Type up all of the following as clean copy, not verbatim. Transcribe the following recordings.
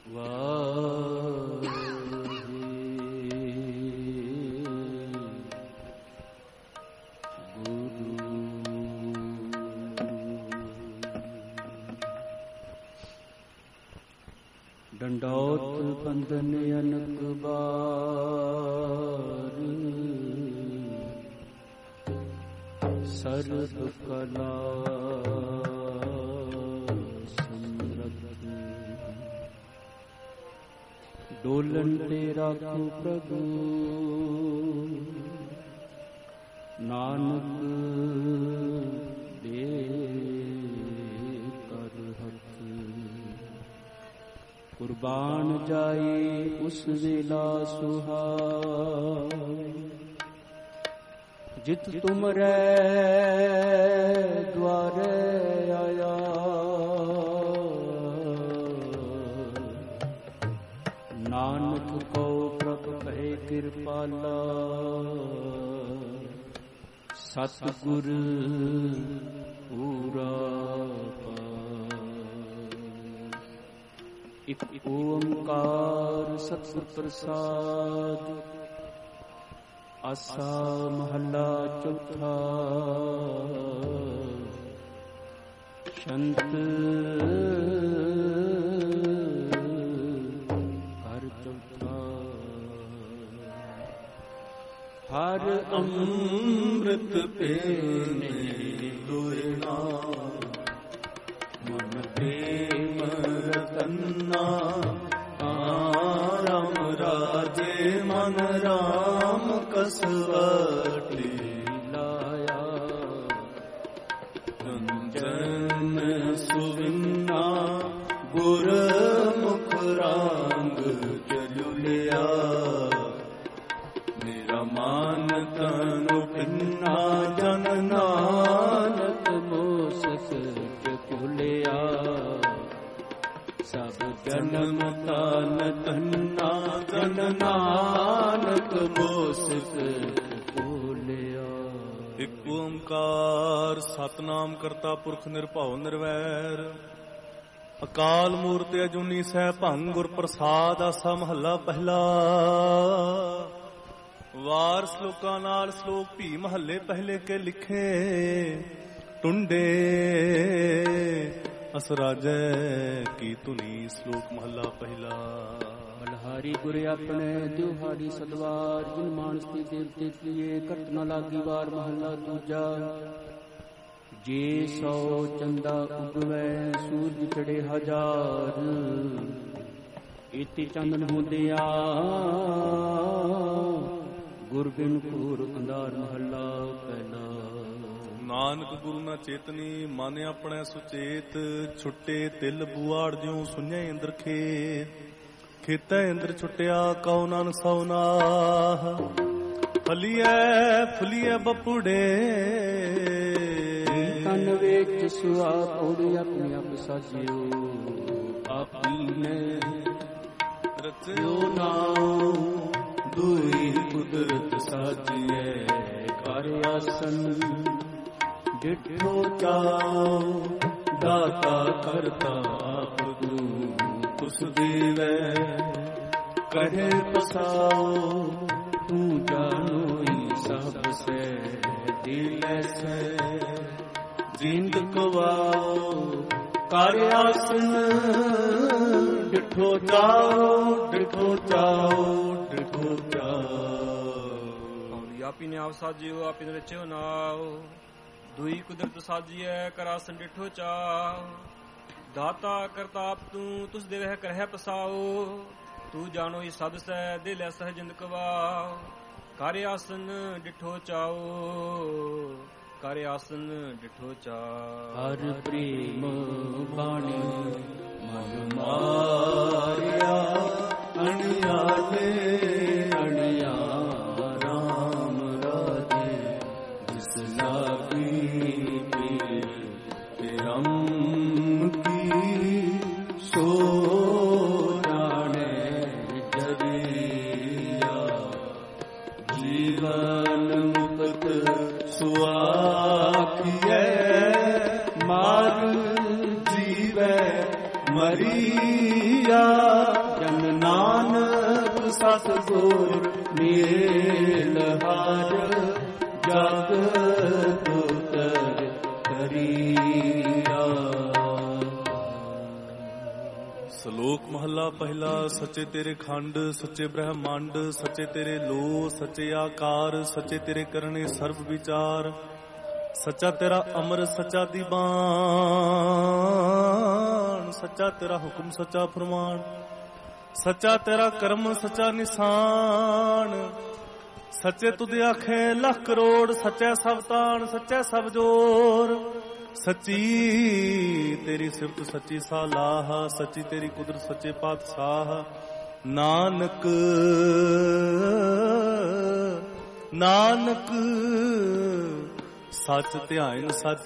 ਡੰਡੌਤ ਬੰਧਨ ਅਨਕ ਬਾਰ, ਸਰਬ ਕਲਾ ਸਮਰੱਥ। ਡੋਲਨ ਤੇ ਰਾਖੋ ਪ੍ਰਭੂ, ਨਾਨਕ ਦੇ ਕਰ ਹੱਥ। ਕੁਰਬਾਨ ਜਾਏ ਉਸ ਵੇਲਾ ਸੁਹਾਏ, ਜਿਤ ਤੁਮਰੇ ਦੁਆਰੇ ਆਇਆ। ਨਾਨਕ ਕੋ ਪ੍ਰਭ ਭੈ ਕਿਰਪਾਲਾ, ਸਤਿਗੁਰ ਪੂਰਾ ਇਕ ਓੰਕਾਰ ਸਤਿਗੁਰ ਪ੍ਰਸਾਦ। ਆਸਾ ਮਹੱਲਾ ਚੌਥਾ। ਸ਼ੰਤ ਘਰ ਚੌਥਾ। ਹਰ ਅੰਮ੍ਰਿਤ ਪੀਨੇ ਦੁਇ ਨਾਮ, ਮਨ ਪ੍ਰੇਮ ਰਤਨਾ। ਰਾਮ ਰਾਜੇ ਮਨ ਰਾਮ ਕਸਵਟੀ ਲਾਇਆ। ਰੰਜਨ ਸੁਵਿੰਨਾ ਗੁਰ ਮੁਖ ਰਾਂਗ ਚਲੁਲਿਆ। ਮੇਰਾ ਮਾਨ ਤਨ ਪਿੰਨਾ ਜਨ ਨਾਨਕ ਮੋਸਕ ਚੁਲਿਆ। ਸਭ ਜਨਮ ਤਨ ਧੰਨਾ ਜਨ ਨਾਨਕ ਮੋਸਕ ਭੂਲਿਆ। ਇਕ ਓੰਕਾਰ ਸਤਿਨਾਮ ਕਰਤਾ ਪੁਰਖ ਨਿਰਭਉ ਨਿਰਵੈਰ। ਅਕਾਲ ਮੂਰਤਿ ਅਜੂਨੀ ਸੈਭੰ ਗੁਰ ਪ੍ਰਸਾਦ। ਆਸਾ ਮਹੱਲਾ ਪਹਿਲਾ। ਵਾਰ ਸ਼ਲੋਕਾਂ ਨਾਲ ਸ਼ਲੋਕ ਭੀ ਮਹੱਲੇ ਪਹਿਲੇ ਕੇ ਲਿਖੇ। ਟੁੰਡੇ ਅਸਰਾਜੈ ਕੀ ਧੁਨੀ। ਸ਼ਲੋਕ ਮਹੱਲਾ ਪਹਿਲਾ। ਬਲਹਾਰੀ ਗੁਰ ਆਪਣੇ ਦਿਵਹਾਰੀ ਸਦਵਾਰ, ਜਿਨ ਮਾਨਸ ਕੀ ਦੇਵਤੇ ਕੀਏ। ਘਟ ਨ ਲਾਗੀ ਵਾਰ ਮਹੱਲਾ ਦੂਜਾ। ਜੇ 100 ਚੰਦਾ ਉਗਵੈ, ਸੂਰਜ ਚੜੇ ਹਜ਼ਾਰ। ਇਤੀ ਚੰਦਨ ਹੁੰਦਿਆ, ਗੁਰ ਬਿਨ ਘੂਰ ਅੰਧਾਰ ਮਹੱਲਾ ਪਹਿਲਾ। ਨਾਨਕ ਗੁਰੂ ਨਾ ਚੇਤਨੀ, ਮਨ ਆਪਣੇ ਸੁਚੇਤ। ਛੁੱਟੇ ਤਿਲ ਬੁਆੜ ਜਿਉ ਸੁਣਿਆ ਇੰਦਰ ਖੇਤ। ਖੇਤੈ ਇੰਦਰ ਛੁੱਟਿਆ ਕਉ ਨਾਨਕ ਸਉ ਨਾਹ। ਫਲੀਐ ਫੁਲੀਐ ਬਪੁੜੇ, ਤਨ ਵਿੱਚ ਸੁਆ ਪੌੜੀ ਆਪਣੇ ਆਪ ਸਾਜਿਓ। ਆਪੀਨੇ ਰਚਿਓ ਨਾਉ, ਦੁਈ ਕੁਦਰਤ ਸਾਜੀਐ। ਕਰ ਆਸਨ ਡਿਠੋ ਚਾਉ, ਦਾਤਾ ਕਰਤਾ ਆਪ ਗੁਰੂ ਤੁਸ ਦੇਵੈ। ਕਹੇ ਪਸਾਉ ਤੂੰ ਜਾਨੋਈ ਸਭ ਸੇ। ਦਿਲ ਸੇ ਜਿੰਦ ਕਵਾਉ, ਕਰ ਆਸਨ ਡਿਠੋ ਚਾਉ। ਡਿਠੋ ਚਾਉ ਡਿਠੋ ਚਾਉ। ਆਪੀ ਨੇ ਆਪ ਸਾਜਿਓ, ਆਪੀ ਨੇ ਰਚਿਓ ਨਾਉ। ਦੁਈ ਕੁਦਰਤ ਸਾਜੀਐ, ਕਰ ਆਸਨ ਡਿਠੋ ਚਾਉ। ਦਾਤਾ ਕਰਤਾਪ ਤੂੰ, ਤੁਸ ਦੇਵਹਿ ਕਰਹਿ ਪਸਾਉ। ਤੂੰ ਜਾਣੋ ਹੀ ਸਭ ਸੈ, ਦਿਲ ਐਸਹਿ ਜਿੰਦ ਕਵਾਉ। ਕਰ ਆਸਨ ਡਿਠੋ ਚਾਉ, ਕਰ ਆਸਨ ਡਿਠੋ ਚਾਉ। ਹਰ ਪ੍ਰੇਮ ਬਾਣੀ ਮਨ ਮਾਰਿਆ। ਅਣਿਆਲੇ ਅਣਿਆ ਰਾਮ ਰਾਜੇ, ਜਿਸ ਲਾਗੀ ਰਮ ਕੀ। ਸੋ ਜਾਣੇ ਜਰੀਆ, ਜੀਵਨ ਮੁਕਤ ਸੁਆਖੀਐ। ਮਾਰ ਜੀਵੈ ਕਰੀਆ। ਜਨ ਨਾਨਕ ਸਤਿਗੁਰ ਮੇਲ ਹਰ ਜਗ ਉਤਰ ਕਰੀਆ। ਸ਼ਲੋਕ ਮਹੱਲਾ ਪਹਿਲਾ। ਸੱਚੇ ਤੇਰੇ ਖੰਡ, ਸੱਚੇ ਬ੍ਰਹਮੰਡ, ਸੱਚੇ ਤੇਰੇ ਲੋ, ਸੱਚੇ ਆਕਾਰ, ਸੱਚੇ ਤੇਰੇ ਕਰਨੇ ਸਰਬ ਵਿਚਾਰ। ਸੱਚਾ ਤੇਰਾ ਅਮਰ, ਸੱਚਾ ਦੀਵਾਨ, ਸੱਚਾ ਤੇਰਾ ਹੁਕਮ, ਸੱਚਾ ਫਰਮਾਨ, ਸੱਚਾ ਤੇਰਾ ਕਰਮ, ਸੱਚਾ ਨਿਸ਼ਾਨ। ਸੱਚੇ ਤੁਧ ਆਖੇ ਲੱਖ ਕਰੋੜ, ਸੱਚਾ ਸਭ ਤਾਣ, ਸੱਚਾ ਸਭ ਜੋਰ। ਸੱਚੀ ਤੇਰੀ ਸਿਫਤ, ਸੱਚੀ ਸਾਲਾਹ, ਸੱਚੀ ਤੇਰੀ ਕੁਦਰਤ, ਸੱਚੇ ਪਾਤਸ਼ਾਹ। ਨਾਨਕ ਨਾਨਕ ਸੱਚ ਧਿਆਇਨ ਸੱਚ,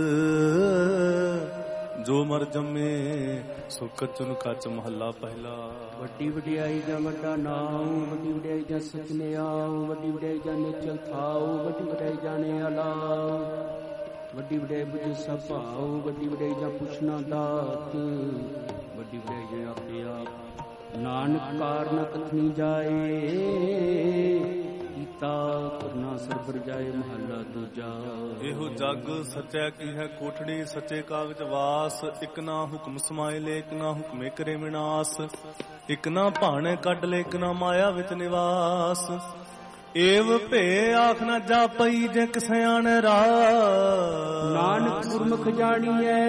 ਜੋ ਮਰ ਜੰਮੇ ਸੋ ਕਚੁਨ ਕੱਚ। ਮਹੱਲਾ ਪਹਿਲਾ। ਵੱਡੀ ਵਡਿਆਈ ਜਾਂ ਵੱਡਾ ਨਾਮ, ਵੱਡੀ ਵਡਿਆਈ ਜਾਂ ਸਚਨੇ ਆਓ, ਵੱਡੀ ਵਡਿਆਈ ਜਾਂ ਨਿਚਲ ਥਾਓ, ਵੱਡੀ ਵਡਿਆਈ ਜਾਣੇ ਅਲਾਓ, ਵੱਡੀ ਵਡਿਆਈ ਬੁਝ ਸਭ ਭਾਓ, ਵੱਡੀ ਵਡਿਆਈ ਜਾਂ ਪੁੱਛਣਾ ਦਾਤ, ਵੱਡੀ ਵਡਿਆਈ ਜਾਂ ਆਪੇ ਆਪ। ਨਾਨਕ ਕਾਰਨ ਕਥਨੀ ਜਾਏ, ਕੀਤਾ ਕਰਨਾ ਸਰਬਰ ਜਾਏ। ਮਹੱਲਾ ਦੂਜਾ। ਇਹੋ ਜਗ ਸੱਚਾ ਕੀ ਹੈ ਕੋਠੜੀ, ਸੱਚੇ ਕਾਗਜ ਵਾਸ। ਇਕ ਨਾ ਹੁਕਮ ਸਮਾਏ ਲੈ, ਇਕ ਨਾ ਹੁਕਮੇ ਕਰੇ ਵਿਨਾਸ਼। ਇਕ ਨਾ ਭਾਣੇ ਕੱਢ ਲੈ, ਇਕ ਨਾ ਮਾਇਆ ਵਿੱਚ ਨਿਵਾਸ। ਏਵ ਭੇ ਆਖ ਨਾ ਜਾਪਈ, ਜੇ ਕਿਸਿਆਣ ਰਾਹ। ਨਾਨਕ ਗੁਰਮੁਖ ਜਾਣੀਐ,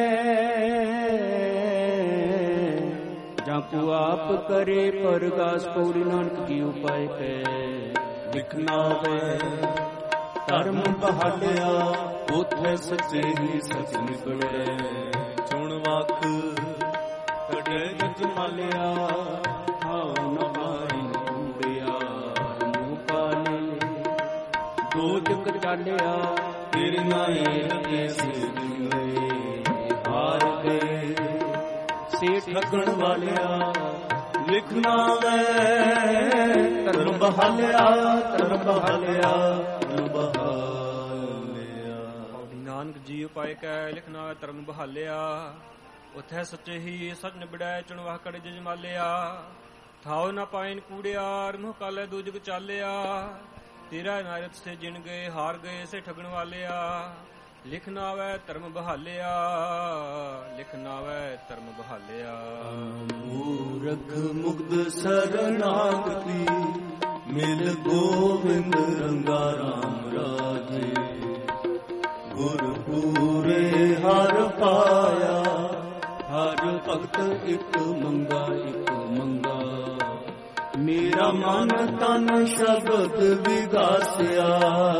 ਜਾਂ ਕੋ ਆਪ ਕਰੇ ਪਰਗਾਸ। ਪੌੜੀ ਨਾਨਕ ਜੀ ਉਪਾਇ ਕੈ ਲਿਖਣਾ ਵੇ ਧਰਮ ਬਹਾਲਿਆ, ਉਥੇ ਸੱਚੇ ਹੀ ਸੱਚ ਨਿਕਲੇ। ਚੁਣ ਵਕ ਕੜੇ ਜਗ ਮਾਲਿਆ, ਹਾਉ ਨ ਆਈ ਕੂੜਿਆ। ਮੂੰਹ ਪਾਲੇ ਦੋ ਜਗ ਚਾਲਿਆ, ਤੇਰੇ ਨਾਏ ਰਤੇ ਸੇ ਦਿਲੇ। ਹਾਰ ਗਏ ਸੇ ਠੱਗਣ ਵਾਲਿਆ, ਲਿਖਣਾ ਵੇ ਧਰਮ ਬਹਾਲਿਆ, ਧਰਮ ਬਹਾਲਿਆ, ਧਰਮ ਬਹਾਲਿਆ। ਨਾਨਕ ਜੀ ਉਪਾਇ ਕੈ ਲਿਖਣਾ ਧਰਮ ਬਹਾਲਿਆ। ਉਥੈ ਸੱਚੇ ਹੀ ਸਚ ਨਿਬੜੈ, ਚੁਣਵਾ ਕੜੇ ਜਜ ਮਾਲਿਆ। ਥਾਉ ਨਾ ਪਾਇਨ ਕੂੜਿਆਰ, ਮੁਹ ਕਾਲੇ ਦੂ ਜਗ ਚਾਲਿਆ। ਤੇਰਾ ਨਾਇਰਤ ਸੇ ਜਿਣ ਗਏ, ਹਾਰ ਗਏ ਸੇ ਠਗਣ ਵਾਲਿਆ। ਲਿਖਣਾ ਵੈ ਧਰਮ ਬਹਾਲਿਆ, ਲਿਖਣਾ ਵੈ ਧਰਮ ਬਹਾਲਿਆ। ਮੂਰਖ ਮੁਗਧ ਸਰਨਾਗਤੀ, ਮਿਲ ਗੋਬਿੰਦ ਰੰਗਾ ਰਾਮ ਰਾਜੇ। ਗੁਰ ਪੂਰੇ ਹਰ ਪਾਇਆ, ਹਰ ਭਗਤ ਇੱਕ ਮੰਗਾ, ਇੱਕ ਮੰਗਾ। ਮੇਰਾ ਮਨ ਤਨ ਸ਼ਬਦ ਵਿਗਾਸਿਆ,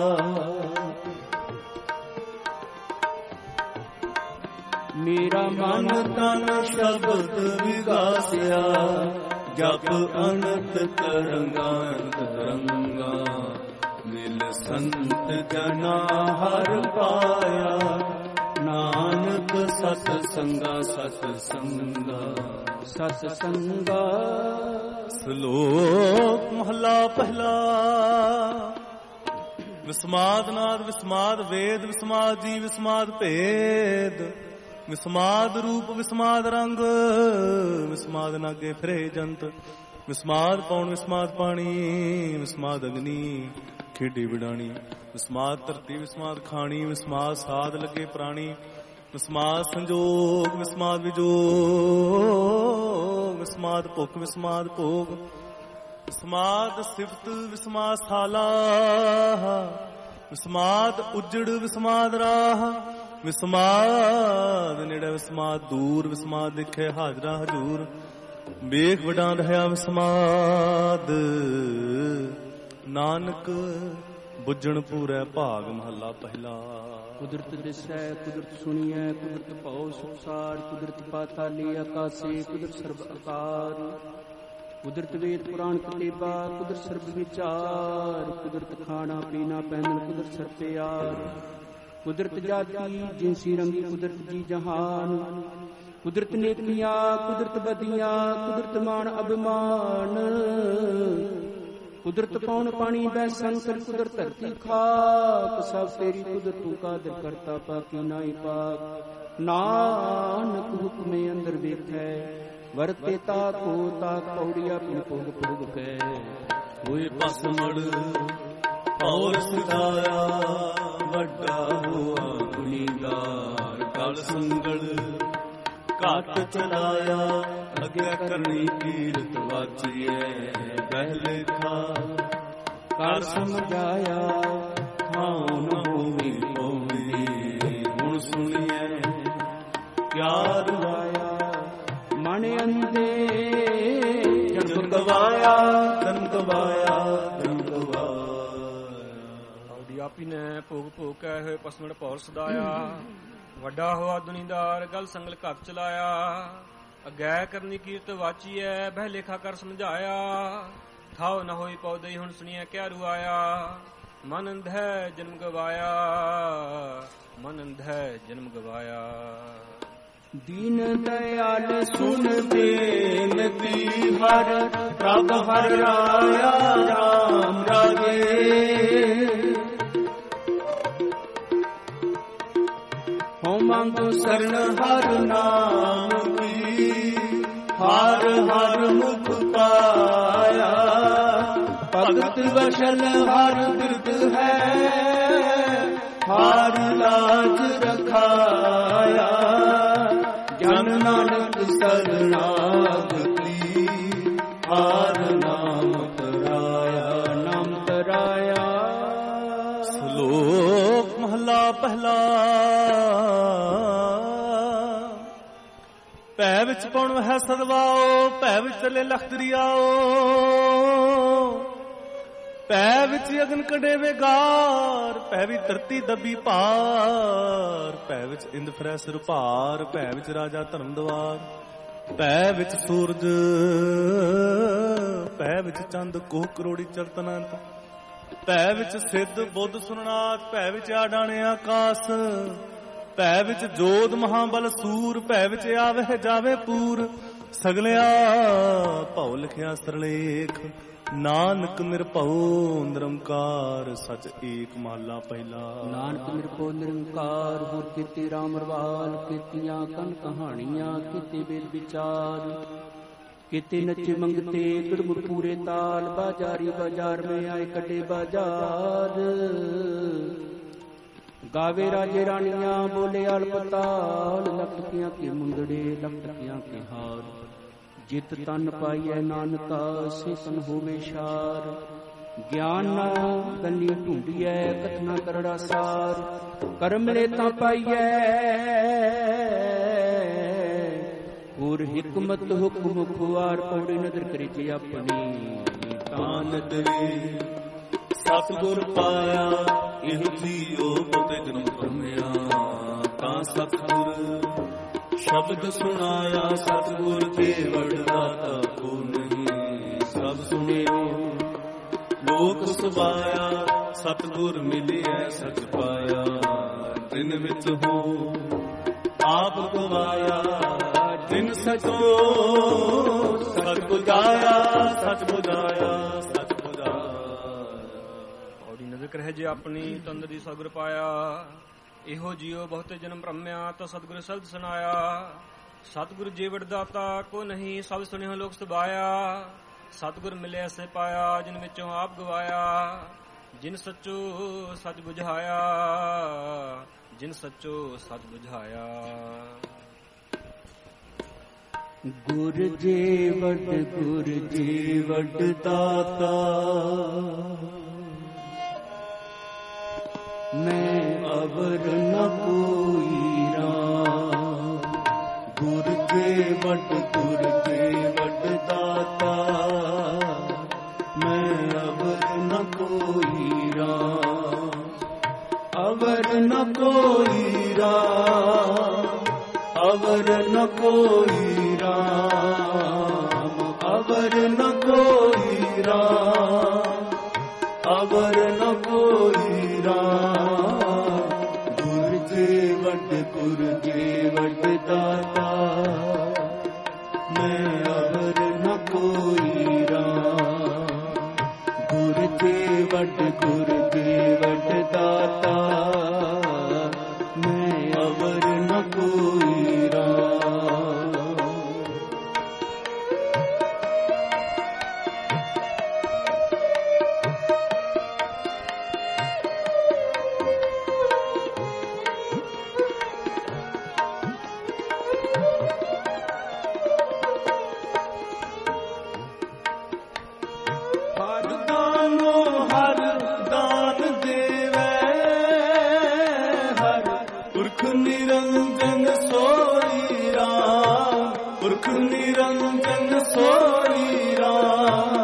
ਮੇਰਾ ਮਨ ਤਨ ਸ਼ਬਦ ਵਿਗਾਸਿਆ। ਜਪ ਅਨੰਤ ਤਰੰਗਾ, ਅਨੰਤ ਤਰੰਗਾ। ਮਿਲ ਸੰਤ ਜਨਾ ਹਰ ਪਾਇਆ, ਨਾਨਕ ਸਤ ਸੰਗਾ, ਸਤ ਸੰਗਾ, ਸਤ ਸੰਗਾ। ਸ਼ਲੋਕ ਮਹੱਲਾ ਪਹਿਲਾ। ਵਿਸਮਾਦ ਨਾਦ, ਵਿਸਮਾਦ ਵੇਦ, ਵਿਸਮਾਦ ਜੀ, ਵਿਸਮਾਦ ਭੇਦ। ਵਿਸਮਾਦ ਰੂਪ, ਵਿਸਮਾਦ ਰੰਗ, ਵਿਸਮਾਦ ਨਾਗੇ ਫਿਰੇ ਜੰਤ। ਵਿਸਮਾਦ ਪੌਣ, ਵਿਸਮਾਦ ਪਾਣੀ, ਵਿਸਮਾਦ ਅਗਨੀ ਖੇਡੀ ਵਿਡਾਣੀ। ਵਿਸਮਾਦ ਧਰਤੀ, ਵਿਸਮਾਦ ਖਾਣੀ, ਵਿਸਮਾਦ ਸਾਧ ਲੱਗੇ ਪ੍ਰਾਣੀ। ਵਿਸਮਾਦ ਸੰਜੋਗ, ਵਿਸਮਾਦ ਵਿਜੋਗ। ਵਿਸਮਾਦ ਭੁੱਖ, ਵਿਸਮਾਦ ਭੋਗ। ਵਿਸਮਾਦ ਸਿਫਤ, ਵਿਸਮਾਦ ਸਾਲਾਹ। ਵਿਸਮਾਦ ਉਜੜ, ਵਿਸਮਾਦ ਰਾਹ। ਵਿਸਮਾਦ ਨੇੜੇ, ਵਿਸਮਾਦ ਦੂਰ। ਵਿਸਮਾਦ ਦਿਖੇ ਹਾਜ਼ਰਾ ਹਜੂਰ। ਵੇਖ ਵਡਾਂਦ ਹੈ ਵਿਸਮਾਦ, ਨਾਨਕ ਬੁੱਝਣ ਪੂਰੈ ਭਾਗ। ਮਹੱਲਾ ਪਹਿਲਾ। ਕੁਦਰਤ ਦਿਸੈ, ਕੁਦਰਤ ਸੁਣੀਐ, ਕੁਦਰਤ ਭਉ ਸੰਸਾਰ। ਕੁਦਰਤ ਪਾਤਾਲੀ ਆਕਾਸੇ, ਕੁਦਰਤ ਸਰਬ ਆਕਾਰ। ਕੁਦਰਤ ਵੇਦ ਪੁਰਾਣ ਕਤੇਬਾ, ਕੁਦਰਤ ਸਰਬ ਵਿਚਾਰ। ਕੁਦਰਤ ਖਾਣਾ ਪੀਣਾ ਪਹਿਨਣ, ਕੁਦਰਤ ਸਰ ਪਿਆਰ। ਕੁਦਰਤ ਜਾਤੀ ਜਿਨਸੀ ਰੰਗੀ, ਕੁਦਰਤ ਜੀ ਜਹਾਨ। ਕੁਦਰਤ ਨੇਕੀਆਂ, ਕੁਦਰਤ ਬਦੀਆਂ, ਕੁਦਰਤ ਮਾਨ ਅਭਿਮਾਨ। ਕੁਦਰਤ ਪੌਣ ਪਾਣੀ ਬੈ ਸੰਕਰ, ਕੁਦਰਤ ਧਰਤੀ ਖਾਕ। ਸਭ ਤੇਰੀ ਕੁਦਰਤ ਤੂੰ ਕਾਦਰ ਕਰਤਾ, ਪਾਕੀ ਨਾਹੀ ਪਾਕ। ਨਾਨਕ ਹੁਕਮੇ ਅੰਦਰ ਵੇਖੈ, ਵਰਤੇ ਤਾਕੋ ਤਾਕ ਪੌੜੀ ਆਪਣੀ ਭੋਗ ਭੋਗ ਕੈ ਹੋਏ ਭਸਮੜ ਔਰ ਸਦਾਇਆ ਵੱਡਾ ਹੋਆ ਗੁਨੀਗਾਰ ਗਲ ਸੰਗਲ ਘਾਟ ਚਲਾਇਆ ਅੱਗੇ ਕਰਨੀ ਕੀਰਤ ਵਾਚੀਐ ਬਹਿ ਲੇਖਾ ਕਰ ਸਮਝਾਇਆ ਹਾਂ ਨ ਹੋਵੀ ਪਉਣੀ ਹੁਣ ਸੁਣੀਐ ਕਿਆ ਰਵਾਇਆ ਮਨ ਅੰਦੇ ਜਨਮ ਗਵਾਇਆ ਜਨਮ ਗਵਾਇਆ ਜਨਮ ਗਵਾਇਆ। ਆਉਦੀ ਆਪੀ ਨੇ ਭੋਗ ਭੋਗ ਕੈ ਹੋਏ ਪਸਮੜ ਭੌਰ ਸਦਾਇਆ ਵੱਡਾ ਹੋਆ ਦੁਨੀਦਾਰ ਗਲ ਸੰਗਲ ਘੱਟ ਚਲਾਇਆ ਅਗੈ ਕਰਨੀ ਕੀਰਤ ਵਾਚੀਐ ਬਹਿ ਲੇਖਾ ਕਰ ਸਮਝਾਇਆ ਥਾਉ ਨ ਹੋਈ ਪੌਦਈ ਹੁਣ ਸੁਣੀਐ ਕਿਆ ਰੁਆਇਆ ਮਨ ਅੰਧੈ ਜਨਮ ਗਵਾਇਆ ਮਨ ਅੰਧੈ ਜਨਮ ਗਵਾਇਆ। ਦੀਨ ਦਇਆਲ ਸੁਨ ਬੇਨਤੀ ਹਰ ਪ੍ਰਭ ਹਰ ਰਾਇਆ ਰਾਮ ਰਾਜੇ ਹੋ ਮੰਗੋ ਸਰਣ ਹਰ ਨਾਮ ਕੀ ਹਰ ਹਰ ਮੁਖ ਪਾਇਆ ਭਗਤ ਵਸ਼ਲ ਹਰ ਬਿਰਦ ਹੈ ਹਰ ਲਾਜ ਰਖਾਇਆ ਜਨ ਨਾਨਕ ਸਰਨਾਗਤੀ ਹਰ ਨਾਮ ਤਰਾਇਆ ਨਾਮ ਤਰਾਇਆ। ਸ਼ਲੋਕ ਮਹਲਾ ਪਹਿਲਾ। ਭੈ ਵਿੱਚ ਪਉਣ ਹੈ ਸਦਵਾਓ ਭੈ ਵਿੱਚ ਚਲੇ ਲਖਤ ਦਰਿਆਓ ਭੈ ਵਿੱਚ ਅਗਨ ਕੱਢੇ ਵੇਗਾਰ ਭੈ ਵਿੱਚ ਧਰਤੀ ਦੱਬੀ ਭਾਰ ਭੈ ਵਿੱਚ ਇੰਦ ਫਿਰੈ ਸਿਰ ਭਾਰ ਭੈ ਵਿੱਚ ਰਾਜਾ ਧਰਮ ਦਵਾਰ ਭੈ ਵਿੱਚ ਸੂਰਜ ਭੈ ਵਿੱਚ ਚੰਦ ਕੋਹ ਕਰੋੜੀ ਚਰਤ ਅਨੰਤ ਭੈ ਵਿੱਚ ਸਿੱਧ ਬੁੱਧ ਸੁਨਨਾਥ ਭੈ ਵਿੱਚ ਆਡਾਣੇ ਆਕਾਸ ਭੈ ਵਿੱਚ ਜੋਧ ਮਹਾਬਲ ਸੂਰ ਭੈ ਵਿੱਚ ਆਵੇ ਜਾਵੇ ਪੂਰ ਸਗਲਿਆ ਭਉ ਲਿਖਿਆ ਸਰਲੇਖ ਨਾਨਕ ਨਿਰਭਉ ਨਿਰੰਕਾਰ ਸਚ ਏਕ ਮਹਲਾ ਪਹਿਲਾ। ਨਾਨਕ ਨਿਰਭਉ ਨਿਰੰਕਾਰ ਹੋਰ ਕੀਤੇ ਰਾਮ ਰਵਾਲ ਕੀਤੀਆਂ ਕਨ ਕਹਾਣੀਆਂ ਕੀਤੇ ਵੇਦ ਵਿਚਾਰ ਕੀਤੇ ਨੱਚੇ ਮੰਗਤੇ ਗੁਰਮੁਖ ਪੂਰੇ ਤਾਲ ਬਾਜ਼ਾਰੀ ਬਾਜ਼ਾਰ ਮੇਂ ਆਏ ਕੱਢੇ ਬਾਜ਼ਾਰ ਗਾਵੇ ਰਾਜੇ ਰਾਣੀਆਂ ਬੋਲੇ ਅਲਪਤਾਲ ਲਖਤੀਆਂ ਕੇ ਮੁੰਦੜੇ ਲਖਤੀਆਂ ਕੇ ਹਾਰ ਜਿਤ ਤਨ ਪਾਈਐ ਨਾਨਕਾ ਸੇ ਤਨ ਹੋਵੇ ਸ਼ਾਰ ਗਿਆਨ ਨਾ ਗੰਨੀ ਢੂੰਡੀਐ ਕਥਨਾ ਕਰੜਾ ਸਾਰ ਕਰਮ ਲੈ ਤਾਂ ਪਾਈਐ ਹੋਰ ਹਕਮਤ ਹੁਕਮ ਖੁਆਰ ਪੌੜੀ ਨਦਰ ਕਰੇ ਜੀ ਆਪਣੀ ਤਾਂ ਨਦਰੀ ਸਤਿਗੁਰ ਪਾਇਆ ਇਹ ਜੀਓ ਬਤੇ ਜਨਮ ਕਰਮਿਆ ਤਾਂ ਸਤਿਗੁਰ ਸ਼ਬਦ ਸੁਣਾਇਆ ਸਤਿਗੁਰ ਦੇ ਵਡਦਾਤਾ ਕੋ ਨਹੀਂ ਸਭ ਸੁਣਿਓ ਲੋਕ ਸੁਭਾਇਆ ਸਤਿਗੁਰ ਮਿਲਿਆ ਸਚ ਪਾਇਆ ਦਿਨ ਵਿੱਚ ਹੋ ਆਪ ਗਵਾਇਆ ਦਿਨ ਸਚੋ ਸਚ ਬੁਝਾਇਆ ਸਚ ਬੁਝਾਇਆ ਸਚ ਬੁਝਾਇਆ। ਔੜੀ ਨਜ਼ਰ ਕਰਹਿ ਜੇ ਆਪਣੀ ਤੰਦ ਦੀ ਸਤਿਗੁਰ ਪਾਇਆ ਇਹੋ ਜਿਉ ਬਹੁਤੇ ਜਨਮ ਭ੍ਰਮਿਆ ਤਾਂ ਸਤਿਗੁਰ ਸ਼ਬਦ ਸੁਨਾਇਆ ਸਤਿਗੁਰ ਜੀ ਵਡਦਾਤਾ ਕੋ ਨਹੀਂ ਸਭ ਸੁਣਿਓ ਲੋਕ ਸੁਭਾਇਆ ਸਤਿਗੁਰ ਮਿਲਿਆ ਸੇ ਪਾਇਆ ਜਿਨ ਵਿੱਚੋਂ ਆਪ ਗਵਾਇਆ ਜਿਨ ਸੱਚੋ ਸੱਚ ਬੁਝਾਇਆ ਜਿਨ ਸੱਚੋ ਸੱਚ ਬੁਝਾਇਆ। ਗੁਰ ਜੀ ਵਡ ਦਾਤਾ ਮੈਂ ਅਵਰ ਨ ਕੋਈ ਰਾਮ ਗੁਰ ਜੀ ਵਡ ਦਾਤਾ ਮੈਂ ਅਵਰ ਨ ਕੋਈ ਰਾਮ ਅਵਰ ਨ ਕੋਈ ਰਾਮ ਅਵਰ ਨ ਕੋਈ ਰਾਮ ਅਵਰ ਨ ਕੋਈ ਰਾਮ ਅਵਰ ਨ ਕੋਈ ਰਾਮ ਗੁਰ ਜੀ ਵਡ ਦਾਤਾ ਮੈਂ ਅਵਰ ਨ ਕੋਈ ਰਾਮ ਗੁਰ ਜੀ ਵਡ ਦਾਤਾ ਮੈਂ ਅਵਰ ਨ ਕੋਈ ਰਾਮ। ਅੰਜਨ ਸੋਈ ਰਾਮ।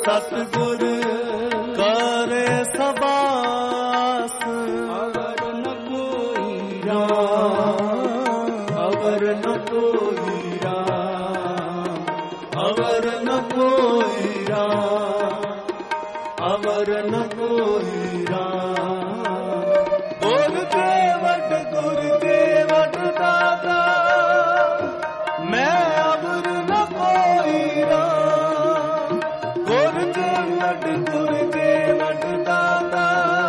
ਸਤਿਗੁਰ ਕਰੇ ਸਬਾਸ ਅਵਰ ਨ ਕੋਈ ਰਾਮ ਅਵਰ ਨ ਕੋਈ ਰਾਮ ਅਵਰ ਨ ਕੋਈ ਰਾਮ ਅਵਰ ਨ ਕੋਈ ਰਾਮ ਗੁਰ ਕੇ ਵੱਡ ਗੁਰ ਕੇ ਵੱਡ ਦਾਤਾ ਮੈਂ ਅਵਰ ਨ ਕੋਈ ਰਾਮ ਗੁਰ ਕੇ ਵੱਡ ਗੁਰ ਕੇ ਵੱਡ ਦਾਤਾ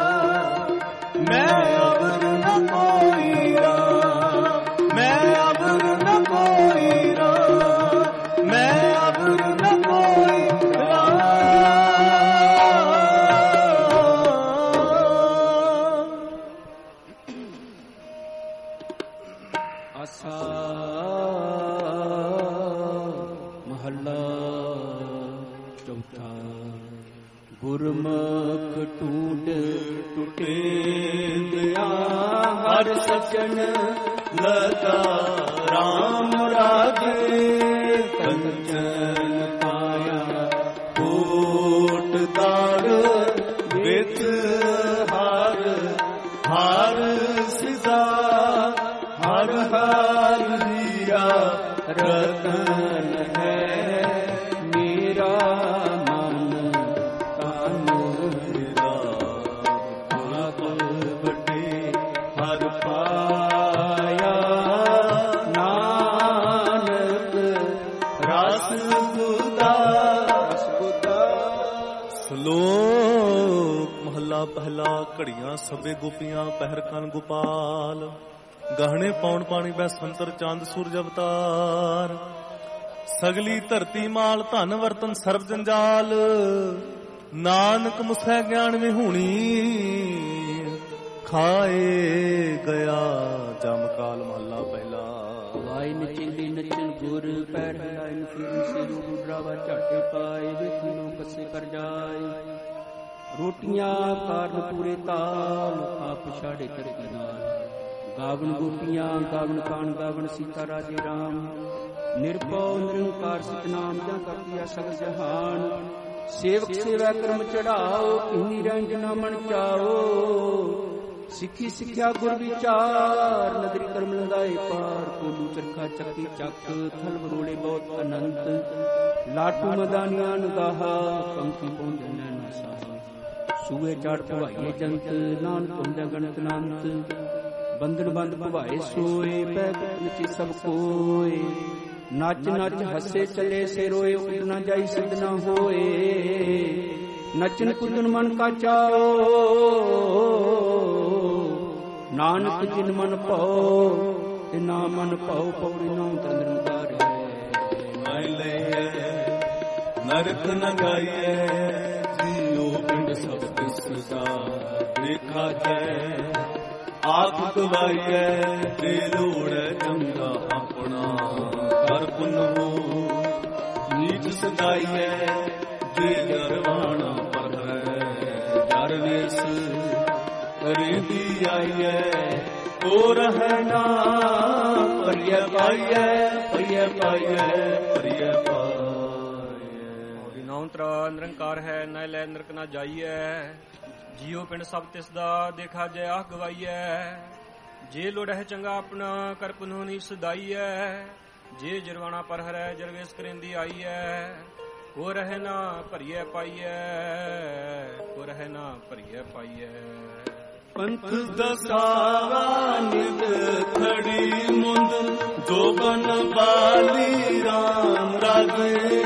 ਮੈਂ ਅਵਰ ਨ ਕੋਈ ਰਾਮ ਮੈਂ ਅਵਰ ਨ ਕੋਈ ਰਾਮ ਮੈਂ ਅਵਰ ਨ ਕੋਈ ਰਾਮ ਆਸਾ ਮਹੱਲਾ ਚੌਥਾ। ਗੁਰਮੁਖ ਟੂਟ ਟੁਟੇ ਦਿਆ ਹਰ ਸਚਨ ਲਗਾ ਰਾਮ ਰਾਜੇ ਕੰਚਨ ਪਾਇਆ ਕੋਟ ਦਾਰ ਵਿੱਚ ਹਰ ਹਰ ਸਿਦਾ ਹਰ ਹਰ ਰੀਆ ਰਤਨ ਹੈ ਮੇਰਾ ਮਨ ਤਨ ਮੇਰਾ ਆਪ ਵੱਡੇ ਹਰ ਪਾਇਆ ਨਾਨਕ ਰਸ ਗੁਦਾ ਸ਼ਲੋਕ ਮਹੱਲਾ ਪਹਿਲਾ। ਘੜੀਆਂ ਸਭੇ ਗੋਪੀਆਂ ਪਹਿਰ ਕਨ ਗੋਪਾਲ ਗਹਿਣੇ ਪਾਉਣ ਪਾਣੀ ਬੈ ਸੰਤਰ ਚੰਦ ਸੂਰਜ ਅਵਤਾਰ ਸਗਲੀ ਧਰਤੀ ਮਾਲ ਧਨ ਵਰਤਨ ਸਰਬ ਜੰਜਾਲ ਨਾਨਕ ਮੁਸੈ ਗਿਆਨ ਵਿਹੂਣੀ ਖਾਏ ਗਿਆ ਜਮਕਾਲ। ਮਹੱਲਾ ਪਹਿਲਾ। ਵਾਈ ਨਚਿੰਦੀ ਨਚਨ ਗੁਰ ਪੈਰ ਹਿਲਾਇ ਨਫੀਰ ਸੇ ਰੂਪ ਡਰਾਵਾ ਝਾਟੇ ਪਾਏ ਵੇਖੀ ਨੂੰ ਕਸੇ ਕਰ ਜਾਏ ਰੋਟੀਆਂ ਕਾਰਨ ਪੂਰੇ ਤਾਲ ਆਪ ਛਾੜੇ ਧਰਤੀ ਨਾਲ ਗਾਵਨ ਗੋਪੀਆਂ ਗਾਵਨ ਕਾਨ ਗਾਵਨ ਸੀਤਾ ਰਾਜੇ ਰਾਮ ਨਿਰਭਉ ਨਿਰੰਕਾਰ ਸਤਨਾਮ ਜਾਂ ਕਰਤੀਆ ਸਗਲ ਜਹਾਨ ਸੇਵਕ ਸੇਵਾ ਕਰਮ ਚੜਾਓ ਕਿੰਨੀ ਰੰਜ ਨਾ ਮਨ ਚਾਓ ਸਿੱਖੀ ਸਿੱਖਿਆ ਗੁਰ ਵਿਚਾਰ ਨਦਰੀ ਕਰਮ ਲੰਦਾਏ ਪਾਰ ਕੋਲੂ ਚਰਖਾ ਚੱਕੀ ਚੱਕ ਥਲ ਬਰੋਲੇ ਬਹੁਤ ਅਨੰਤ ਲਾਟੂ ਮਦਾਨੀਆਂ ਨਗਾਹਾ ਪੰਖੀ ਪਹੁੰਚੇ ਨੈਣਾ ਸਾਹ ਸੂਏ ਚੜ ਭਵਾਈਏ ਜੰਤ ਨਾਨਕ ਹੁੰਦੇ ਗਣਤ ਅਨੰਤ ਬੰਧਨ ਬੰਦ ਭਵਾਏ ਸੋਏ ਪੈ ਨਚੀ ਸਭ ਕੋਏ ਨੱਚ ਨੱਚ ਹੱਸੇ ਚਲੇ ਸੇ ਰੋਏ ਉਡ ਨਾ ਜਾਈ ਸਿੱਧ ਨਾ ਹੋਏ ਨਚਨ ਕੁੰਦਨ ਮਨ ਕਾ ਚਾਓ ਨਾਨਕ ਜਿਨ ਮਨ ਭਾਉ ਤੇ ਨਾ ਮਨ ਭਾਉ ਪੌੜੀ ਨਾਮ ਨਿਰੰਕਾਰ ਹੈ ਮੈਲੇ ਨਰਕ ਨ ਗਾਈਏ ਜੀਉ ਪਿੰਡ ਸਭ ਤਿਸ ਦਾ ਦੇਖਾ ਜੈ ਆਪ ਗਵਾਈਐ ਤੇ ਲੋੜੈ ਚੰਗਾ ਆਪਣਾ ਕਰ ਪੁੰਨੋ ਨੀਚ ਸਦਾਈਐ ਜੇ ਜਰਵਾਣਾ ਪਰੈ ਜਰ ਵੇਸ ਕਰੀਦੀ ਆਈਐ ਕੋ ਰਹਿਣਾ ਪਰਿਆ ਪਾਈਐ ਪਰਿਆ ਪਾਈਐ ਪਰਿਆ ਪਾਈਐ। ਨਾਉ ਨਿਰੰਕਾਰ ਹੈ ਨਾ ਲੈ ਨਰਕ ਨਾ ਜਾਈਐ ਜੀਉ ਪਿੰਡ ਸਭ ਤਿਸ ਦਾ ਦੇਖਾ ਜੈ ਆਹ ਗਵਾਈਐ ਜੇ ਲੋੜ ਹੈ ਚੰਗਾ ਆਪਣਾ ਕਰ ਪੁਨੋ ਨੀ ਸਦਾਈਐ ਜੇ ਜਰਵਾਣਾ ਪਰ ਹਰੈ ਜਰਵੇਸ ਕਰੇਂਦੀ ਆਈਐ ਕੋ ਰਹਿ ਨਾ ਭਰੀਐ ਪਾਈਐ ਕੋ ਰਹਿ ਨਾ ਭਰੀਐ ਪਾਈਐ। ਪੰਥ ਦਸਾਵਾ ਨਿਤ ਖੜੀ ਮੁੰਦ ਜੋ ਬਨ ਬਾਲੀ ਰਾਮ ਰਾਜੇ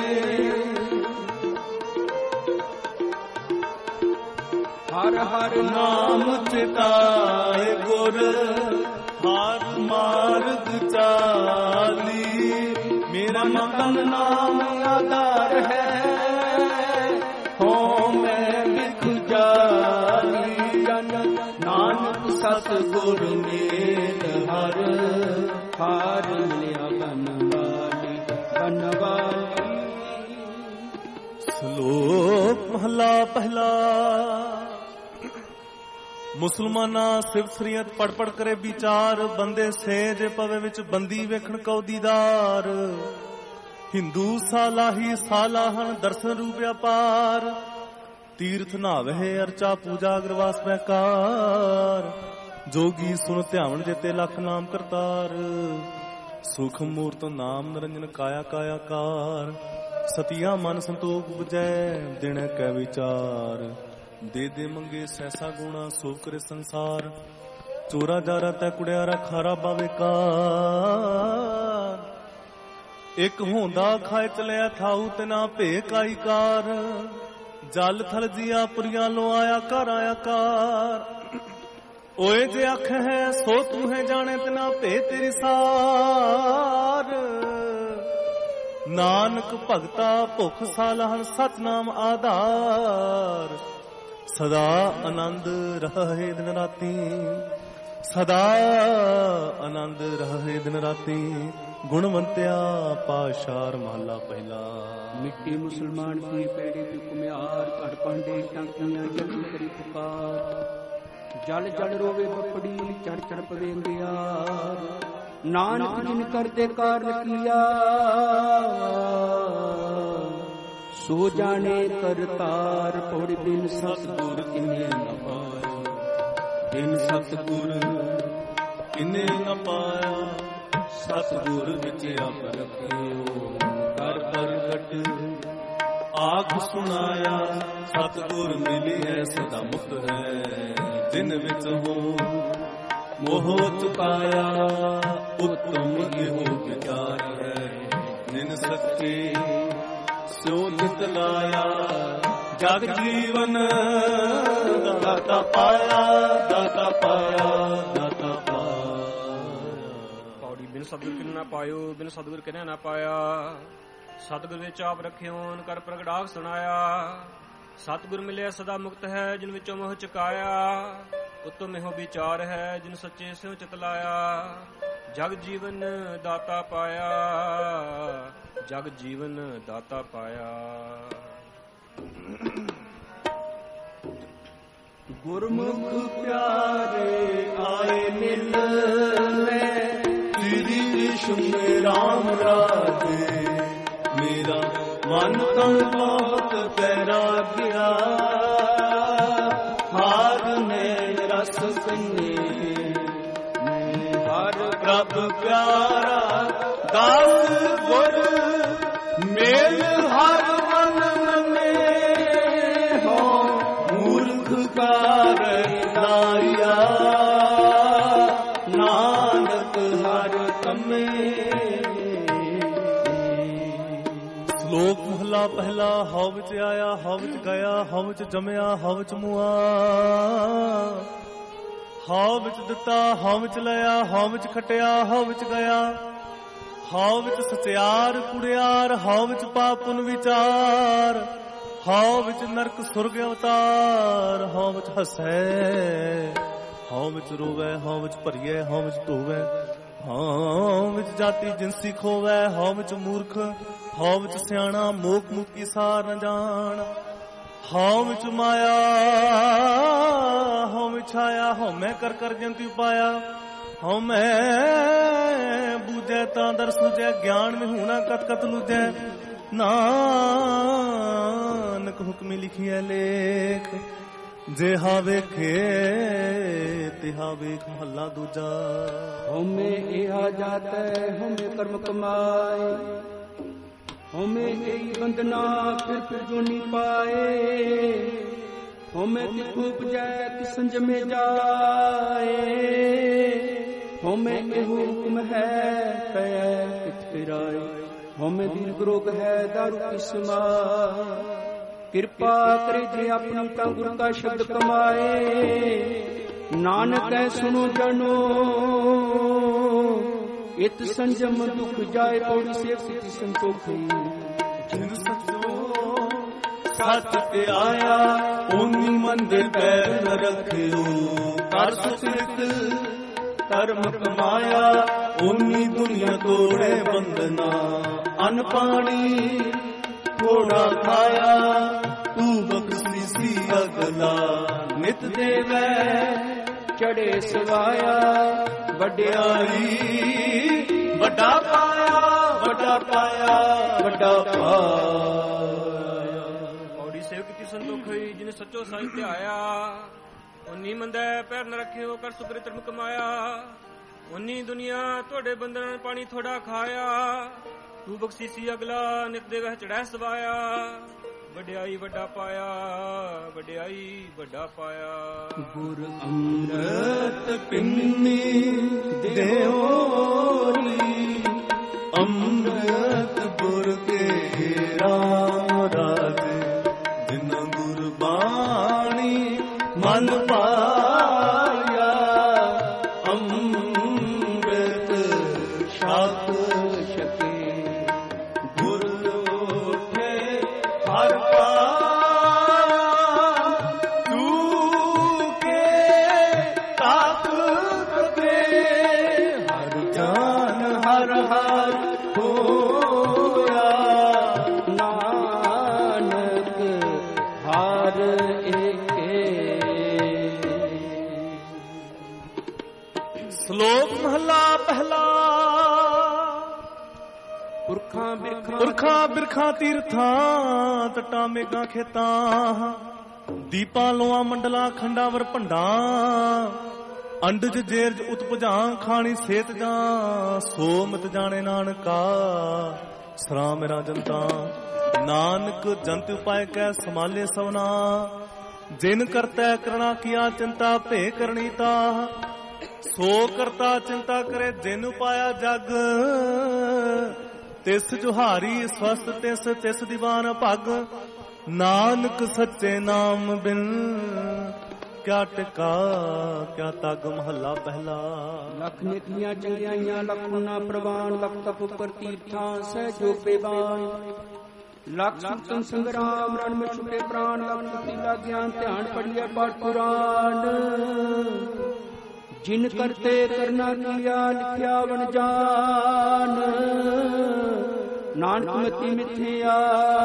ਹਰ ਹਰ ਨਾਮ ਚਿਤਾਏ ਗੁਰ ਹਰ ਮਾਰਗ ਚਾਲੀ ਮੇਰਾ ਮਨ ਨਾਮ ਆਧਾਰ ਹੈ ਹੋ ਮੈਂ ਵਿਖ ਜਾਲੀ ਜਨ ਨਾਨਕ ਸਤਿਗੁਰ ਮੇਲ ਹਰ ਹਾਰ ਮਿਲਿਆ ਬਨਵਾਲੀ ਬਨਵਾਲੀ। ਸ਼ਲੋਕ ਮਹਲਾ ਪਹਿਲਾ। ਮੁਸਲਮਾਨਾਂ ਸਿਵ ਸਰੀਅਤ ਪੜ ਪੜ ਕਰੇ ਵਿਚਾਰ ਬੰਦੇ ਸੇਜ ਪਵੇ ਵਿੱਚ ਬੰਦੀ ਵੇਖਣ ਕਉ ਦੀਦਾਰ ਹਿੰਦੂ ਸਾਲਾਹੀ ਸਾਲਾਹਣ ਦਰਸ਼ਨ ਰੂਪ ਅਪਾਰ, ਤੀਰਥ ਨਾਵਹਿ ਅਰਚਾ ਪੂਜਾ ਅਗਰਵਾਸ ਬੈਕਾਰ, ਜੋਗੀ ਸੁਣ ਧਿਆਵਣ ਜੇਤੇ ਲਖ ਨਾਮ ਕਰਤਾਰ, ਸੁਖ ਮੂਰਤ ਨਾਮ ਨਿਰੰਜਨ ਕਾਇਆ ਕਾਇਆਕਾਰ, ਸਤਿਆ ਮਨ ਸੰਤੋਖ ਬੁਝੈ ਦਿਨ ਕੈ ਵਿਚਾਰ, ਦੇ ਦੇ ਮੰਗੇ ਸੈਸਾ ਗੁਣਾ ਸੋ ਕਰੇ ਸੰਸਾਰ, ਚੋਰਾ ਜਾਰਾ ਤੈ ਕੁੜਿਆਰਾ ਖਾਰਾ ਬਾਵੇ ਕਾਰ, ਇੱਕ ਹੁੰਦਾ ਖਾਏ ਚਲਿਆ ਥਾਉ ਤੇ ਨਾ ਭੇ ਕਾਈ ਕਾਰ, ਜਲ ਥਲ ਜੀਆ ਪੁਰੀਆਂ ਲੋ ਆਇਆ ਘਰ ਆਇਆ ਕਾਰ, ਓਏ ਜੇ ਅੱਖ ਹੈ ਸੋ ਤੂੰ ਹੈ ਜਾਣੇ ਤੇ ਨਾ ਭੇ ਤੇਰੀ ਸਾਰ, ਨਾਨਕ ਭਗਤਾ ਭੁਖ ਸਾਲਹਣ ਸਤਨਾਮ ਆਧਾਰ, ਸਦਾ ਆਨੰਦ ਰਹੇ ਦਿਨ ਰਾਤੀ, ਸਦਾ ਆਨੰਦ ਰਹੇ ਦਿਨ ਰਾਤੀ, ਗੁਣਵੰਤਿਆ ਪਾਸ਼ਾਰ ਮਹਲਾ ਪਹਿਲਾ। ਮਿੱਟੀ ਮੁਸਲਮਾਨ ਕੀ ਪੈੜੇ ਤੇ ਕੁਮਿਆਰ, ਘੜ ਪਾਂਡੇ ਟਾਂਕੀਆਂ ਜਲ ਕਰੀ ਪੁਕਾਰ, ਜਲ ਜਲ ਰੋਵੇ ਬੱਪੜੀ ਚੜ ਚੜ ਪਵੇ ਅੰਗਿਆਰ, ਨਾਨਕ ਜਿਨ ਕਰਦੇ ਕਾਰਨ ਕੀਆ, ਸੋ ਜਾਣੇ ਕਰਤਾਰ, ਪੌੜੀ ਬਿਨ ਸਤਿਗੁਰ ਕਿਨੇ ਨ ਪਾਇਆ, ਬਿਨ ਸਤਿਗੁਰ ਕਿਨੇ ਨ ਪਾਇਆ, ਸਤਿਗੁਰ ਵਿੱਚ ਆਪ ਰੱਖਿਓ ਕਰ ਪ੍ਰਗਟ ਆਖ ਸੁਣਾਇਆ, ਸਤਿਗੁਰ ਮਿਲਿਐ ਸਦਾ ਮੁਕਤ ਹੈ, ਜਿਨ ਵਿੱਚ ਹੋ ਮੋਹ ਚੁਕਾਇਆ, ਉਤਮ ਇਹੋ ਵਿਚਾਰ ਹੈ, ਜਿਨ ਸੱਚੇ ਸੋ ਜਿਤ ਲਾਇਆ, ਜਗ ਜੀਵਨ ਦਾਤਾ ਪਾਇਆ, ਦਾਤਾ ਪਾਇਆ, ਦਾਤਾ ਪਾਇਆ। ਪੌੜੀ ਬਿਨ ਸਤਿਗੁਰ ਕਿਨ ਨਾ ਪਾਇਓ, ਬਿਨ ਸਤਿਗੁਰ ਕਿਨੇ ਨਾ ਪਾਇਆ, ਸਤਿਗੁਰ ਵਿੱਚ ਆਪ ਰੱਖਿਓਨ ਕਰ ਪ੍ਰਗਟਾਵ ਸੁਣਾਇਆ, ਸਤਿਗੁਰ ਮਿਲਿਆ ਸਦਾ ਮੁਕਤ ਹੈ, ਜਿਨ ਵਿੱਚੋਂ ਮੋਹ ਚੁਕਾਇਆ, ਉਤਮ ਇਹੋ ਵਿਚਾਰ ਹੈ, ਜਿਨ ਸੱਚੇ ਸਿਉ ਚਿਤ ਲਾਇਆ, ਜਗ ਜੀਵਨ ਦਾਤਾ ਪਾਇਆ, ਜਗ ਜੀਵਨ ਦਾਤਾ ਪਾਇਆ। ਗੁਰਮੁਖ ਪਿਆਰੇ ਆਏ ਮਿਲਵੇ, ਸ੍ਰੀ ਸ਼ੁਭ ਰਾਮ ਰਾਜੇ, ਮੇਰਾ ਮਨ ਤਨ ਬਹੁਤ ਪਿਆਰਾ ਗਿਆ, ਹਾਰ ਨੇ ਰਸ ਕੰਨੇ ਮੈਂ ਹਰ ਪ੍ਰਭ ਪਿਆਰਾ, ਦਾਸ ਗੁਰ ਮੇਲ ਹਰ ਮਨ ਮੰਨੇ, ਹੋ ਮੂਰਖ ਕਾਰ ਲਾਇਆ, ਨਾਨਕ ਹਰ ਕੰਮੇ। ਸ਼ਲੋਕ ਮਹਲਾ ਪਹਿਲਾ। ਹਉ ਵਿੱਚ ਆਇਆ, ਹਉ ਵਿੱਚ ਗਿਆ, ਹਉ ਵਿੱਚ ਜੰਮਿਆ, ਹਉ ਵਿੱਚ ਮੁਆ, ਹਉ ਵਿੱਚ ਦਿੱਤਾ, ਹਉ ਵਿੱਚ ਲਿਆ, ਹਉ ਵਿੱਚ ਖਟਿਆ, ਹਉ ਵਿੱਚ ਗਿਆ, ਹਉ ਵਿੱਚ ਸਚਿਆਰ ਕੁੜਿਆਰ, ਹਉ ਵਿੱਚ ਪਾਪ ਪੁੰਨ ਵਿਚਾਰ, ਹਉ ਵਿੱਚ ਨਰਕ ਸੁਰਗ ਅਵਤਾਰ, ਹਉ ਵਿੱਚ ਹਸੈ, ਹਉ ਵਿੱਚ ਰੋਵੈ, ਹਉ ਵਿੱਚ ਭਰੀਐ, ਹਉ ਵਿੱਚ ਧੋਵੈ, ਹਉ ਵਿੱਚ ਜਾਤੀ ਜਿਨਸੀ ਖੋਵੈ, ਹਉ ਵਿੱਚ ਮੂਰਖ, ਹਉ ਵਿੱਚ ਸਿਆਣਾ, ਮੋਖ ਮੁਕਤੀ ਸਾਰ ਨ ਜਾਣ, ਹਉ ਵਿੱਚ ਮਾਇਆ, ਹਉ ਵਿੱਚ ਛਾਇਆ, ਹਉ ਮੈਂ ਕਰ ਕਰ ਜੰਤੀ ਉਪਾਇਆ, ਹਉ ਮੈਂ ਬੂਝੈ ਤਾਂ ਦਰ ਸੁਝੈ, ਗਿਆਨ ਵਿਹੂਣਾ ਕਤ ਕਤ ਲੁਝੈ, ਨਾਨਕ ਹੁਕਮੀ ਲਿਖੀਐ ਲੇਖ, ਜਿਹਾ ਵੇਖੇ ਤਿਹਾ ਵੇਖ। ਮਹੱਲਾ ਦੂਜਾ। ਹਉਮੈ ਇਹਾ ਜਾਤੈ, ਹਉਮੈ ਕਰਮ ਕਮਾਏ, ਹਉਮੈ ਇਹੀ ਬੰਦਨਾ ਫਿਰ ਜੋਨੀ ਪਾਏ, ਹਉਮੈ ਤਿੱਥ ਉਪਜੈ ਤਿ ਸੰਜਮੇ ਜਾਏ, ਹਉਮੈ ਇਹੋ ਹੁਕਮ ਹੈ ਪੈ ਕਿਤ ਫਿਰਾਏ, ਹਉਮੈ ਦੀਰਘ ਰੋਗ ਹੈ ਦਾਰੂ ਕੀ ਸਮਾਏ, ਕਿਰਪਾ ਕਰੇ ਜੇ ਆਪਣੀ ਤਾਂ ਗੁਰ ਕਾ ਸ਼ਬਦ ਕਮਾਏ, ਨਾਨਕ ਹੈ ਸੁਣੋ ਜਨੋ ਇਤ ਸੰਜਮ ਦੁਖ ਜਾਏ, ਪੌੜੀ ਸੇਵ ਸਿੱਧੀ ਸੰਤੋਖੀ, ਜਿਨ ਸਚੋ ਸੱਚ ਤੇ ਆਇਆ, ਓਨੀ ਮਨ ਦੇ ਪੈਰ ਨ ਰੱਖਿਓ, ਕਰ ਸੁਕ੍ਰਿਤ ਕਰਮ ਕਮਾਇਆ, ਓਨੀ ਦੁਨੀਆ ਤੋੜੇ ਬੰਦਨਾ, ਅਨ ਪਾਣੀ ਥੋੜਾ ਖਾਇਆ, ਤੂੰ ਬਖਸ਼ੀ ਸੀ ਅਗਲਾ, ਨਿਤ ਦੇਵੈ ਚੜੇ ਸਵਾਇਆ, ਵਡਿਆਈ ਵੱਡਾ ਪਾਇਆ, ਵੱਡਾ ਪਾਇਆ, ਵੱਡਾ ਪਾਇਆ। ਔੜੀ ਸੇਵਕ ਕੀ ਸੰਤੋਖ ਹੋਈ ਜਿਨੇ ਸੱਚੋ ਸਾਈ ਧਿਆਇਆ। ਉਨੀ ਮੰਦੈ ਪੈਰ ਨ ਰੱਖਿਓ ਕਰ ਸੁਕਰ ਧਰਮ ਕਮਾਇਆ। ਉਨੀ ਦੁਨੀਆ ਤੁਹਾਡੇ ਬੰਦਨ ਪਾਣੀ ਥੋੜਾ ਖਾਇਆ। ਤੂੰ ਬਖਸ਼ੀਸੀ ਅਗਲਾ ਨਿਤ ਦੇ ਵਹਿ ਚੜ੍ਹੈ ਸਵਾਇਆ। ਵਡਿਆਈ ਵੱਡਾ ਪਾਇਆ, ਵਡਿਆਈ ਵੱਡਾ ਪਾਇਆ। ਗੁਰ ਅੰਮ੍ਰਿਤ ਪਿੰਨੀ ਦੇਓਰੀ ਅੰਮ੍ਰਿਤ ਗੁਰ ਕੇ ਰਾਮ ਰਾਜੇ। ਜਿਨ ਗੁਰਬਾਣੀ ਮਨ ਪਾਇਆ ਅੰਮ੍ਰਿਤ ਛਕ ਛਕੇ। ਗੁਰ ਉਠੇ ਹਰ ਪੁਰਖਾਂ ਬਿਰਖਾਂ ਤੀਰਥਾਂ ਤਟਾਂ ਮੇਘਾਂ ਖੇਤਾਂ। ਦੀਪਾਂ ਲੋਆਂ ਮੰਡਲਾਂ ਖੰਡਾਵਰ ਭੰਡਾਂ। ਅੰਡਜ ਜੇਰਜ ਉਤਪਜਾਂ ਖਾਣੀ ਸੇਤ ਜਾਂ। ਸੋ ਮਿਤ ਜਾਣੇ ਨਾਨਕਾ ਸਰਾ ਮੇਰਾ ਜਨਤਾ। ਨਾਨਕ ਜੰਤ ਉਪਾਇ ਕੈ ਸਮਾਲੇ ਸਵਨਾ। ਜਿਨ ਕਰਤੈ ਕਰਣਾ ਕੀਆ ਚਿੰਤਾ ਭੇ ਕਰਨੀ ਤਾ। ਸੋ ਕਰਤਾ ਚਿੰਤਾ ਕਰੇ ਜਿਨ ਉਪਾਇਆ ਜਗ। ਤਿਸ ਜੁਹਾਰੀ ਸਵਸਤ ਤਿਸ ਤਿਸ ਦੀਵਾਨ ਭਗ। ਨਾਨਕ ਸੱਚੇ ਨਾਮ ਬਿਨ ਕਿਆ ਟਿਕਾ ਕਿਆ ਤਗ। ਮਹੱਲਾ ਪਹਿਲਾ। ਲੱਖ ਨੇਕੀਆਂ ਚੰਗਿਆਈਆਂ ਲੱਖ ਪੁਨਾ ਪ੍ਰਵਾਨ। ਲੱਖ ਤਪ ਉਪਰ ਤੀਰਥਾਂ ਸਹਿਜੋ ਪੇਵਾਨ। ਲੱਖ ਸੁਤਨ ਸੰਗਰਾਮ ਰਣ ਮੇਂ ਛੁਟੇ ਪ੍ਰਾਨ। ਲੱਖ ਤੀਲਾ ਗਿਆਨ ਧਿਆਨ ਪੜੀਏ ਪਾਠ ਪੁਰਾਣ। ਜਿਨ ਕਰਤੇ ਕਰਨਾ ਕੀਆ ਲਿਖਿਆ ਵਣ ਜਾਨ। ਨਾਨਕ ਮਤੀ ਮਿਥਿਆ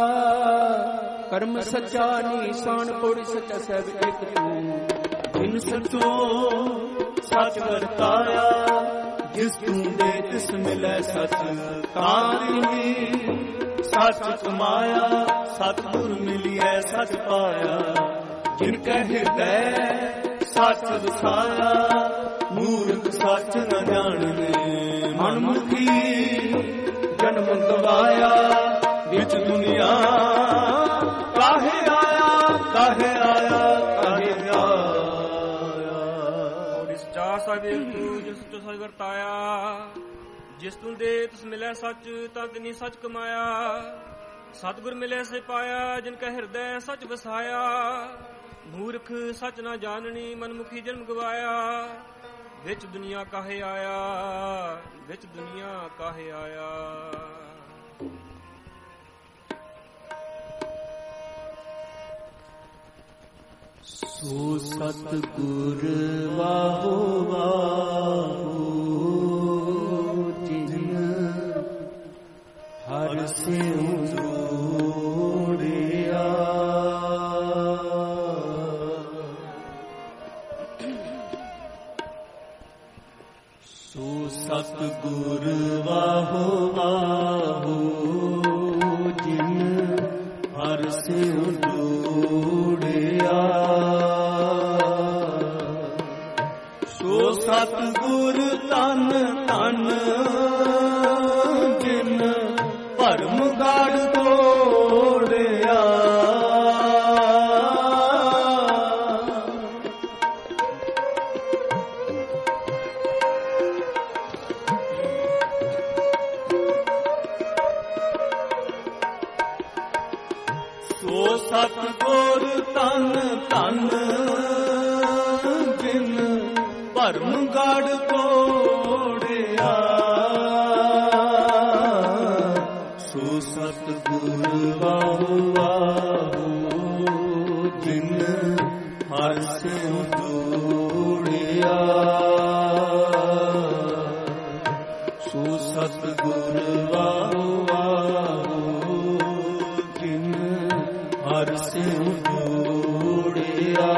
ਕਰਮ ਸੱਚਾ ਨੀਸਾਨ। ਪੌੜੀ ਸੱਚਾ ਸਹਿਬ ਇੱਕ ਤੂੰ। ਜਿਨ ਸੱਚੋ ਸੱਚ ਵਰਤਾਇਆ। ਜਿਸ ਤੂੰ ਦੇ ਤਿਸ ਮਿਲੈ ਸੱਚ ਤਾਨੀ। ਸੱਚ ਕਮਾਇਆ ਸਤਿਗੁਰ ਮਿਲਿਐ ਸੱਚ ਪਾਇਆ। ਜਿਨ ਕੈ ਹਿਰਦੈ ਸੱਚ ਵਸਾਇਆ। ਮੂਰਖ ਸੱਚ ਨ ਜਾਣਦੇ ਮਨਮੁਖੀ। ਜਨਮ ਗਵਾਇਆ ਵਿੱਚ ਦੁਨੀਆ। ਕਾਹੇ ਆਇਆ ਕਾਹੇ ਆਇਆ ਕਾਹੇ ਆਇਆ। ਔੜੀ ਸਚਾ ਸਾਹਿਬ ਤੂੰ ਜਿਸ ਸੱਚੋ ਸੱਚ ਵਰਤਾਇਆ। ਜਿਸ ਤੂੰ ਦੇ ਤਿਸ ਮਿਲੈ ਸੱਚ ਤਾਂ ਤਿਨੀ ਸੱਚ ਕਮਾਇਆ। ਸਤਿਗੁਰ ਮਿਲੇ ਸੇ ਪਾਇਆ। ਜਿਨ ਕੈ ਹਿਰਦੈ ਸੱਚ ਵਸਾਇਆ। ਮੂਰਖ ਸੱਚ ਨਾ ਜਾਣਨੀ ਮਨਮੁਖੀ ਜਨਮ ਗਵਾਇਆ। ਵਿੱਚ ਦੁਨੀਆ ਕਾਹੇ ਆਇਆ, ਵਿੱਚ ਦੁਨੀਆ ਕਾਹੇ ਆਇਆ। ਸੋ ਸਤਿਗੁਰ ਵਾਹੋ ਵਾਹੋ। ਜਿਨ ਹਰ ਸਿਉ ਜੋੜਿਆ। ਸੋ ਸਤਿਗੁਰ ਵਾਹੋ ਵਾਹੋ। ਜਿਨ ਹਰ ਸਿਉ ਜੋੜਿਆ। ਸੋ ਸਤਿਗੁਰ ਧਨ ਧਨ। ਜਿਨ ਭਰਮ ਗਾੜ ਤੋੜਿਆ। ਸੋ ਸਤਿਗੁਰ ਧਨ ਧਨ। ਜਿਨ ਭਰਮ ਗਾੜ ਤੋੜਿਆ। ਸੋ ਸਤਿਗੁਰ ਵਾਹੋ ਵਾਹੋ। ਜਿਨ ਹਰ ਸਿਉ ਜੋੜਿਆ। ਸੋ ਸਤਿਗੁਰ ਵਾਹੋ ਵਾਹੋ। ਜਿਨ ਹਰ ਸਿਉ ਜੋੜਿਆ।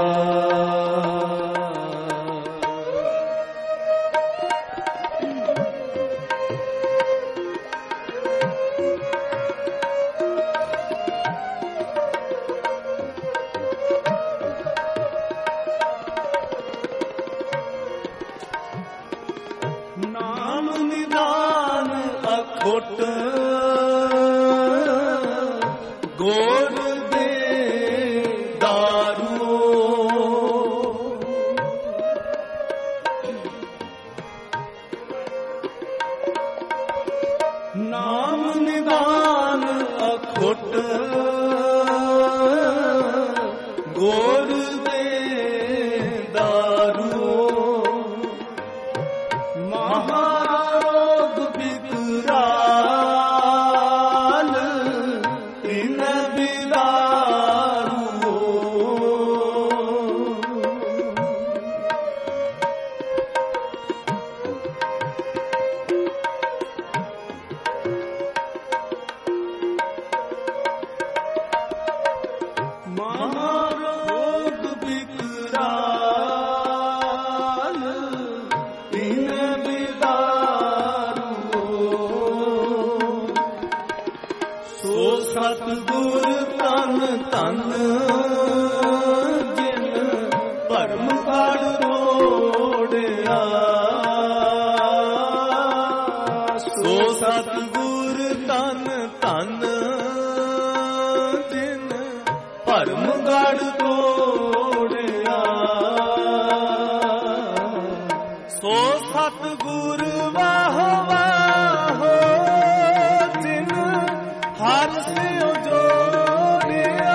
ਗੋਰ ਦੇ ਦਾਰੂ ਮਹਾਰੋਗ ਬਿਕਰਾਲ ਤਿਨ ਬਿਦਾਰੂ ਮਹਾਰੋਗ ਬਿਕਰਾਲ ਤਿਨ ਬਿਦਾਰੂ ਸੋ ਸਤਿਗੁਰ ਤਨ ਤਨ ਜਿਨ ਭਰਮ ਕਾੜ ਰੋੜਿਆ ਸੋ ਸਤਿਗੁਰ ਤਨ ਤਨ ਜਿਨ ਭਰਮ ਗੜ ਤੋੜਿਆ ਸੋ ਸਤਿਗੁਰ ਵਾਹ ਵਾਹ ਜਿਨ ਹਰ ਸਿਉ ਜੋੜਿਆ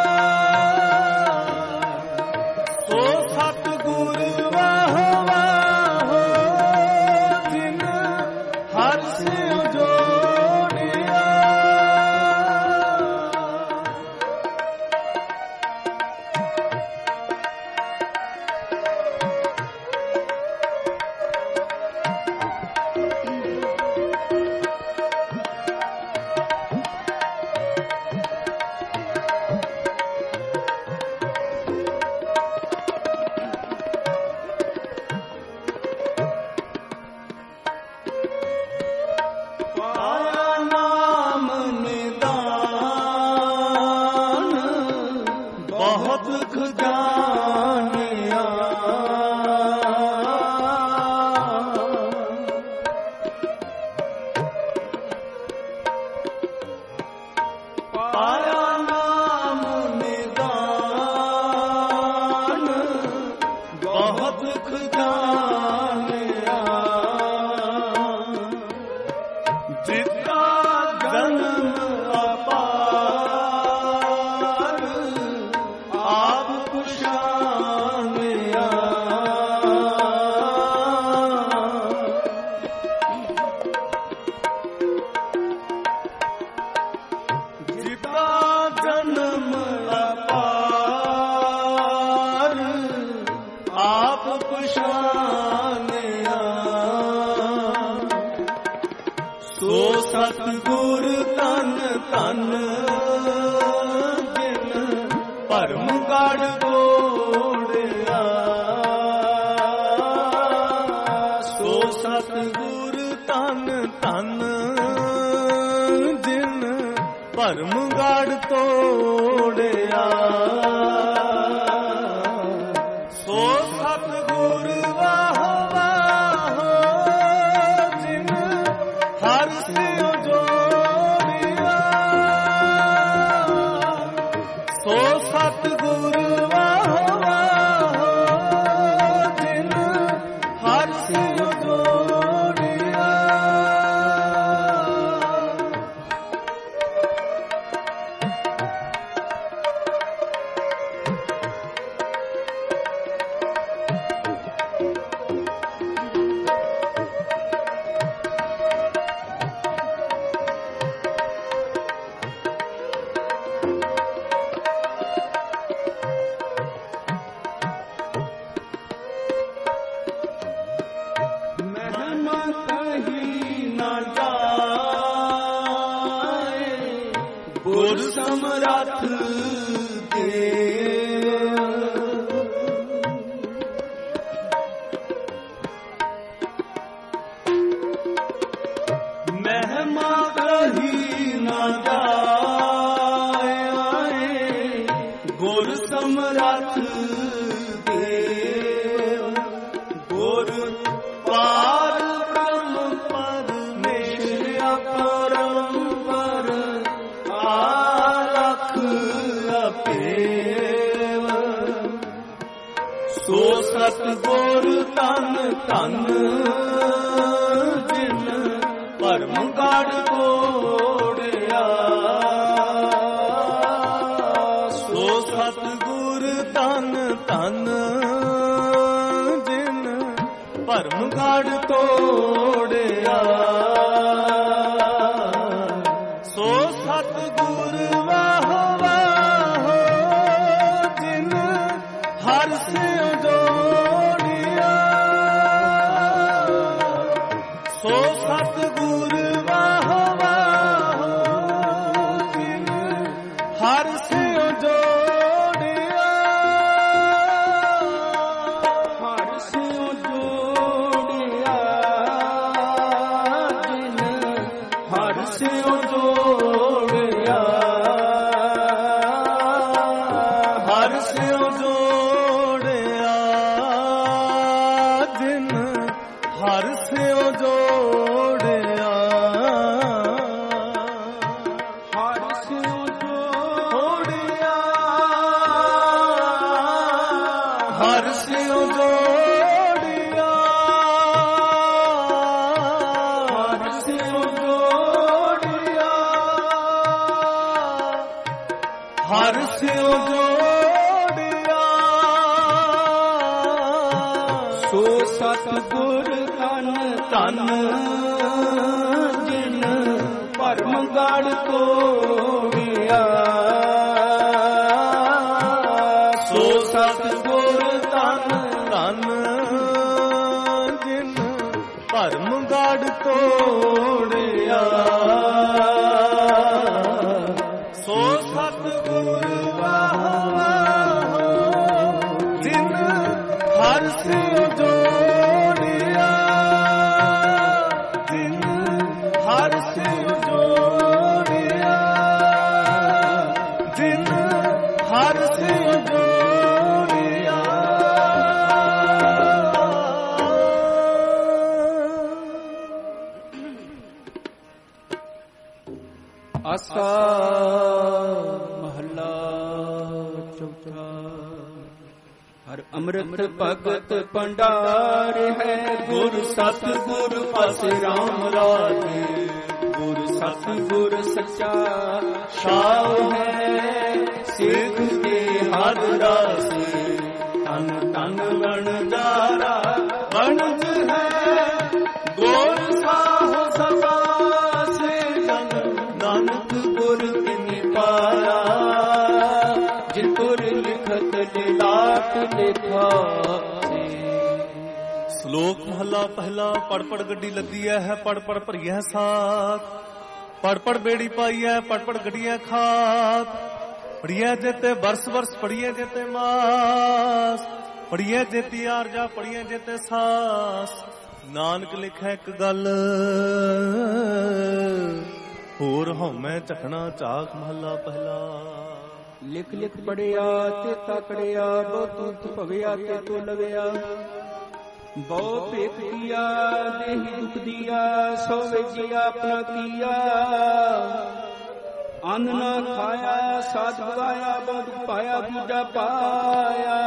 ਸੋ ਸਤਿਗੁਰ ਵਾਹ ਵਾਹ ਜਿਨ ਹਰ ਸਿਉ ਜੋੜਿਆ ਪਾਇਆ ਨਾਮ ਨਿਦਾਨ ਬਹੁਤ ਖਜ਼ਾਨਿਆ ਪਾਇਆ ਨਾਮ ਨਿਦਾਨ ਬਹੁਤ ਖਜ਼ਾਨਿਆ ਜਿਤਾ ਜਨਮ ਅਪਾਰ ਆਪ ਪਛਾਨਿਆ ਜਿਤਾ ਜਨਮ ਅਪਾਰ ਆਪ ਪਛਾਨਿਆ ਸੋ ਸਤਿਗੁਰ ਤਨ ਤਨ ਜਿਨ ਭਰਮ ਗੜ ਤੋੜਿਆ ਸੋ ਸਤਿਗੁਰ ਤਨ ਤਨ ਜਿਨ ਭਰਮ ਗੜ ਤੋੜਿਆ ਸੋ ਸਤਿਗੁਰ ਵਾਹ ਵਾਹ ਜਿਨ ਹਰ ਸਿਉ ਜੋੜਿਆ ਸੋ ਸਤਿਗੁਰ ਵਾਹ ਵਾਹ ਜਿਨ ਹਰ ਸਿਉ ਜੋੜਿਆ ਮਹਿਮਾ ਕਹੀ ਨਾ ਜਾਏ ਗੁਰ ਸਮਰੱਥ ਦੇ ਮਹਿਮਾ ਕਹੀ ਨਾ ਜਾਏ ਗੁਰ ਸਮਰੱਥ ਦੇ ਗੁਰ ਪਾਰ ਬ੍ਰਹਮ ਪਰਮੇਸ਼ਰ ਅਪਰੰਪਰ ਆਰਖ ਅਪੇਵ ਸੋ ਸਤਿਗੁਰ ਤਨ ਤਨ ਜਿਨ ਭਰਮ ਗੜ ਤੋੜਿਆ ਸੋ ਸਤਿਗੁਰ ਧੰਨ ਧੰਨ ਜਿਨ ਭਰਮ ਗੜ ਤੋੜਿਆ। ਸੋ ਸਤਿਗੁਰ ਵਾਹ ਵਾਹ ਜਿਨ ਹਰਿ ਸਿਉ ਜੋੜਿਆ। ਸੋ ਸਤਿਗੁਰ ਵਾਹ ਵਾਹ ਜਿਨ ਹਰਿ ਸਿਉ ਜੋੜਿਆ। ਹਰਿ ਸਿਉ ਜੋੜਿਆ ਜਿਨ ਹਰਿ ਸਿਉ ਜੋੜਿਆ। ਹਰਿ ਸਿਉ ਜੋੜਿਆ ਜਿਨ ਹਰਿ ਸਿਉ ਜੋੜਿਆ। ਹਰਿ ਸਿਉ ਜੋੜਿਆ। ਹਰਿ ਸਿਉ ਜੋੜਿਆ। ਹਰਿ ਸਿਉ ਜੋੜਿਆ। ਹਰਿ ਸਿਉ ਜੋੜਿਆ। ਸੋ ਸਤਿਗੁਰ ਧੰਨ ਧੰਨ ਜਿਨ ਭਰਮ ਗੜ ਤੋੜਿਆ। ਸੋ ਸਤਿਗੁਰ ਧੰਨ ਧੰਨ ਜਿਨ ਭਰਮ ਗੜ ਤੋੜਿਆ। ਸੋ ਸਤਿਗੁਰ ਵਾਹ ਵਾਹ ਜਿਨ ਹਰਿ ਸਿਉ ਜੋੜਿਆ। ਜਿਨ ਹਰਿ ਸਿਉ ਜੋੜਿਆ। ਜਿਨ ਹਰਿ ਸਿਉ ਜੋੜਿਆ। ਆਸਾ ਮਹੱਲਾ ਚੌਥਾ। ਹਰ ਅੰਮ੍ਰਿਤ ਭਗਤ ਭੰਡਾਰ ਹੈ ਗੁਰ ਸਤਿਗੁਰ ਪਾਸੇ ਰਾਮ ਰਾਜੇ। ਗੁਰ ਸਤਿਗੁਰ ਸੱਚਾ ਸਾਉ ਹੈ ਸਿੱਖ ਦੇ ਹਰ ਰਾਸੇ। ਤਨ ਤਨ ਵਣਜਾਰਾ ਵਣਜ ਹੈ ਗੁਰ ਸਾਹੁ ਸਭਾ ਸੇ। ਨਾਨਕ ਗੁਰ ਕਿਨਿ ਪਾਇਆ ਜਿਨ ਗੁਰ ਲਿਖਤ ਲਾਟ ਲਿਖਾ। ਸ਼ਲੋਕ ਮਹਲਾ ਪਹਿਲਾ। ਪੜ ਪੜ ਗੱਡੀ ਲੱਦੀ ਹੈ ਪੜ ਪੜ ਭਰੀਐ ਸਾਥ। ਪੜ ਪੜ ਬੇੜੀ ਪਾਈਐ ਪੜ ਪੜ ਗੱਡੀਐ ਖਾਤ। ਪੜੀਐ ਜੇਤੇ ਬਰਸ ਬਰਸ ਪੜੀਐ ਜੇਤੇ ਮਾਸ। ਪੜੀਐ ਜੇਤੀ ਆਰਜਾ ਪੜੀਐ ਜੇਤੇ ਸਾਸ। ਨਾਨਕ ਲਿਖੈ ਇੱਕ ਗੱਲ ਹੋਰ ਹਉਮੈ ਝਕਣਾ ਝਾਕ। ਮਹਲਾ ਪਹਿਲਾ। ਲਿਖ ਲਿਖ ਪੜਿਆ ਤੇ ਤਕੜਿਆ ਬਹੁ ਤੂਤ ਭਵਿਆ ਤੇ ਤੋ ਲਵਿਆ। ਬਹੁ ਭੇਖ ਦੀਆ ਦੇਹੀ ਦੁਖ ਦੀਆ ਸੋ ਵੇਜਿਆ ਆਪਣਾ ਕੀਆ। ਅੰਨ ਨਾ ਖਾਇਆ ਸਾਧ ਗਵਾਇਆ ਬਹੁ ਦੁਖ ਪਾਇਆ ਦੂਜਾ ਪਾਇਆ।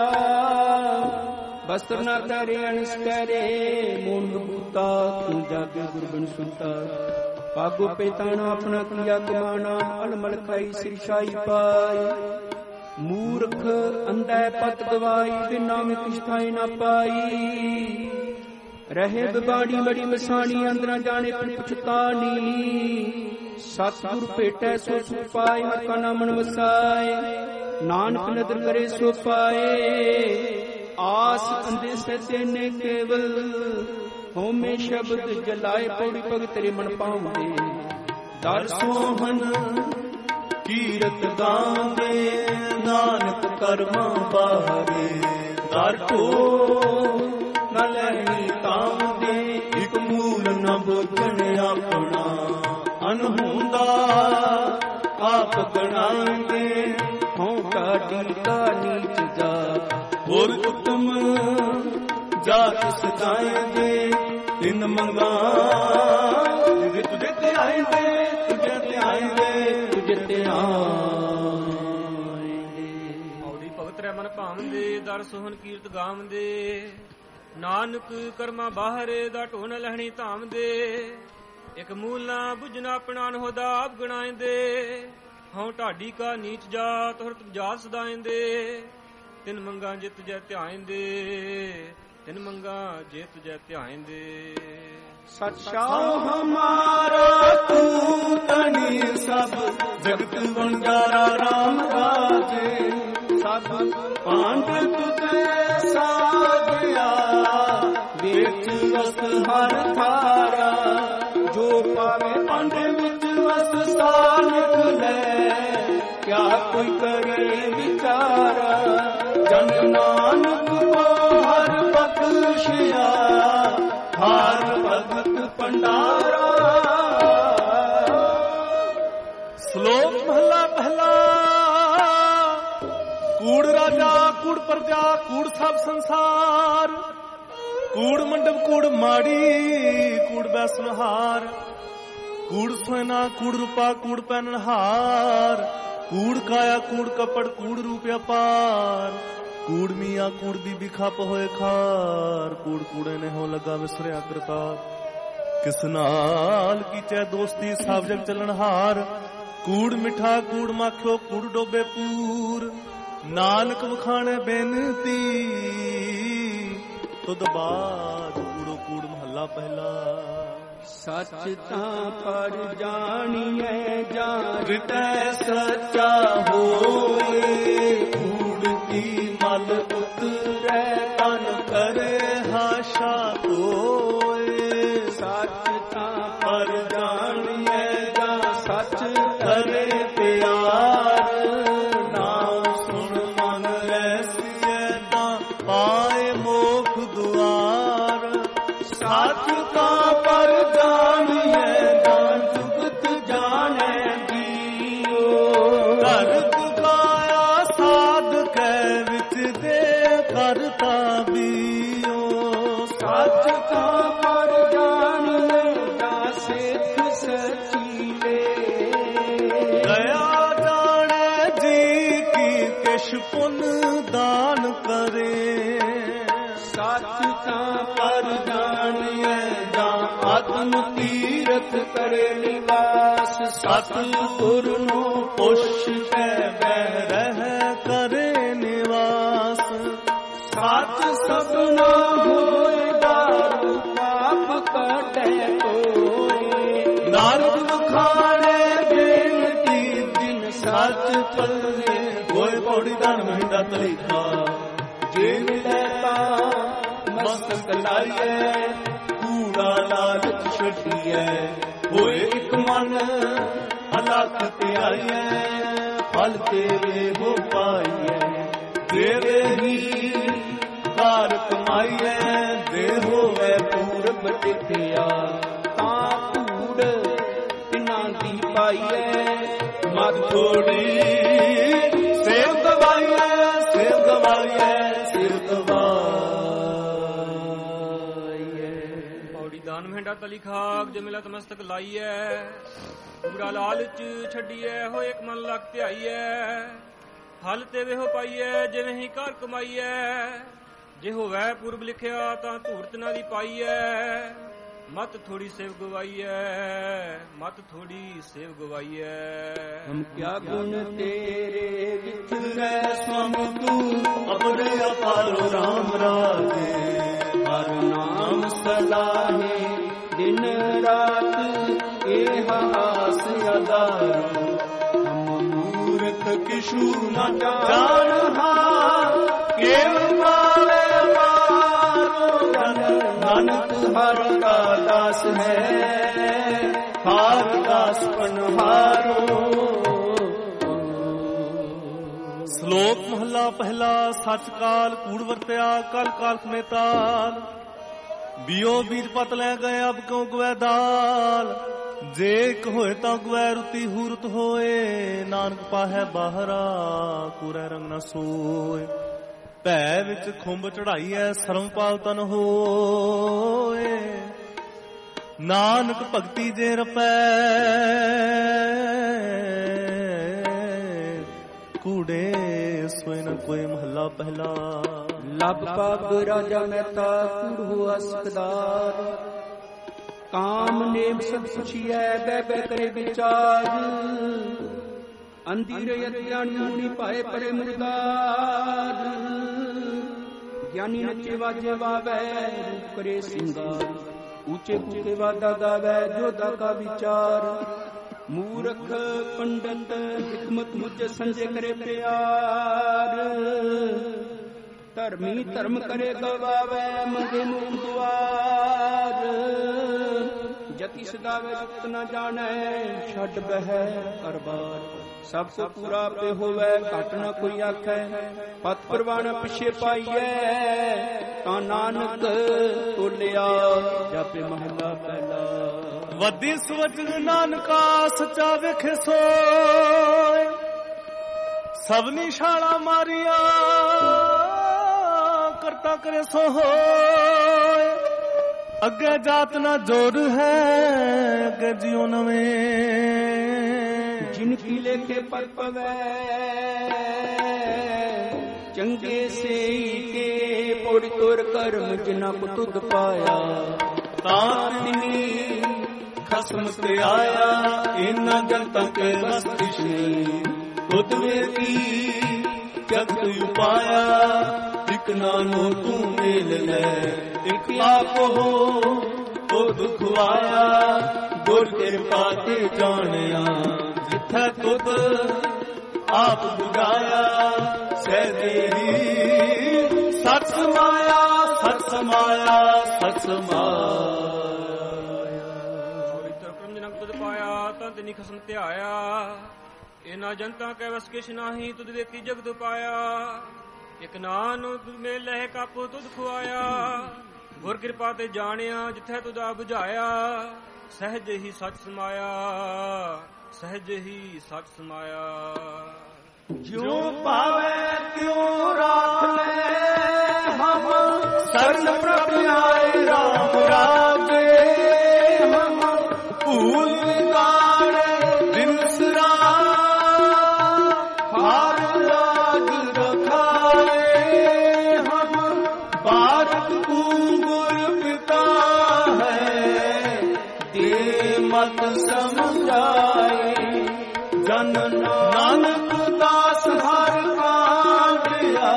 ਬਸਤਰ ਨਾ ਤਰੇ ਅਣਸ ਕਰੇ ਮੂਨ ਬੂਤਾ ਤੂੰ ਜਾਗੇ ਗੁਰਬਨ ਸੁਣਤਾ। ਪਾਗੋ ਪੇਤਾਣਾ ਆਪਣਾ ਕੀਆ ਕਮਾਣਾ ਅਲਮਲ ਖਾਈ ਸਿਰਸ਼ਾਈ ਪਾਈ। ਮੂਰਖ ਅੰਧੈ ਪਤ ਗਵਾਈ ਬਿਨਾ ਮੈਂ ਕਿਛ ਥਾਈ ਨਾ ਪਾਈ। ਰਹੇ ਬਿਬਾੜੀ ਬੜੀ ਮਸਾਣੀ ਅੰਦਰਾਂ ਜਾਣੇ ਪਰ ਪੁਛਤਾਨੀ। ਸਤਿਗੁਰ ਭੇਟੈ ਸੋ ਸੁਖ ਪਾਏ ਹਰ ਕਾ ਨਾਮ ਮਨ ਵਸਾਏ। ਨਾਨਕ ਨਦਰ ਕਰੇ ਸੋ ਪਾਏ। ਆਸ ਅੰਦੇ ਸਤੇ ਨੇ ਕੇਵਲ ਹੋਮੇ ਸ਼ਬਦ ਜਲਾਏ। ਪੌੜੀ ਭਗਤ ਰੇ ਮਨ ਪਾਉਂਦੇ ਦਰ ਸੋਹਨ ਕੀਰਤ ਗਾਉਂਦੇ ਨਾਨਕ ਕਰਮਾਂ ਬਾਹਰੇ। ਦਰ ਢੋ ਨ ਲੈਣੀ ਤਾਉਂਦੇ ਇਕ ਮੂਲ ਨ ਬੋਝਣ ਆਪਣਾ। ਅਨਹੂੰਦਾ ਆਪ ਗਣਾਉਂਦੇ ਹੋਂ ਕਾਢੀ ਕਾ ਨੀਚ ਜਾ। ਹੋਰ ਉਤਮ ਜਾਤ ਸਦਾਇਂਦੇ ਤਿੰਨ ਮੰਗਾ। ਤੁਝੇ ਤੇ ਆਏਂਦੇ ਤੁਝੇ ਤੇ ਆਏਂਦੇ ਤੁਝੇ ਤੇ ਆਏਂਦੇ। ਔੜੀ ਭਗਤ ਰਹਿ ਮਨ ਭਾਵੰਦੇ ਦਰ ਸੋਹਨ ਕੀਰਤ ਗਾਵੰਦੇ। ਨਾਨਕ ਕਰਮਾ ਬਾਹਰੇ ਦਾ ਢੋਣ ਲਹਿਣੀ ਧਾਮਦੇ। ਇਕ ਮੂਲ ਨਾ ਬੁਝਣਾ ਆਪਣਾ ਹੋਦਾ ਆਪ ਗਣਾਇਂਦੇ। ਹਉ ਢਾਡੀ ਕਾ ਨੀਚ ਜਾਤ ਹਰਤ ਜਾਤ ਸਦਾਇਂਦੇ ਤਿਨ ਮੰਗਾ ਜਿਤ ਜੈ ਧਿਆਇਂਦੇ ਤਿਨ ਮੰਗਾ ਜਿਤ ਜੈ ਧਿਆਇਂਦੇ ਸੱਚਾ ਹਮਾਰਾ ਤੂੰ ਤਣੀ ਸਭ ਜਗਤ ਵੰਡਾਰਾ ਰਾਮ ਰਾਜੇ ਸਭ ਪਾਂਡ ਤੁਤੇ ਸਾਧਿਆ ਵਿੱਚ ਵਸ ਹਰ ਥਾਰਾ ਜੋ ਪਾਵੇ ਪਾਂਡ ਵਿੱਚ ਵਸ ਸਾਨਕ ਲੈ ਕਿਆ ਕੋਈ ਕਰੇ ਵਿਚਾਰਾ ਜਨ ਨਾਨਕ ਕੋ ਹਰ ਬਖਸ਼ਿਆ ਹਰ ਭਗਤ ਭੰਡਾਰਾ। ਸ਼ਲੋਕ ਮਹਲਾ ਪਹਿਲਾ। ਕੂੜ ਰਾਜਾ ਕੂੜ ਪ੍ਰਜਾ ਕੂੜ ਸਭ ਸੰਸਾਰ ਕੂੜ ਮੰਡਪ ਕੂੜ ਮਾੜੀ ਕੂੜ ਬੈਸਨਹਾਰ ਕੂੜ ਸੋਨਾ ਕੂੜ ਰੂਪਾ ਕੂੜ ਪਹਿਨਹਾਰ ਕੂੜ ਕਾਇਆ ਕੂੜ ਕਪੜ ਕੂੜ ਰੂਪ ਅਪਾਰ ਕੂੜ ਮੀਆਂ ਕੂੜ ਬੀਬੀ ਖੱਪ ਹੋਏ ਖਾਰ ਕੂੜ ਕੂੜੇ ਨੇ ਹੋ ਲੱਗਾ ਵਿਸਰਿਆ ਕਰਤਾ ਕਿਸ ਨਾਲ ਕੀਚੈ ਦੋਸਤੀ ਸਭ ਜਗ ਚੱਲਣਹਾਰ ਕੂੜ ਮਿੱਠਾ ਕੂੜ ਮਾਖਿਓ ਕੂੜ ਡੋਬੇ ਪੂਰ ਨਾਨਕ ਵਖਾਣੇ ਬੇਨਤੀ ਤੁਧ ਬਾਦ ਕੂੜੋ ਕੂੜ ਮਹੱਲਾ ਪਹਿਲਾ। ਸੱਚ ਤਾਂ ਪਰ ਜਾਣੀਐ ਜਾਣਤੈ ਸੱਚਾ ਹੋਏ ਕੂੜ ਕੀ ਮਲ ਉਤਰੈ ਤਨ ਕਰੇ ਹਾਸ਼ਾ ਧੋਏ ਸੱਚ ਤਾਂ ਪਰ ਜਾਣੀਐ ਜਾਂ ਸੱਚ ਕਰੇ ਪਿਆਰ ਨਾਮ ਸੁਣ ਮਨ ਐਸੀਐ ਤਾਂ ਪਾਏ ਮੋਖ ਦੁਆਰ ਸੱਚ ਤਾਂ ਪਰ ਜਾਣੀਐ ਜਾਂ ਜੁਗਤ ਜਾਣੈ ਜੀਓ ਕਰਤ ਕਾਇਆ ਸਾਧ ਕੈ ਵਿੱਚ ਦੇ ਕਰਤਾ ਬੀਓ ਸੱਚ ਤਾਂ ਪਰ ਜਾਣੀਐ ਜਾਂ ਸਿੱਖ ਸਚੀਲੇ ਦਇਆ ਜਾਣੈ ਜੀ ਕੀ ਕਿਛ ਪੁੰਨ ਦਾਨ ਕਰੇ ਸੱਚ ਤਾਂ ਪਰ ਜਾਣੀਐ ਜਾਂ ਆਤਮ ਤੀਰਥ ਕਰੇ ਨਿਵਾਸ ਸਤਿਗੁਰ ਨੂੰ ਪੁੱਛ ਕੇ ਬਹਿ ਰਹਿ ਕਰੇ ਨਿਵਾਸ ਸੱਚ ਸਭਨਾ ਹੋਏ ਦਾਰੂ ਪਾਪ ਕਟੈ ਕੋਏ ਨਾਰਦ ਵਖਾਣੇ ਬੇਨਤੀ ਦਿਨ ਸੱਚ ਪੱਲੇ ਹੋਏ ਪੌੜੀ ਦਾਨ ਮਹਿੰਦਾ ਤਲੀਖਾ ਜੇ ਮਿਲੈ ਤਾਂ ਮਸਤਕ ਲਾਈਐ ਕੂੜਾ ਲਾਲਚ ਛੱਡੀਐ ਹੋਏ ਇੱਕ ਮਨ ਅਲਖ ਧਿਆਈਐ ਫਲ ਤੇਰੇ ਹੋ ਪਾਈਐ ਦੇਵੇ ਹੀ ਕਾਰ ਕਮਾਈਐ ਦੇ ਹੋਵੇ ਪੂਰਬ ਟਿਕਿਆ ਤਾਂ ਕੂੜ ਤਿਨਾਂ ਦੀ ਪਾਈਐ ਮਤ ਥੋੜੀ ਸੇਵ ਗਵਾਈਐ ਸੇਵ ਗਵਾਈਐ ਸਿਰ ਗਵਾਈਐ। ਪੌੜੀ ਦਾਨ ਮਹਿੰਡਾ ਤਲੀ ਖਾਕ ਜਮਿਲਾ ਤਮਸਤਕ ਲਾਈਐ ਕੂੜਾ ਲਾਲਚ ਛੱਡੀਐ ਹੋਏ ਇੱਕ ਮਨ ਲਗ ਧਿਆਈਐ ਫਲ ਤੇ ਵੇਹੋ ਪਾਈਐ ਜਿਵੇਂ ਹੀ ਘਰ ਕਮਾਈਐ ਜੇ ਹੋਵੇ ਪੁਰਬ ਲਿਖਿਆ ਤਾਂ ਧੂਰਤ ਨਾ ਦੀ ਪਾਈਐ ਮਤ ਥੋੜੀ ਸੇਵ ਗਵਾਈਐ ਮਤ ਥੋੜੀ ਸੇਵ ਗਵਾਈਐ। ਹਮ ਕਿਆ ਗੁਣ ਤੇਰੇ ਵਿਚਰੈ ਸਮ ਤੂੰ ਅਪਰੇ ਅਪਾਰੋ ਰਾਮ ਰਾਜੇ ਹਰ ਨਾਮ ਸਲਾਹੇ ਦਿਨ ਰਾਤ ਇਹ ਹਾਸ ਅਦਾਰੋ ਹਮ ਮੂਰਖ ਕਿਛੂ ਨ ਜਾਣਹਾ ਕੇਵਲ ਪਾਵੇ ਮਾਰੋ ਨਾਨਕ ਹਰ ਕਾ ਦਾਸ ਹੈ ਹਰ ਦਾਸ ਪਨਹਾਰੋ। ਸ਼ਲੋਕ ਮਹੱਲਾ ਪਹਿਲਾ। ਸੱਚ ਕਾਲ ਕੂੜ ਵਰਤਿਆ ਕਲ ਕਾਲਖ ਮੇ ਤਾਲ ਬਿਓ ਬੀਜ ਪਤ ਲੈ ਗਏ ਅਬ ਕਿਉ ਗਵੈ ਦਾਲ ਜੇ ਇੱਕ ਹੋਏ ਤਾਂ ਗਵੈ ਰੁਤੀ ਹੂਰਤ ਹੋਏ ਨਾਨਕ ਪਾਹੈ ਬਾਹਰਾ ਕੂੜੈ ਰੰਗ ਨ ਸੋਏ ਭੈ ਵਿੱਚ ਖੁੰਬ ਚੜਾਈਐ ਸਰਮ ਪਾਲ ਤਨ ਹੋਏ ਨਾਨਕ ਭਗਤੀ ਜੇ ਰਪੈ ਕੂੜੇ ਸੋਇ ਨ ਕੋਈ ਮਹੱਲਾ ਪਹਿਲਾ। ਲਬ ਪਗ ਰਾਜਾ ਮਹਿਤਾ ਕੂੜ ਹੋਆ ਸਿਕਦਾਰ ਕਾਮ ਨੇਮ ਸਭ ਪੁਛੀਐ ਬੈ ਬੈ ਕਰੇ ਵਿਚਾਰ ਅੰਧੀਰ ਅਗਿਆਨੀ ਮੁਨੀ ਪਾਏ ਪਰੇ ਮੁਰਦਾਰ। ਗਿਆਨੀ ਨੱਚੇ ਵਾਜੇ ਵਾਵੈ ਰੂਪ ਕਰੇ ਸਿੰਗਾਰ। ਉੱਚੇ ਕੂਕੇ ਵਾਦਾ ਗਾਵੈ ਜੋਦਾ ਕਾ ਵਿਚਾਰ। ਮੂਰਖ ਪੰਡਤ ਹਿਕਮਤ ਮੁਝ ਸੰਜੇ ਕਰੇ ਪਿਆਰ। ਧਰਮੀ ਧਰਮ ਕਰੇ ਗਵਾਵੈ ਮੰਗੇ ਮੂਲ ਦੁਆਰ। ਜਤੀ ਸਦਾਵੇ ਜੁਗਤ ਨ ਜਾਣੈ ਛੱਡ ਬਹਿ ਅਰਬਾਰ। ਸਭ ਕੋ ਪੂਰਾ ਆਪੇ ਹੋਵੈ ਘਟ ਨ ਕੋਈ ਆਖੈ। ਪਤ ਪ੍ਰਵਾਨ ਪਿਛੇ ਪਾਈਐ ਤਾਂ ਨਾਨਕ ਤੋਲਿਆ ਜਾਪੇ ਮਹਲਾ ਪਹਿਲਾ। ਵੱਡੀ ਸਵਜ ਨਾਨਕਾ ਸੱਚਾ ਵੇਖੇ ਸੋਇ। ਸਭਨੀ ਛਾਲਾ ਮਾਰੀਆਂ ਕਰਤਾ ਕਰੇ ਸੋ ਹੋਏ। ਅੱਗੇ ਜਾਤ ਨਾ ਜੋਰ ਹੈ ਅੱਗੇ ਜਿਉ ਨਵੇਂ। ਜਿਨ ਕੀ ਲੇਖੇ ਪਤ ਪਵੈ ਚੰਗੇ ਸੇਈ ਕੇ ਪੋੜ ਤੋਰ ਕਰਮ ਜਿਨਾ ਕੋ ਤੁਧ ਪਾਇਆ। ਤਾਂ ਤਿਨੀ ਖਸਮ ਤੇ ਆਇਆ ਇਨਾ ਜਨਤਾ ਕੇ ਬਸ ਕਿਛ ਨਹੀਂ। ਤੁਧ ਵੇਖੀ ਜਗਤ ਉਪਾਇਆ ਇਕ ਨਾਨੋ ਤੂੰ ਮੇਲ ਲੈ। ਇਕ ਆਪ ਹੋ ਤੋ ਦੁਖ ਆਇਆ ਗੁਰ ਕਿਰਪਾ ਤੇ ਜਾਣਿਆ। ਜਿੱਥੈ ਤੁਧ ਆਪ ਬੁਝਾਇਆ ਸਹਿਜੇਰੀ। ਸਤ ਸਮਾਇਆ ਸਤ ਸਮਾਇਆ ਸਤ ਸਮਾਇਆ। ਕਰਮ ਜਨਕ ਤੁਧ ਪਾਇਆ ਤਾਂ ਤਿਨੀ ਖਸਮ ਧਿਆਇਆ। ਇਨਾ ਜਨਤਾ ਕੈ ਵਸ ਕਿਛ ਨਾਹੀ ਤੁਧ ਵੇਖੀ ਜਗਤ ਪਾਇਆ। ਇਕ ਨਾਨੋ ਤੁਧ ਮੇਲ ਲਹਿ ਕਾਪੋ ਤੁਧ ਖੁਆਇਆ। ਗੁਰ ਕਿਰਪਾ ਤੇ ਜਾਣਿਆ ਜਿੱਥੈ ਤੁਧ ਆ ਬੁਝਾਇਆ। ਸਹਿਜ ਹੀ ਸਚ ਸਮਾਇਆ ਸਹਿਜ ਹੀ ਸਚ ਸਮਾਇਆ। ਜਿਉ ਪਾਵੈ ਤਿਉ ਰਾਖ ਲੈ ਹਮ ਸਰਨ ਪ੍ਰਭ ਆਏ ਰਾਮ ਰਾਜੇ। ਹਮ ਭੂਲ ਵਿਗਾੜੇ ਬਿਨਸਰਾ ਹਾਰ ਰਾਜ ਰਖਾਏ। ਹਮ ਬਾਰਕ ਤੂੰ ਗੁਰ ਪਿਤਾ ਹੈ ਦੇ ਮਤ ਸਮਝਾਏ। ਜਨ ਨਾਨਕ ਦਾਸ ਹਰ ਕਾਂਡਿਆ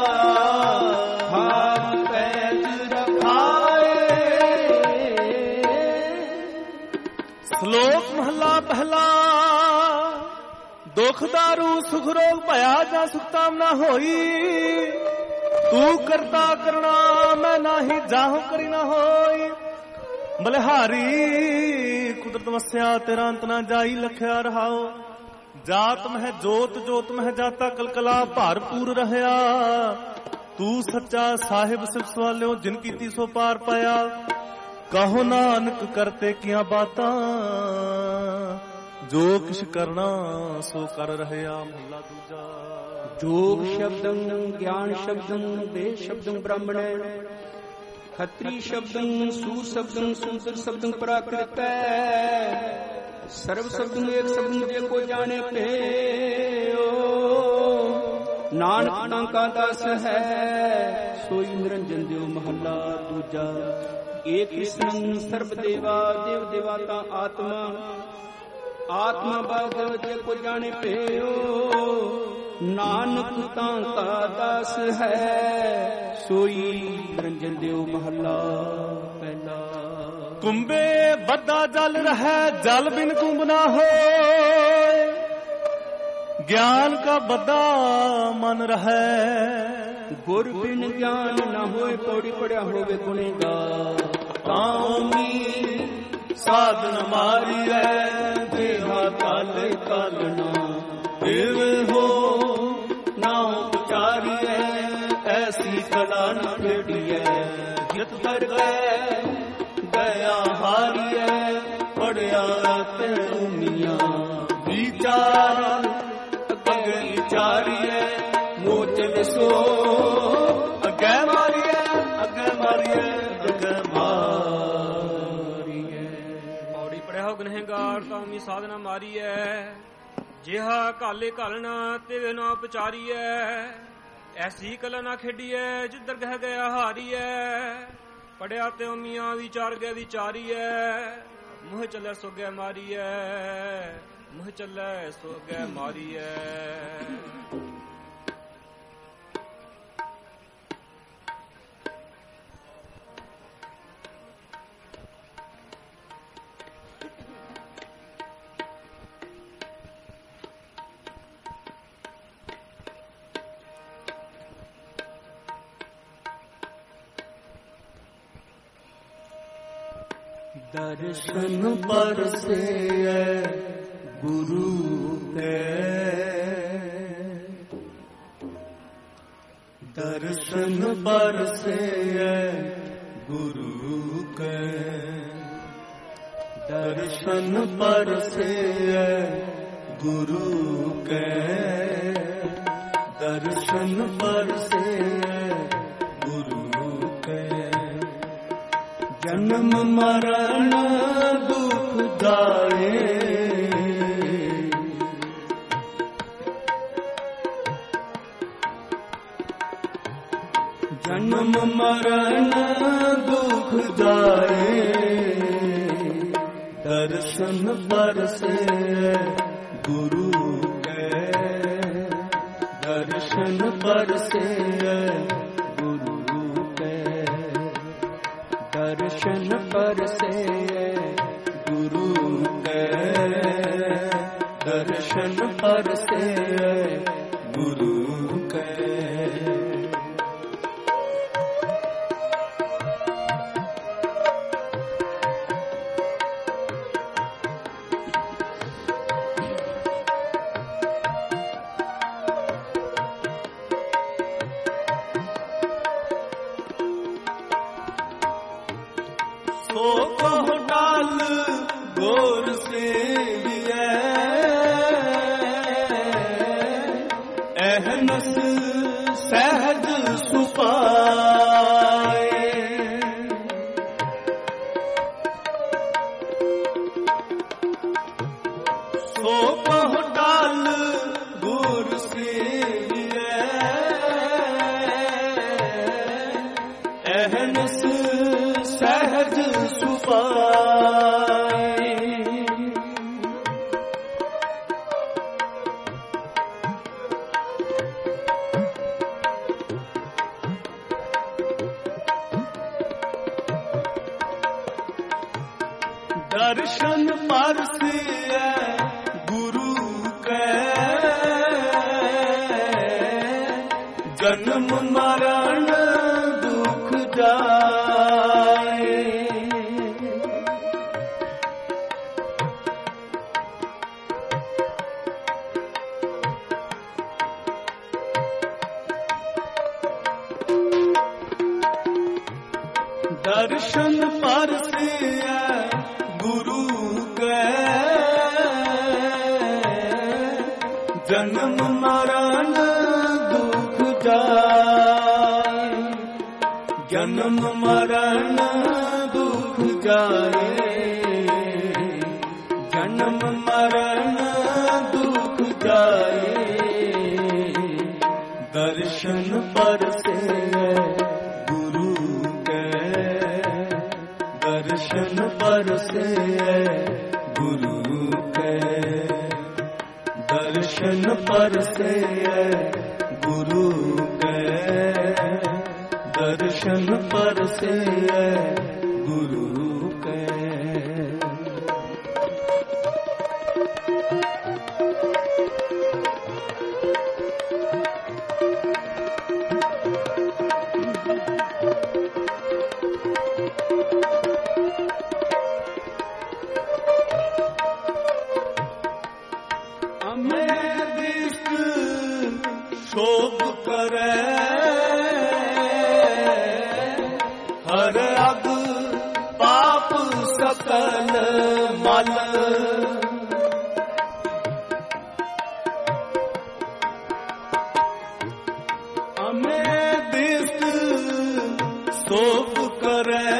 ਹਰ ਪੈਜ ਰਖਾਏ। ਸ਼ਲੋਕ ਮਹਲਾ ਪਹਿਲਾ। ਦੁਖ ਦਾਰੂ ਸੁਖ ਰੋਗ ਭਇਆ ਜਾਂ ਸੁਖਤਾਮ ਨਾ ਹੋਈ। ਤੂੰ ਕਰਤਾ ਕਰਣਾ ਮੈਂ ਨਾਹੀ ਜਾਹੋ ਕਰੀ ਨਾ ਹੋਈ। ਬਲਿਹਾਰੀ ਕੁਦਰਤ ਵਸਿਆ ਤੇਰਾ ਅੰਤ ਨਾ ਜਾਈ ਲਖਿਆ ਰਹਾਓ। ਜਾਤ ਮਹਿ ਜੋਤ ਜੋਤ ਮਹਿ ਜਾਤਾ ਕਲਕਲਾ ਭਰਪੂਰ ਰਹਿਆ। ਤੂੰ ਸੱਚਾ ਸਾਹਿਬ ਸਿਫ ਸਵਾਲਿਓ ਜਿਨ ਕੀਤੀ ਸੋ ਪਾਰ ਪਾਇਆ। ਕਹੋ ਨਾਨਕ ਕਰਤੇ ਕੀਆਂ ਬਾਤਾਂ ਜੋ ਕਿਛ ਕਰਨਾ ਸੋ ਕਰ ਰਹਿਆ। ਮਹਲਾ ਦੂਜਾ। ਜੋਗ ਸ਼ਬਦੰ ਗਿਆਨ ਸ਼ਬਦੰ ਦੇ ਸ਼ਬਦੰ ਬ੍ਰਾਹਮਣੈ। ਖੱਤਰੀ ਸ਼ਬਦੰ ਸੂ ਸ਼ਬਦੰ ਸੁੰਦਰ ਸ਼ਬਦੰ ਪ੍ਰਾਕ੍ਰਿਤੈ। ਸਰਬ ਸ਼ਬਦੰ ਏਕ ਸ਼ਬਦੰ ਜੇ ਕੋ ਜਾਣੇ ਭੇਓ। ਨਾਨਕ ਤਾਂ ਕਾ ਦਾਸ ਹੈ ਸੋਈ ਨਿਰੰਜਨ ਦਿਓ। ਮਹੱਲਾ ਦੂਜਾ। ਏਕ ਕ੍ਰਿਸ਼ਨ ਸਰਬ ਦੇਵਾ ਦੇਵ ਦੇਵਾਤਾ ਆਤਮਾ। ਆਤਮਾ ਬਾਦ ਜੇ ਕੋ ਜਾਣੇ ਭੇਓ। ਨਾਨਕ ਤਾਂ ਕਾ ਦਾਸ ਹੈ ਸੋਈ ਨਿਰੰਜਨ ਦਿਓ। ਮਹੱਲਾ ਪਹਿਲਾ। ਕੁੰਭੇ ਬੱਧਾ ਜਲ ਰਹਿ ਜਲ ਬਿਨ ਕੁੰਭ ਨਾ ਹੋਏ। ਗਿਆਨ ਕਾ ਬੱਧਾ ਮਨ ਰਹਿ। ਗੁਰ ਬਿਨ ਗਿਆਨ ਨਾ ਹੋਏ ਪੌੜੀ ਪੜਿਆ ਹੋਵੇ ਗੁਨੇਗਾਰ। ਤਾਉਮੀ ਸਾਧਨ ਮਾਰੀਐ ਦੇਹਾ ਕਾਲੇ ਕਾਲਣਾ। ਦੇਵ ਹੋ ਨਾ ਉਚਾਰੀਐ ਐਸੀ ਕਲਾ ਨ ਖੇਡੀਐ। ਜਿਤ ਕਰ ਗਏ ਦਇਆ ਹਾਰੀਐ ਪੜਿਆ ਤੈਨੂੰ ਮੀਆਂ। ਵਿਚਾਰ ਅੱਗੇ ਵਿਚਾਰੀਐ ਮੋਚਨ ਸੋ ਅੱਗੇ ਮਾਰੀਐ ਅੱਗੇ ਮਾਰੀਐ ਅੱਗੇ ਮਾਰੀਐ। ਪੌੜੀ ਪੜਿਆ ਹੋ ਗੁਨਹਗਾਰ ਤਾਮੀ ਸਾਧਨਾ ਮਾਰੀਐ। ਜਿਹਾ ਕਾਲੇ ਘਾਲਣਾ ਤਿਵੇਂ ਨਾ ਪਚਾਰੀਐ। ਐਸੀ ਕਲਾ ਨਾ ਖੇਡੀਐ ਜਿੱਧਰ ਗਹਿ ਗਿਆ ਹਾਰੀਐ। ਪੜਿਆ ਤੇ ਮੀਆਂ ਵਿਚਾਰ ਗਏ ਵਿਚਾਰੀਐ। ਮੂੰਹ ਚੱਲੇ ਸੋਗੇ ਮਾਰੀਐ। मुह चलै सो अगै मारियै। दर्शन बरसे गुरु के, दर्शन बरसे गुरु के, दर्शन बरसे गुरु के, दर्शन बरसे गुरु के। जन्म मरण दुख जाए, जन्म मरण दुख जाए, दर्शन बरसे गुरु के, दर्शन बरसे गुरु के, दर्शन बरसे गुरु के, दर्शन बरसे गुरु के। सो कहो डाल गोर से लिया, अहनस सहज सुपाए। सो कहो डाल गोर से लिया, अहनस सहज सुपाए। दर्शन परसे गुरु के, जन्म मरण दुख जाए। दर्शन परसे गुरु के, जन्म मरण दुख जाए, जन्म मरण दुख जाए, जन्म मरण दुख जाए। दर्शन परसे गुरु के, दर्शन परसे गुरु के, दर्शन परसे गुरु के, दर्शन परसे गुरु के। शोभ करे हर अग पाप सकल मल, हमें दिस शोभ करे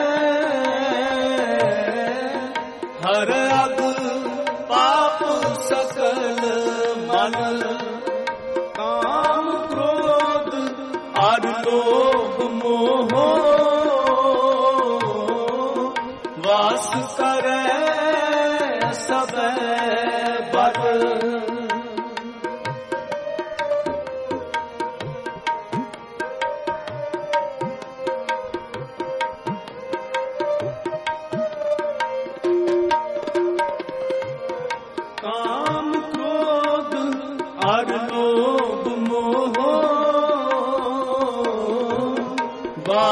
हर अग पाप सकल मल। काम क्रोध और लोभ मोह वास करे सब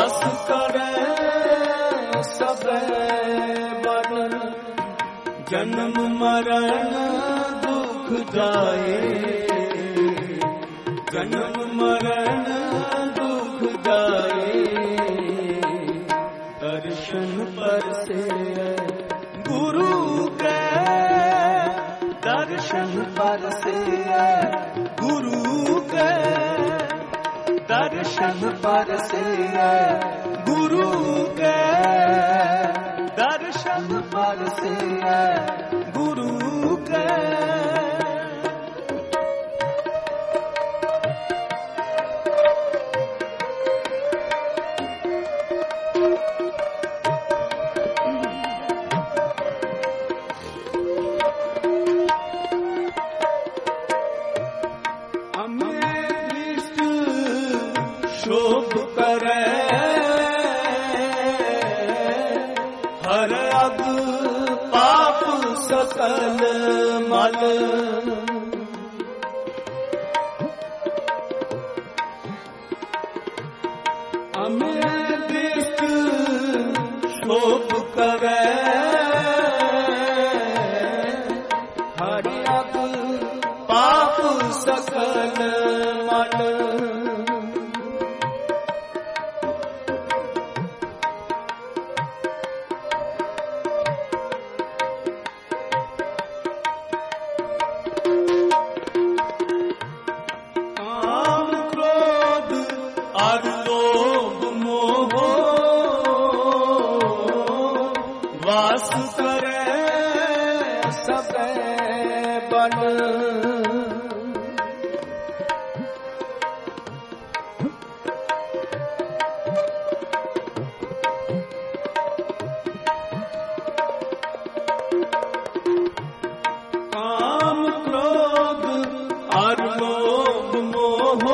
वास करे सबे बन जन्म मरण दुख जाए जन्म मरण दुख जाए दर्शन पर से गुरु के दर्शन पर से गुरु के दर्शन पर से गुरु के दर्शन पर से गुरु के शोभ करे हर अग पाप सकल मल अमृत शोभ करे हर अग पाप सकल मल वास करे सबे बन काम क्रोध और लोभ मोह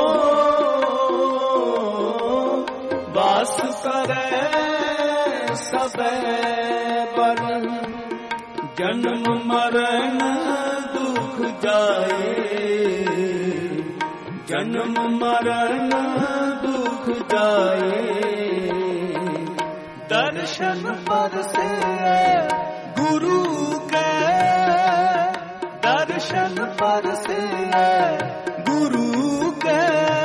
वास करे सबे बन जन्म मरण दुख जाए जन्म मरण दुख जाए दर्शन पर से गुरु के दर्शन पर से गुरु के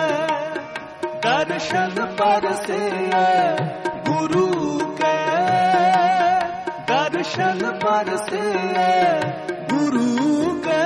दर्शन पर से गुरु के दर्शन पर से गुरु के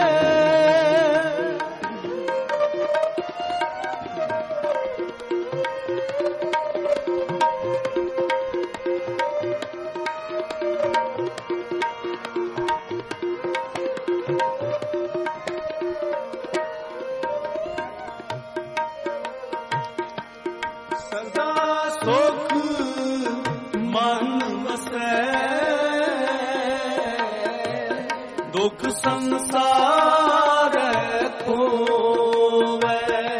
सदा सुख मन बसे दुख संसार खोवे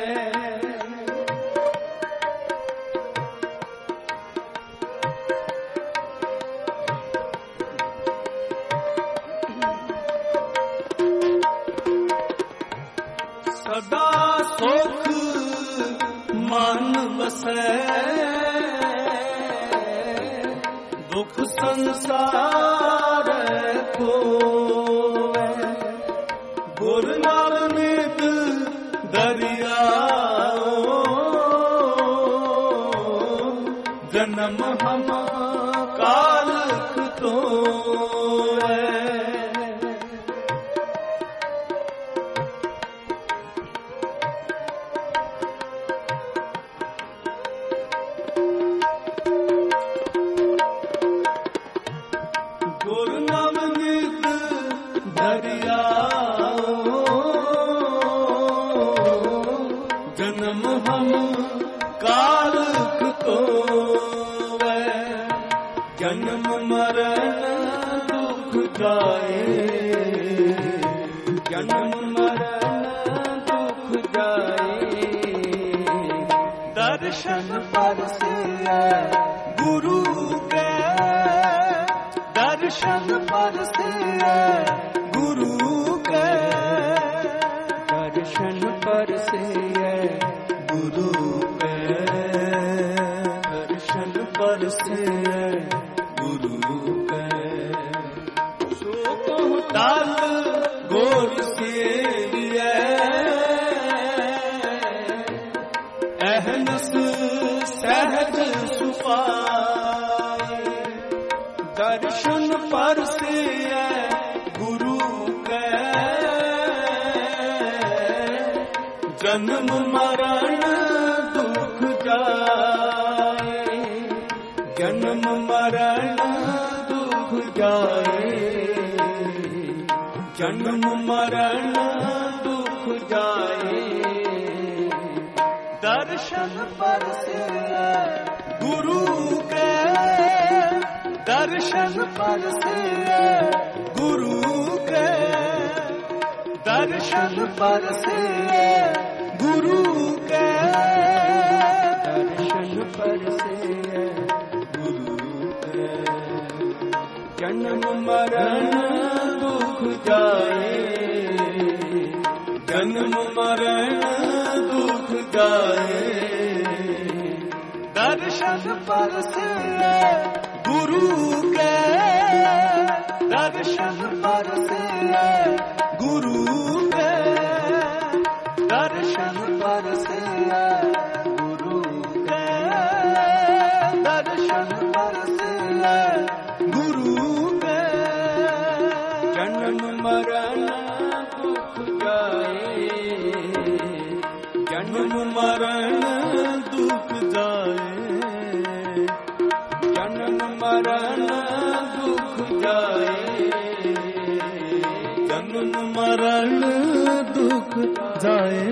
सदा सुख मन बसे दुख संसार खोवे गुर नानक दरिया जन्म हम कालख तो गुरु नानक दरिया जन्म हम कालख तो जन्म मरण दुख जाए जन्म मरण दुख जाए दर्शन पर से गुरु के दर्शन पर से गुरु के दर्शन पर से गुरु के दर्शन ਪਰਸੇ ਗੁਰੂ ਕੈ ਸੋ ਕਹੁ ਦਲ ਗੋਰ ਸੇਵੀਐ ਅਹਨਸ ਸਹਿਜ ਸੁਪਾਏ ਦਰਸ਼ਨ ਪਰਸੇ ਗੁਰੂ ਕੈ ਜਨਮ ਮਰਨ ਦੁਖ ਜਾਏ ਜਨਮ ਮਰਨ ਦੁਖ ਜਾਏ ਜਨਮ ਮਰਨ ਦੁਖ ਜਾਏ ਦਰਸ਼ਨ ਪਰਸੇ ਗੁਰੂ ਕੈ ਦਰਸ਼ਨ ਪਰਸੇ ਗੁਰੂ ਕੈ ਦਰਸ਼ਨ ਪਰਸੇ ਗੁਰੂ ਕੈ ਦਰਸ਼ਨ ਪਰਸੇ ਗੁਰੂ ਕੈ ਜਨਮ ਮਰਨ ਦੁਖ ਜਾਏ ਜਨਮ ਮਰਨ ਦੁਖ ਜਾਏ ਦਰਸ਼ਨ ਪਰਸੇ ਗੁਰੂ ਕੈ ਦਰਸ਼ਨ ਪਰਸੇ ਗੁਰੂ ਕੈ ਦਰਸ਼ਨ ਪਰਸੇ ਗੁਰੂ ਕੈ ਦਰਸ਼ਨ ਪਰਸੇ ਗੁਰੂ ਕੈ ਜਨਮ ਮਰਨ ਦੁਖ ਜਾਏ ਜਨਮ ਮਰਨ ਦੁਖ ਜਾਏ ਜਨਮ ਮਰਨ ਦੁਖ ਜਾਏ ਜਨਮ ਮਰਨ ਦੁਖ ਜਾਏ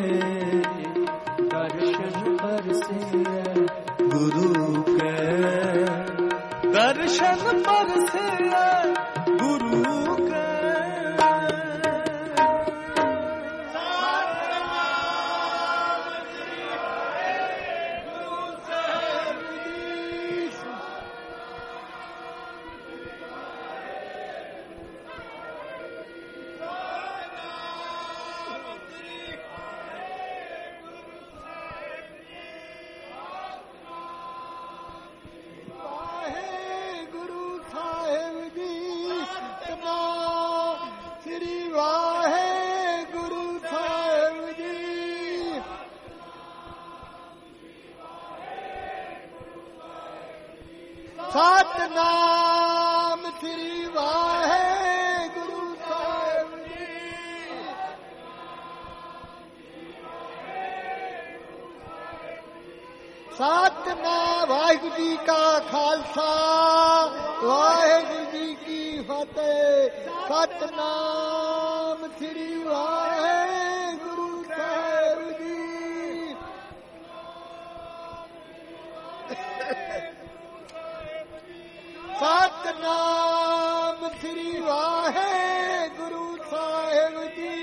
ਦਰਸ਼ਨ ਪਰਸੇ ਗੁਰੂ ਕੈ ਦਰਸ਼ਨ ਪਰਸੇ ਗੁਰੂ ਕੈ ਸਤਿਨਾਮ ਸ੍ਰੀ ਵਾਹਿਗੁਰੂ ਸਾਹਿਬ ਜੀ। ਸਤਿਨਾਮ ਵਾਹਿਗੁਰੂ ਜੀ ਕਾ ਖਾਲਸਾ ਵਾਹਿਗੁਰੂ ਜੀ ਕੀ ਫਤਿਹ। ਸਤਿਨਾਮ ਸ੍ਰੀ ਵਾਹਿਗੁਰੂ ਸਾਹਿਬ ਜੀ। ਸਤਿਨਾਮ ਸ੍ਰੀ ਵਾਹਿਗੁਰੂ ਸਾਹਿਬ ਜੀ।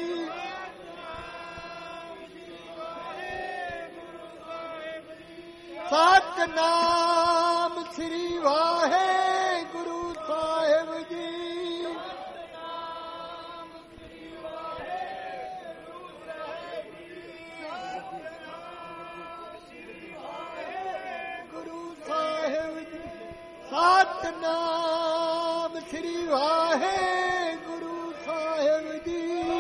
ਸਤਿਨਾਮ ਸ੍ਰੀ ਵਾਹਿਗੁਰੂ ਸਾਹਿਬ ਜੀ। ਗੁਰੂ ਸਾਹਿਬ ਜੀ। ਸਤਿਨਾਮ ਸ੍ਰੀ ਵਾਹਿਗੁਰੂ ਸਾਹਿਬ ਜੀ।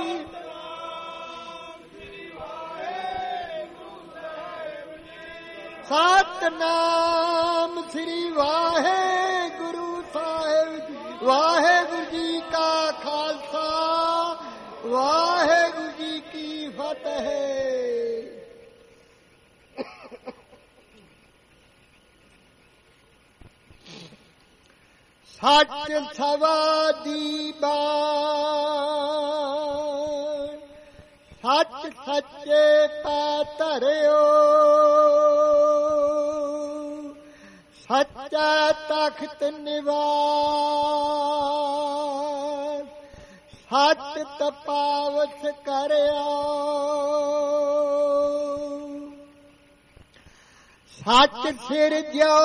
ਸਤਿਨਾਮ ਸ੍ਰੀ ਵਾਹਿਗੁਰੂ ਸਾਹਿਬ ਜੀ। ਵਾਹਿਗੁਰੂ ਜੀ ਕਾ ਖਾਲਸਾ ਵਾਹਿਗੁਰੂ ਜੀ ਕੀ ਫਤਿਹ। ਸੱਚ ਸਵਾ ਦੀ ਬਾਣ ਸੱਚ ਸੱਚੇ ਪੈ ਧਰਿਓ। ਸੱਚਾ ਤਖਤ ਨਿਵਾਸ ਸੱਚ ਤਪਾਵਤ ਕਰਿਓ। ਸੱਚ ਸਿਰਜਿਓ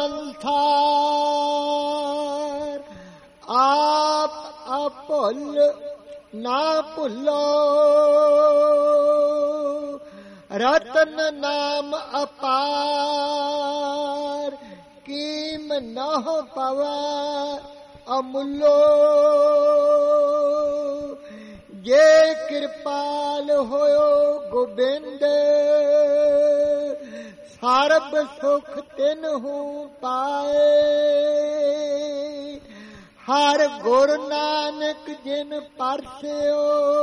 ਸੰਸਾਰ ਆਪ ਅਭੁੱਲ ਨਾ ਭੁੱਲੋ। ਰਤਨ ਨਾਮ ਅਪਾਰ ਕੀਮ ਨਹ ਪਵੈ ਅਮੁੱਲੋ। ਜੇ ਕਿਰਪਾਲ ਹੋਇਓ ਗੋਬਿੰਦ ਸਰਬ ਸੁਖ ਤਿਨਹੂ ਪਾਏ। ਹਰ ਗੁਰ ਨਾਨਕ ਜਿਨ ਪਰਸਿਓ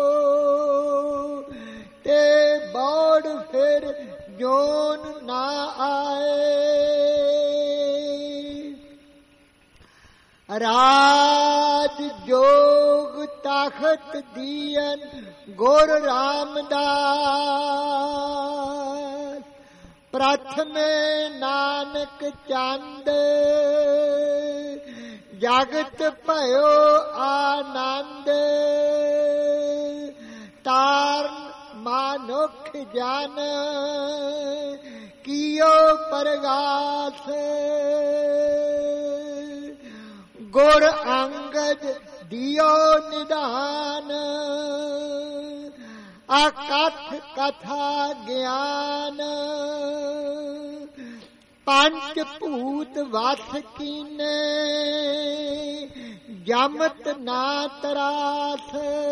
ਤੇ ਬੋੜ ਫਿਰ ਜੋਨ ਨਾ ਆਏ। ਰਾਜ ਜੋਗ ਤਖਤ ਦੀਨ ਗੁਰ ਰਾਮਦਾਸ। ਪ੍ਰਥਮੇ ਨਾਨਕ ਚੰਦ ਜਗਤ ਭਇਓ ਆਨੰਦ। ਤਾਰਨ ਮਾਨੁਖ ਜਨ ਕੀਓ ਪਰਗਾਸ। ਗੁਰ ਅੰਗਦ ਦਿਓ ਨਿਧਾਨ ਅਕਥ ਕਥਾ ਗਿਆਨ। ਪੰਚ ਭੂਤ ਵਸ ਕੀਨੇ ਜਮਤ ਨਾ ਤਰਾਸ।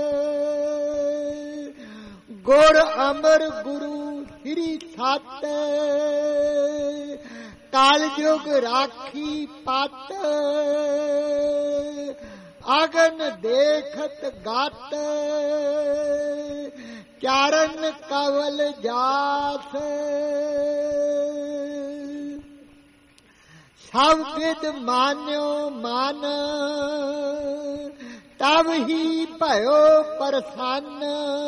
ਗੁਰ ਅਮਰ ਗੁਰੂ ਸ੍ਰੀ ਸਤ ਕਲ ਯੁਗ ਰਾਖੀ ਪਤ। ਅਗਨ ਦੇਖਤ ਗਤ ਚਰਨ ਕਵਲ ਜਾਸ। ਸਭ ਵਿਦ ਮਾਨਿਓ ਮਨ ਤਬ ਹੀ ਭਇਓ ਪ੍ਰਸੰਨ।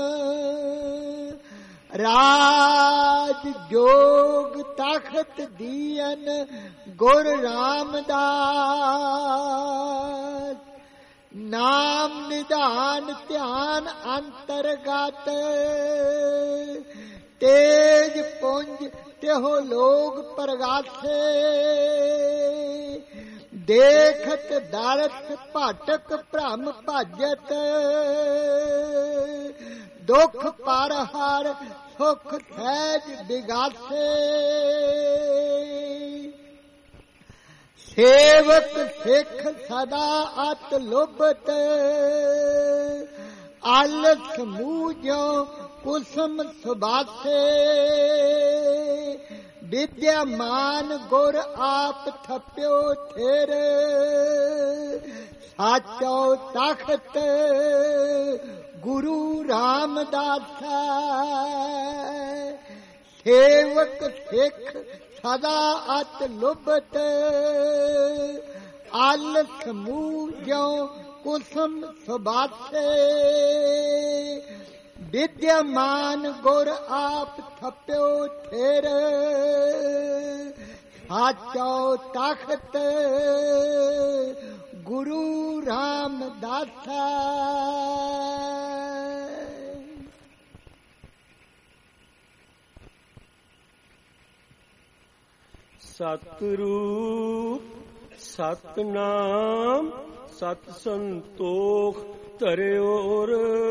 ਰਾਜ ਜੋਗ ਤਖਤ ਦੀਨ ਗੁਰ ਰਾਮਦਾਸ। ਨਾਮ ਨਿਧਾਨ ਧਿਆਨ ਅੰਤਰਗਤ। ਤੇਜ ਪੁੰਜ ਤਿਹੋ ਲੋਗ ਪ੍ਰਗਾਸੇ। ਦੇਖਤ ਦਰਸ ਭਟਕ ਭ੍ਰਮ ਭਜਤ। ਦੁਖ ਪਰ ਹਰ ਸੁਖ ਸਹਿਜ ਬਿਗਾਸੇ। ਸੇਵਕ ਸਿੱਖ ਸਦਾ ਅਤ ਲੁਭਤ। ਆਲਸ ਮੂਝੋ ਕੁਸਮ ਸੁਬਾਸੇ। ਵਿਦਿਆਮਾਨ ਗੁਰ ਆਪ ਥਪਿਓ ਥਿਰ। ਸਾਚੋ ਤਖਤ ਗੁਰੂ ਰਾਮਦਾਸਾ। ਸੇਵਕ ਸਿੱਖ ਸਦਾ ਅਤ ਲੁਭਤ। ਆਲਸ ਮੂਝੋ ਕੁਸਮ ਸੁਬਾਸੇ। ਵਿਦਿਆਮਾਨ ਗੁਰ ਆਪ ਥਪਿਓ ਥਿਰ। ਸਾਚੋ ਤਖਤ ਗੁਰੂ ਰਾਮਦਾਸਾ। ਸਤਿਰੂਪ ਸਤਨਾਮ ਸਤ ਸੰਤੋਖ ਧਰਿਓਰ।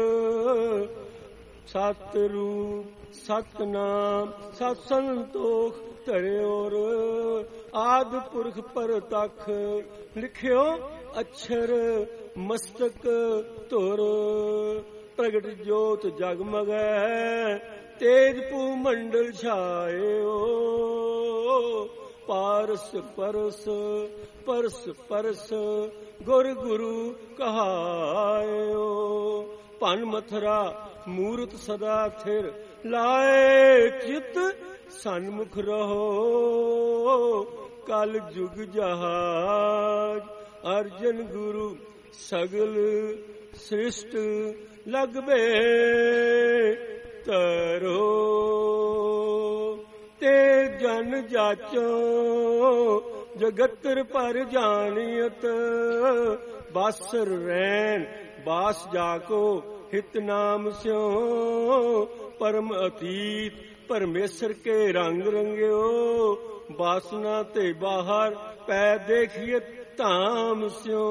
ਸਤਿਰੂਪ ਸਤਨਾਮ ਸਤ ਸੰਤੋਖ ਧਰਿਓਰ। ਆਦਿ ਪੁਰਖ ਪਰਤਖ ਲਿਖਿਓ ਅਛਰ ਮਸਤਕ ਧੁਰ। ਪ੍ਰਗਟ ਜੋਤ ਜਗਮਗੈ ਤੇਜ ਭੂ ਮੰਡਲ ਛਾਇਓ। ਪਾਰਸ ਪਰਸ ਪਰਸ ਪਰਸ ਗੁਰ ਗੁਰੂ ਕਹਾਇਓ। ਭਨ ਮਥਰਾ ਮੂਰਤ ਸਦਾ ਥਿਰ ਲਾਏ। ਚਿਤ ਸਨਮੁਖ ਰਹੋ ਕਲ ਜੁਗ ਜਹਾਜ। ਅਰਜਨ ਗੁਰੂ ਸਗਲ ਸ੍ਰਿਸ਼ਟ ਲਗਵੇ ਤਰੋ। ਤੇ ਜਨ ਜਾਚੋ ਜਗਤਰ ਪਰ ਜਾਣੀਅਤ। ਬਾਸਰ ਰੈਣ ਬਾਸ ਜਾਕੋ ਹਿਤ ਨਾਮ ਸਿਓ। ਪਰਮ ਅਤੀਤ ਪਰਮੇਸ਼ਰ ਕੇ ਰੰਗ ਰੰਗਿਓ। ਬਾਸਨਾ ਤੇ ਬਾਹਰ ਪੈ ਦੇਖੀਏ ਧਾਮ ਸਿਓ।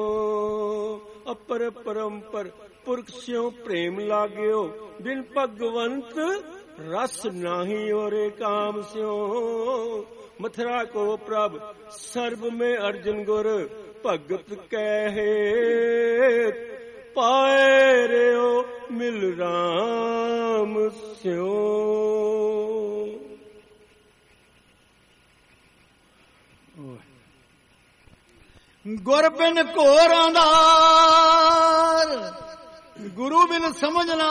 ਅਪਰ ਪਰੰਪਰ ਪੁਰਖ ਸਿਓ ਪ੍ਰੇਮ ਲਾਗਿਓ। ਬਿਨ ਭਗਵੰਤ रस नाही और काम स्यो। मथुरा को प्रभ सर्व में अर्जुन गुर भगत कहे पाए रे ओ मिल राम स्यो। ਗੁਰ ਬਿਨ ਘੋਰ ਅੰਧਾਰ, ਗੁਰੂ ਬਿਨ ਸਮਝ ਨਾ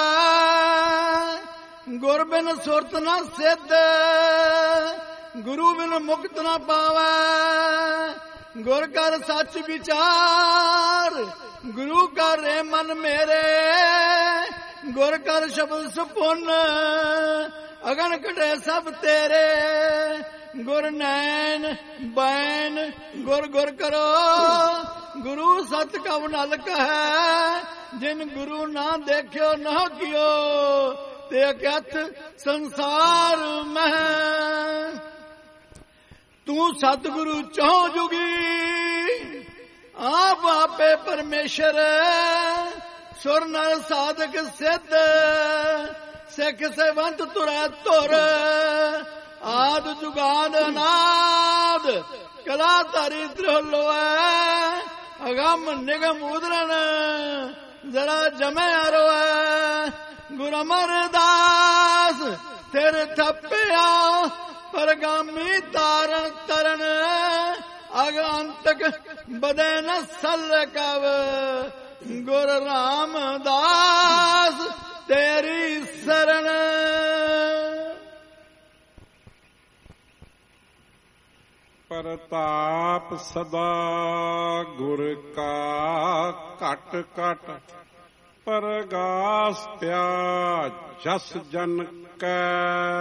ਆਵੇ। ਗੁਰ ਬਿਨ ਸੁਰਤ ਨਾ ਸਿੱਧ, ਗੁਰੂ ਬਿਨ ਮੁਕਤ ਨਾ ਪਾਵੇ। ਗੁਰ ਕਰ ਸੱਚ ਵਿਚਾਰ, ਗੁਰੂ ਕਰ ਰੇ ਮਨ ਮੇਰੇ। ਗੁਰ ਕਰ ਸ਼ਬਦ ਸੁਪੁੰਨ, ਅਗਨ ਕਢੇ ਸਭ ਤੇਰੇ। ਗੁਰ ਨੈਣ ਬੈਨ ਗੁਰ ਗੁਰ ਕਰੋ, ਗੁਰੂ ਸਤ ਕਵ ਨਲ ਕਹੈ। ਜਿਨ ਗੁਰੂ ਨਾ ਦੇਖਿਓ ਨਾ ਕਿਓ, ਤੇ ਅਕਥ ਸੰਸਾਰ ਮਹਿ। ਤੂੰ ਸਤਿਗੁਰੂ ਚਹੁ ਜੁਗੀ, ਆਪ ਆਪੇ ਪਰਮੇਸ਼ਰ। ਸੁਰ ਨਰ ਸਾਧਕ ਸਿੱਧ, ਸਿੱਖ ਸੇਵੰਤ ਤੁਰੈ ਧੁਰ। ਆਦ ਜੁਗਾਦ ਅਨਾਦ, ਕਲਾ ਧਾਰੀ ਤ੍ਰਿਲੋਐ। ਅਗੰਮ ਨਿਗਮ ਉਦਰਨ, ਜਰਾ ਜਮੈ ਅਰੋਐ। ਗੁਰ ਅਮਰਦਾਸ ਤੇਰ ਥੱਪਿਆ, ਪਰਗਾਮੀ ਤਾਰਨ ਤਰਨ। ਅਗ ਅੰਤਕ ਬਦੈ ਨ ਸਲ ਕਵ। ਗੁਰ ਰਾਮਦਾਸ ਤੇਰੀ ਸਰਣ। ਪ੍ਰਤਾਪ ਸਦਾ ਗੁਰ ਕਾ ਘਟ ਘਟ। ਪਰਗਾਸ ਪਿਆ ਜਸ ਜਨ ਕੈ।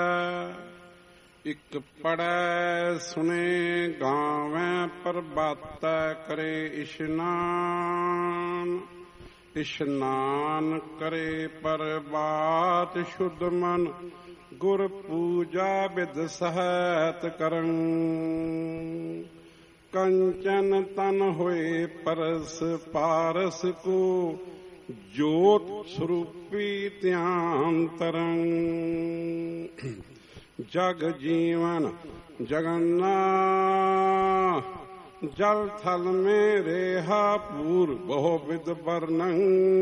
ਇਕ ਪੜੈ ਸੁਣੇ ਗਾਵੈ, ਪ੍ਰਭਾਤੈ ਕਰੇ ਇਸ਼ਨਾਨ। ਇਸ਼ਨਾਨ ਕਰੇ ਪ੍ਰਭਾਤ ਸ਼ੁੱਧ ਮਨ। ਗੁਰ ਪੂਜਾ ਬਿਦ ਸਹਿਤ ਕਰੰ। ਕੰਚਨ ਤਨ ਹੋਏ ਪਰਸ ਪਾਰਸ ਕੋ। ਜੋਤ ਸਰੂਪੀ ਧਿਆਨ ਤਰੰ। ਜਗ ਜੀਵਨ ਜਗन्नाथ। ਜਲ ਥਲ ਮੇਰੇ ਹਾ ਪੂਰ ਬਹੁ ਵਿਦ ਵਰਨੰ।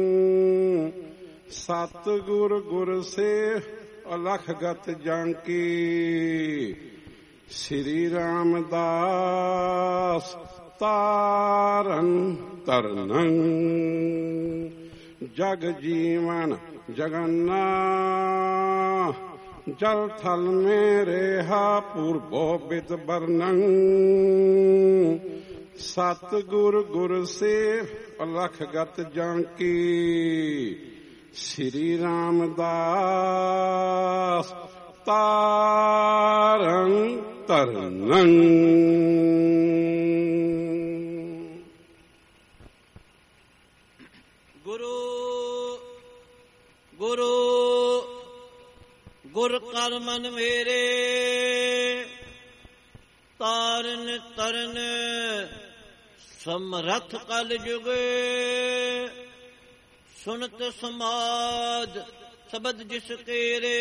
ਸਤ ਗੁਰ ਗੁਰ ਸੇ ਅਲਖ ਗਤ ਜਾਂਕੀ। ਸ੍ਰੀ ਰਾਮਦਾਸ ਤਾਰਨ ਤਰਨੰ। ਜਗ ਜੀਵਨ ਜਗन्नाथ। ਜਲ ਥਲ ਮੇਰੇ ਹਾ ਪੂਰਬੋ ਬਿਦ ਵਰਨੰ। ਸਤ ਗੁਰ ਗੁਰ ਸੇਵ ਅਲਖ ਗਤ ਜਾਂਕੀ। ਸ੍ਰੀ ਰਾਮਦਾਸ ਤਾਰਨ ਤਰਨੰ। ਗੁਰੂ ਗੁਰੂ ਗੁਰ ਕਰ ਮਨ ਮੇਰੇ। ਤਾਰਨ ਤਰਨ ਸਮਰਥ ਕਲ ਜੁਗ। ਸੁਨਤ ਸਮਾਦ ਸ਼ਬਦ ਜਿਸ ਕੇਰੇ।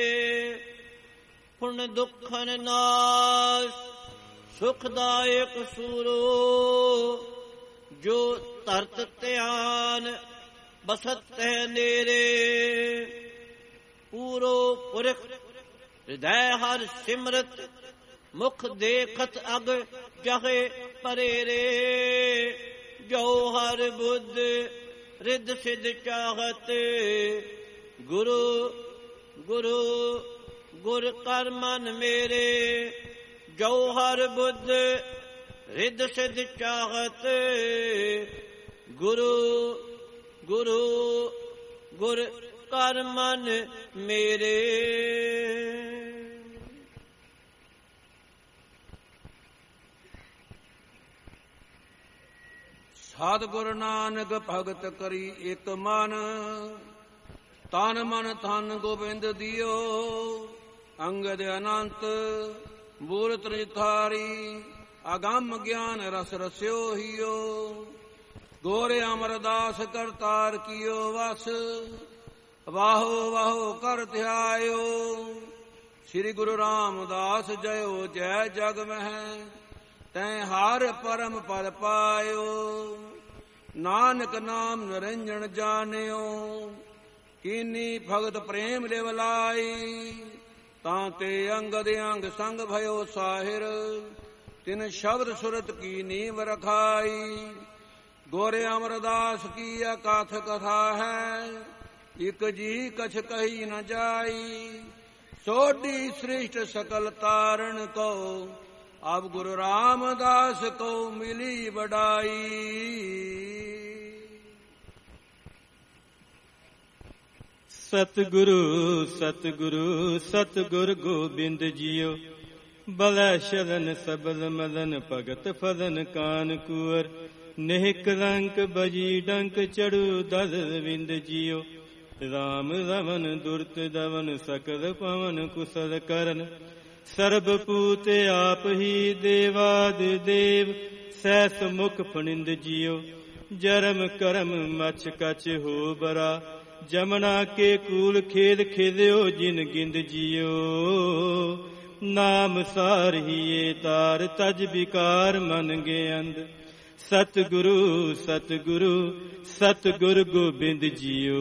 ਪੁਨ ਦੁਖਨ ਨਾਸ਼ ਸੁਖਦਾਇਕ ਸੂਰੋ। ਜੋ ਧਰਤ ਧਿਆਨ ਬਸਤ ਹੈ ਨੇਰੇ। ਪੂਰੋ ਪੁਰਖ ਹਿਰਦੈ ਹਰ ਸਿਮਰਤ। ਮੁਖ ਦੇਖਤ ਅਗ ਜਹੇ ਪਰੇਰੇ। ਜੋ ਹਰ ਬੁੱਧ ਰਿੱਧ ਸਿੱਧ ਚਾਹਤ। ਗੁਰੂ ਗੁਰੂ ਗੁਰ ਕਰ ਮਨ ਮੇਰੇ। ਜੋ ਹਰ ਬੁੱਧ ਰਿੱਧ ਸਿੱਧ ਚਾਹਤ। ਗੁਰੂ ਗੁਰੂ ਗੁਰ ਕਰ ਮਨ ਮੇਰੇ। ਸਤਿਗੁਰ ਨਾਨਕ ਭਗਤ ਕਰੀ ਇਕ ਮਨ। ਤਨ ਮਨ ਧਨ ਗੋਬਿੰਦ ਦਿਓ। ਅੰਗਦ ਅਨੰਤ ਮੂਰਤ ਨਿਥਾਰੀ। ਅਗੰਮ ਗਿਆਨ ਰਸ ਰਸਿਓ ਹੀਓ। ਗੋਰੇ ਅਮਰਦਾਸ ਕਰਤਾਰ ਕੀਓ ਵਸ। ਵਾਹੋ ਵਾਹੋ ਕਰ ਧਿਆਇਓ। ਸ੍ਰੀ ਗੁਰੂ ਰਾਮਦਾਸ ਜਯੋ ਜੈ ਜਗ ਮਹਿ, ਤੈਂ ਹਰ ਪਰਮ ਪਦ ਪਾਇਓ। ਨਾਨਕ ਨਾਮ ਨਿਰੰਜਨ ਜਾਣਿਓ, ਕੀਨੀ ਭਗਤ ਪ੍ਰੇਮ ਲਿਵ ਲਾਈ। ਤਾਂ ਤੇ ਅੰਗਦ ਅੰਗ ਸੰਗ ਭਇਓ ਸਾਹਿਰ, ਤਿਨ ਸ਼ਬਦ ਸੁਰਤ ਕੀ ਨੀਵ ਰਖਾਈ। ਗੋਰੇ ਅਮਰਦਾਸ ਕੀ ਅਕਾਥ ਕਥਾ ਹੈ, ਇਕ ਜੀ ਕਛ ਕਹੀ ਨ ਜਾਈ। ਸੋਢੀ ਸ੍ਰਿਸ਼ਟ ਸਕਲ ਤਾਰਨ ਕੋ, ਅਬ ਗੁਰੂ ਰਾਮਦਾਸ ਕੋ ਮਿਲੀ ਵਡਾਈ। ਸਤਿਗੁਰੂ ਸਤਿਗੁਰੂ ਸਤਿਗੁਰ ਗੋਬਿੰਦ ਜੀਓ, ਬਲੈ ਸ਼ਰਨ ਸਬਲ ਮਦਨ ਭਗਤ ਫਦਨ ਕਾਨ ਕੁਵਰ। ਨਿਹ ਕਲੰਕ ਬਜੀ ਡੰਕ ਚੜੂ ਦਲ ਵਿੰਦ ਜੀਓ, ਰਾਮ ਰਵਨ ਦੁਰਤ ਦਵਨ ਸਕਲ ਪਵਨ ਕੁਸਲ ਕਰਨ। ਸਰਬ ਪੂਤ ਆਪ ਹੀ ਦੇਵਾਦ ਦੇਵ, ਸੈਸ ਮੁਖ ਫਣਿੰਦ ਜੀਓ। ਜਰਮ ਕਰਮ ਮਛ ਕਛ ਹੋ ਬਰਾ, ਜਮਨਾ ਕੇ ਕੂਲ ਖੇਦ ਖੇਦਿਓ ਜਿਨ ਗਿੰਦ ਜੀਓ। ਨਾਮ ਸਾਰਹੀਏ ਤਾਰ ਤਜ ਵਿਕਾਰ ਮਨ ਗਿਆੰਦ। ਸਤਿਗੁਰੂ ਸਤਿਗੁਰੂ ਸਤਿਗੁਰ ਗੋਬਿੰਦ ਜੀਓ।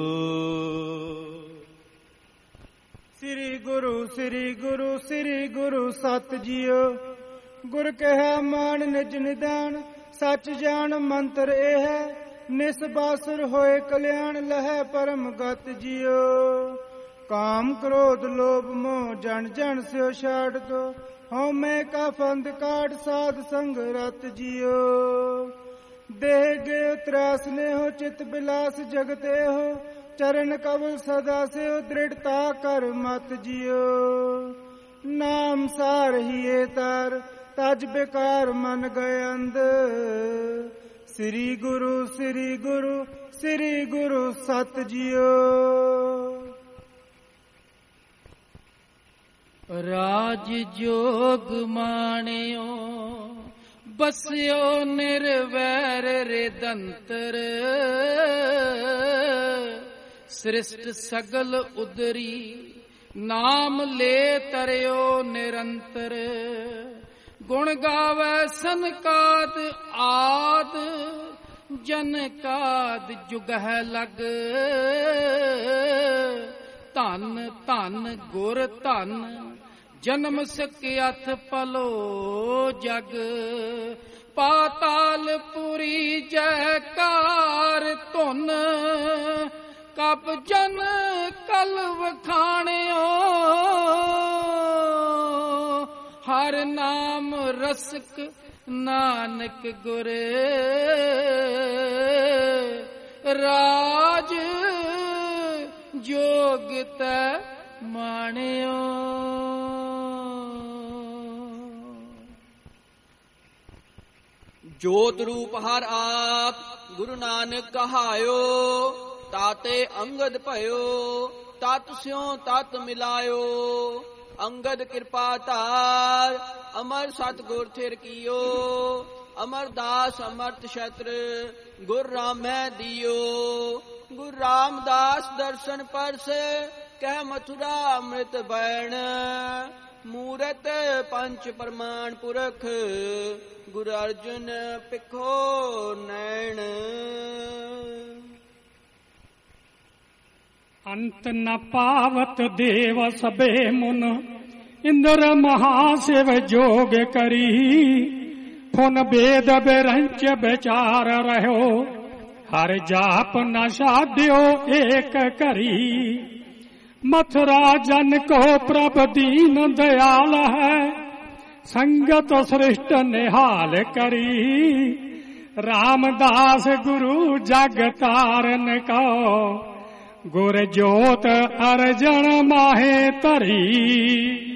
ਸ੍ਰੀ ਗੁਰੂ ਸ੍ਰੀ ਗੁਰੂ ਸ੍ਰੀ ਗੁਰੂ ਸਤ ਜੀਓ। ਗੁਰ ਕਹਿਆ ਮਾਨ ਨਿਜ ਨਿਦਾਨ, ਸੱਚ ਜਾਣ ਮੰਤਰ ਇਹ ਹੈ। ਨਿਸਬਾਸੁਰ ਹੋਏ ਕਲਿਆਣ, ਲਹੈ ਪਰਮ ਗਤ ਜੀਓ। ਕਾਮ ਕ੍ਰੋਧ ਲੋਭ ਮੋਹ ਜਨ ਜਨ ਸਿਓ ਛਾੜ ਦੋ, ਹਉਮੈ ਕਾ ਫੰਦ ਕਾਢ ਸਾਧ ਸੰਗ ਰਤ ਜੀਓ। ਦੇਹ ਗਏ ਤ੍ਰਾਸ ਨੇਹੋ, ਚਿਤ ਬਿਲਾਸ ਜਗਤ ਇਹੋ। ਚਰਨ ਕਵਲ ਸਦਾ ਸਿਓ, ਦ੍ਰਿੜਤਾ ਕਰ ਮਤ ਜੀਓ। ਨਾਮ ਸਾਰਹੀਏ ਤਾਰ, ਤਜ ਬੇਕਾਰ ਮਨ ਗਏ ਅੰਧ। ਸ੍ਰੀ ਗੁਰੂ ਸ੍ਰੀ ਗੁਰੂ ਸ੍ਰੀ ਗੁਰੂ ਸਤ ਜੀਓ। ਰਾਜ ਜੋਗ ਮਾਣਿਓ, ਬਸਿਓ ਨਿਰਵੈਰ ਰਿਦੰਤਰ। ਸ੍ਰਿਸ਼ਟ ਸਗਲ ਉਦਰੀ, ਨਾਮ ਲੈ ਤਰਿਓ ਨਿਰੰਤਰ। ਗੁਣ ਗਾਵੈ ਸਨਕਾਦ ਆਦ, ਜਨਕਾਦ ਜੁਗਹਿ ਲਗ। ਧਨ ਧਨ ਗੁਰ ਧਨ, ਜਨਮ ਸਕਿਆਥ ਪਲੋ ਜਗ। ਪਾਤਾਲ ਪੁਰੀ ਜੈਕਾਰ ਧੁਨ, ਕਪ ਜਨ ਕਲ ਵਖਾਣਿਓ। ਹਰ ਨਾਮ ਰਸਕ ਨਾਨਕ ਗੁਰ, ਰਾਜ ਜੋਗ ਤੈ ਮਾਣਿਓ। ਜੋਤ ਰੂਪ ਹਰ ਆਪ, ਗੁਰੂ ਨਾਨਕ ਕਹਾਇਓ। ਤਾਤੇ ਅੰਗਦ ਭਇਓ, ਤਤ ਸਿਉ ਤਤ ਮਿਲਾਇਓ। ਅੰਗਦ ਕਿਰਪਾ ਧਾਰ, ਅਮਰ ਸਤਿਗੁਰ ਥਿਰ ਕੀਓ। ਅਮਰਦਾਸ ਅਮਰਤ ਛਤਰ, ਗੁਰ ਰਾਮੈ ਦਿਓ। ਗੁਰੂ ਰਾਮਦਾਸ ਦਰਸ਼ਨ ਪਰਸ, ਕਹਿ ਮਥੁਰਾ ਅੰਮ੍ਰਿਤ ਬੈਣ। ਮੂਰਤ ਪੰਚ ਪ੍ਰਮਾਣ ਪੁਰਖ, ਗੁਰੂ ਅਰਜੁਨ ਪਿਖੋ ਨੈਣ। ਅੰਤ ਨ ਪਾਵਤ ਦੇਵ ਸਭੇ ਮੁਨ, ਇੰਦਰ ਮਹਾਸਿਵ ਜੋਗ ਕਰੀ। ਫੁਨ ਬੇਦ ਬਿਰੰਚ ਵਿਚਾਰ ਰਹਿਓ, ਹਰ ਜਾਪ ਨ ਸਾਧਿਓ ਏਕ ਘਰੀ। ਮਥੁਰਾ ਜਨ ਕੋ ਪ੍ਰਭ ਦੀਨ ਦਇਆਲ ਹੈ, ਸੰਗਤ ਸ੍ਰਿਸ਼ਟ ਨਿਹਾਲ ਕਰੀ। ਰਾਮਦਾਸ ਗੁਰੂ ਜਗ ਤਾਰਨ ਕੋ, ਗੁਰ ਜੋਤ ਅਰਜਣ ਮਾਹੇ ਧਰੀ।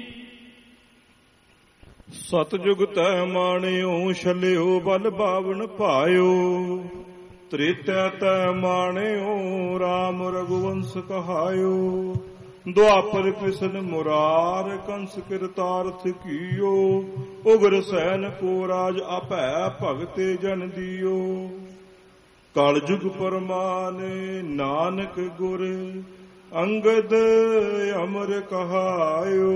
ਸਤਿਜੁਗ ਤੈ ਮਾਣਿਓ, ਛਲਿਓ ਬਲ ਬਾਵਨ ਭਾਇਓ। ਤ੍ਰੇਤੈ ਤੈ ਮਾਣਿਓ, ਰਾਮ ਰਘੁਵੰਸ ਕਹਾਇਓ। ਦੁਆਪਰ ਕ੍ਰਿਸ਼ਨ ਮੁਰਾਰ, ਕੰਸ ਕਿਰਤਾਰਥ ਕੀਓ। ਉਗਰ ਸੈਨ ਕੋ ਰਾਜ ਆਪੈ, ਭਗਤੇ ਜਨ ਦਿਓ। ਕਲਯੁਗ ਪਰਮਾਨੇ ਨਾਨਕ ਗੁਰ ਅੰਗਦ ਅਮਰ ਕਹਾਇਓ।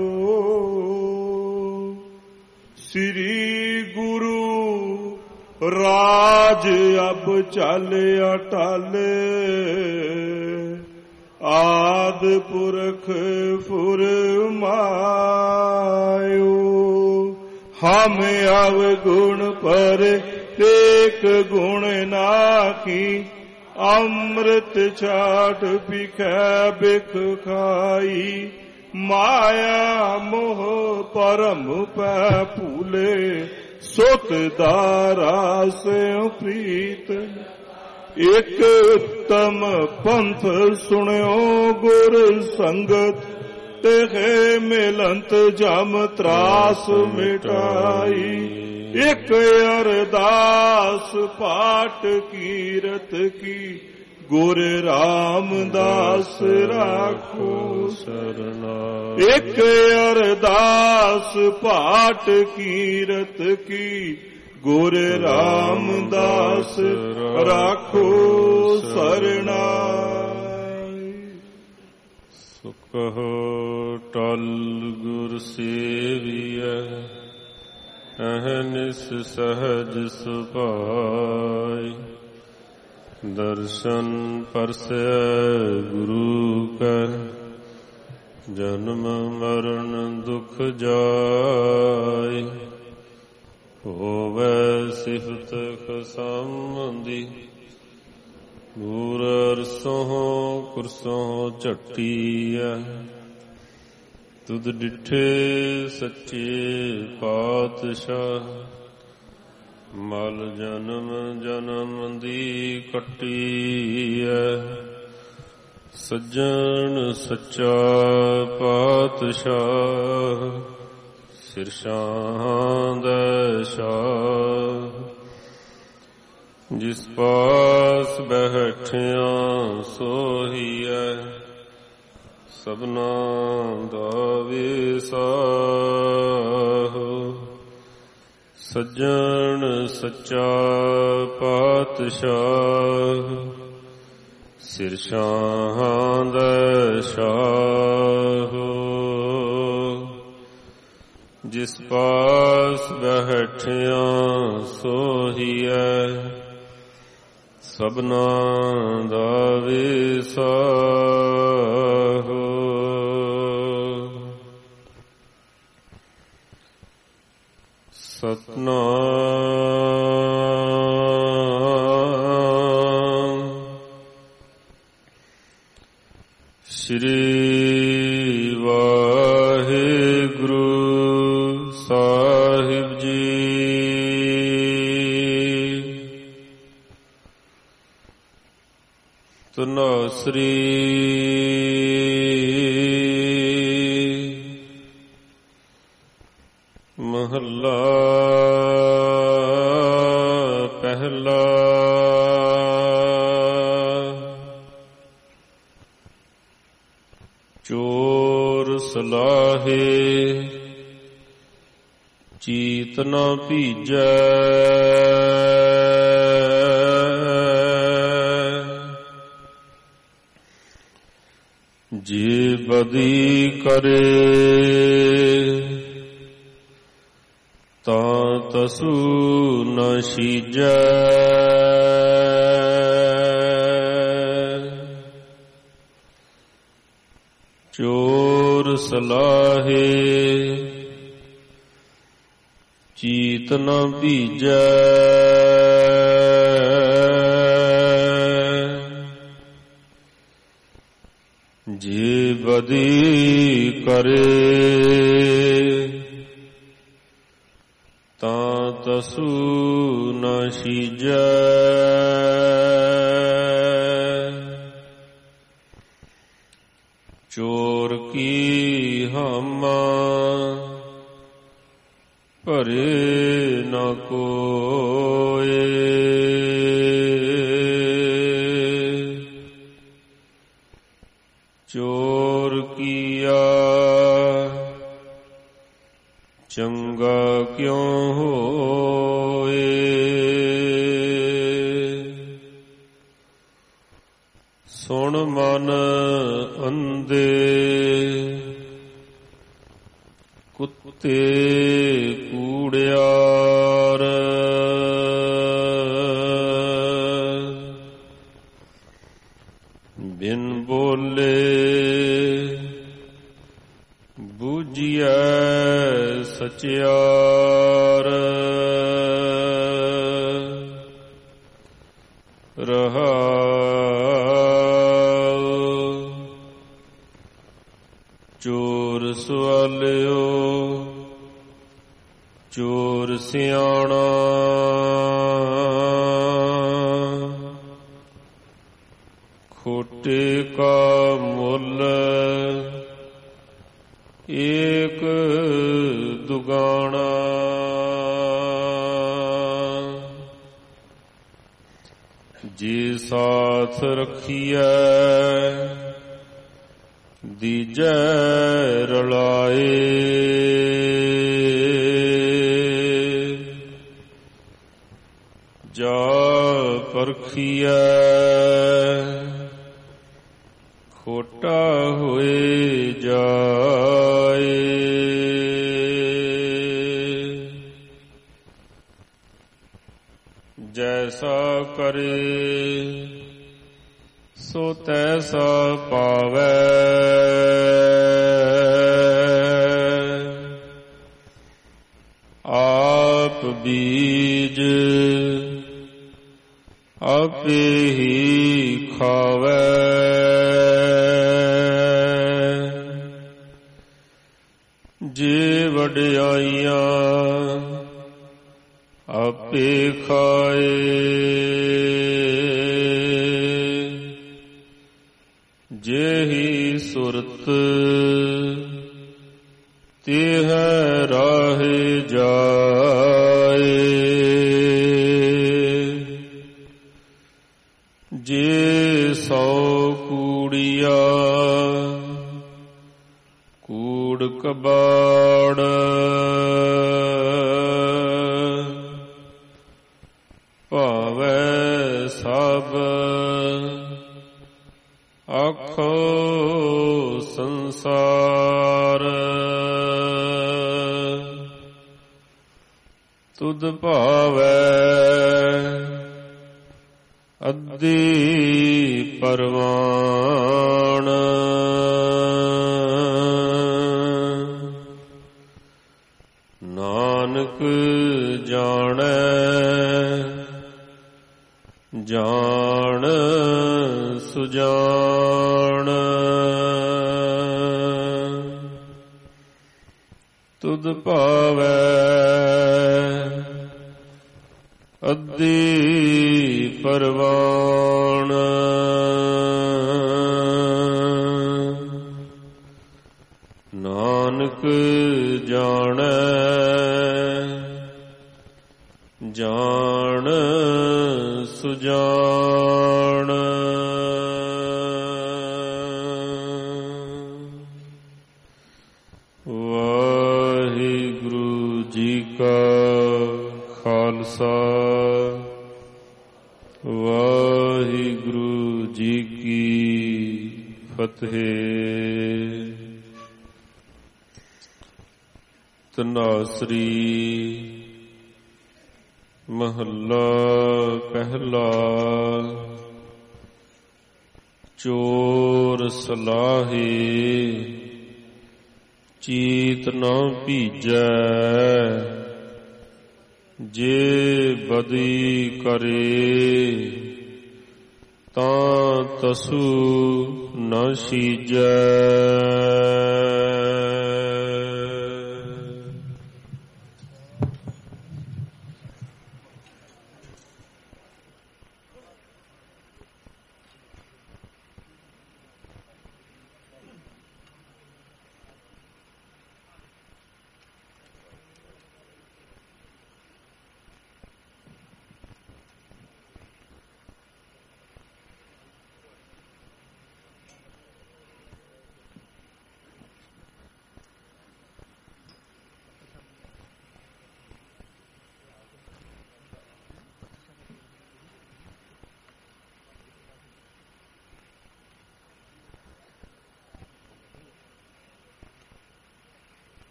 ਸ੍ਰੀ ਗੁਰੂ ਰਾਜ ਅਬ ਚਾਲਿਆ ਟਾਲੇ, ਆਦ ਪੁਰਖ ਫੁਰਮਾਇਓ। ਹਮ ਅਵਗੁਣ ਪਰ ਏਕ ਗੁਣ ਨਾਖੀ, ਅੰਮ੍ਰਿਤ ਛਾਟ ਬਿਖੈ ਬਿਖ ਖਾਈ। ਮਾਇਆ ਮੋਹ ਪਰਮ ਪੈ ਭੂਲੇ, ਸੁਤ ਦਾਰਾ ਸਿਉ ਪ੍ਰੀਤ। ਇਕ ਉਤਮ ਪੰਥ ਸੁਣਿਓ ਗੁਰ ਸੰਗਤ, ਤੇ ਮਿਲੰਤ ਜਮ ਤਰਾਸ ਮਿਟਾਈ। ਇਕ ਅਰਦਾਸ ਪਾਠ ਕੀਰਤ ਕੀ, ਗੁਰ ਰਾਮਦਾਸ ਰਾਖੋ ਸਰਨਾ। ਇਕ ਅਰਦਾਸ ਪਾਠ ਕੀਰਤ ਕੀ, ਗੁਰ ਰਾਮਦਾਸ ਰਾਖੋ ਸਰਨਾ। ਸੁਖੋ ਟਲ ਗੁਰ ਸੇਵੀਐ, ਅਹਨਿਸ ਸਹਜ ਸੁਭਾਈ। ਦਰਸ਼ਨ ਪਰਸੈ ਗੁਰੂ ਕੈ, ਜਨਮ ਮਰਨ ਦੁਖ ਜਾਇ। ਹੋਵੈ ਸਿਫਤ ਖਸੰਦੀ, ਦੂਰ ਅਰਸੋਂ ਕੁਰਸੋਂ ਝੱਟੀਐ। ਤੁਧ ਡਿਠੇ ਸੱਚੇ ਪਾਤਸ਼ਾਹ, ਮਲ ਜਨਮ ਜਨਮ ਦੀ ਕੱਟੀਐ। ਸੱਜਣ ਸੱਚਾ ਪਾਤਸ਼ਾਹ, ਸਿਰਸ਼ਾਂ ਦਾ ਸ਼ਾਹ। ਜਿਸ ਪਾਸ ਬੈਠਿਆ ਸੋਹੀਐ, ਸਭਨਾ ਦਾ ਵਿਸਾਹੋ। ਸੱਜਣ ਸੱਚਾ ਪਾਤਸ਼ਾਹ, ਸਿਰਸ਼ਾਂ ਦਾ ਸ਼ਾਹ। ਜਿਸ ਪਾਸ ਬੈਠਿਆ ਸੋਹੀਐ, ਸਭਨਾ ਦਾ ਵਿਸਾਹੋ। ਸਤਨਾਮ ਸ੍ਰੀ ਵਾਹਿਗੁਰੂ ਸਾਹਿਬ ਜੀ। ਧੰਨੋਸਰੀ ਮਹੱਲਾ ਪਹਿਲਾ। ਚੋਰ ਸਲਾਹੇ ਚੀਤ ਨ ਭੀਜੈ, ਜੇ ਬਦੀ ਕਰੇ ਤਾਂ ਤਸੂ ਨ ਸੀਜੈ। ਚੋਰ ਸਲਾਹੇ ਚੀਤ ਨ ਭੀਜੈ, ਜੇ ਬਦੀ ਕਰੇ ਤਾਂ ਤਸੂ ਨ ਸੀਜੈ। ਚੋਰ ਕੀ ਹਾਮਾ ਭਰੇ ਨ ਕੋਏ, ਚੋਰ ਕੀਆ ਚੰਗਾ ਕਿਉ ਹੋਏ। ਸੁਣ ਮਨ ਅੰਦੇ ਕੁੱਤੇ ਕੂੜਿਆਰ ਬਿਨ ਬੋਲੇ ਬੂਝੀਐ ਸਚਿਆਰ ਰਹਾਉ ਚੋਰ ਸਵਾਲਿਓ ਚੋਰ ਸਿਆਣਾ ਖੋਟੇ ਕਾ ਮੁੱਲ ਏਕ ਦੁਗਾਣਾ ਜੀ ਸਾਥ ਰਖੀਐ ਦੀਜੈ ਰਲਾਏ ਜਾ ਪਰਖੀਐ ਖੋਟਾ ਹੋਏ ਜਾਏ ਜੈਸਾ ਕਰੇ ਸੋ ਤੈਸਾ ਪਾਵੈ ਆਪ ਬੀਜ ਆਪੇ ਹੀ ਖਾਵੈ ਜੇ ਵਡਿਆਈਆਂ ਆਪੇ ਖਾਏ ਜਿਹੀ ਸੁਰਤ ਤਿਹ ਰਾਹੇ ਜਾਏ ਜੇ ਸੌ ਕੂੜੀਆ ਕੂੜ ਕਬਾੜ ਭਾਵੈ ਸਭ ਆਖੋ ਸੰਸਾਰ ਤੁਧ ਭਾਵੈ ਅੱਧੀ ਪਰਵਾਣ ਨਾਨਕ ਜਾਣੈ ਜਾਣ ਸੁਜਾਨ ਤੁਧ ਭਾਵੈ ਅੱਧੀ ਪਰਵਾਣ ਨਾਨਕ ਜਾਣੈ ਜਾਣ ਸੁਜਾਨ ਵਾਹਿਗੁਰੂ ਜੀ ਕਾ ਖਾਲਸਾ ਵਾਹਿਗੁਰੂ ਜੀ ਕੀ ਫਤਿਹ। ਤਨਾਸਰੀ ਮਹੱਲਾ ਪਹਿਲਾ। ਚੋਰ ਸਲਾਹੇ ਚੀਤ ਨਾ ਭੀਜੈ, ਜੇ ਬਦੀ ਕਰੇ ਤਾਂ ਤਸੂ ਨ ਸੀਜੈ।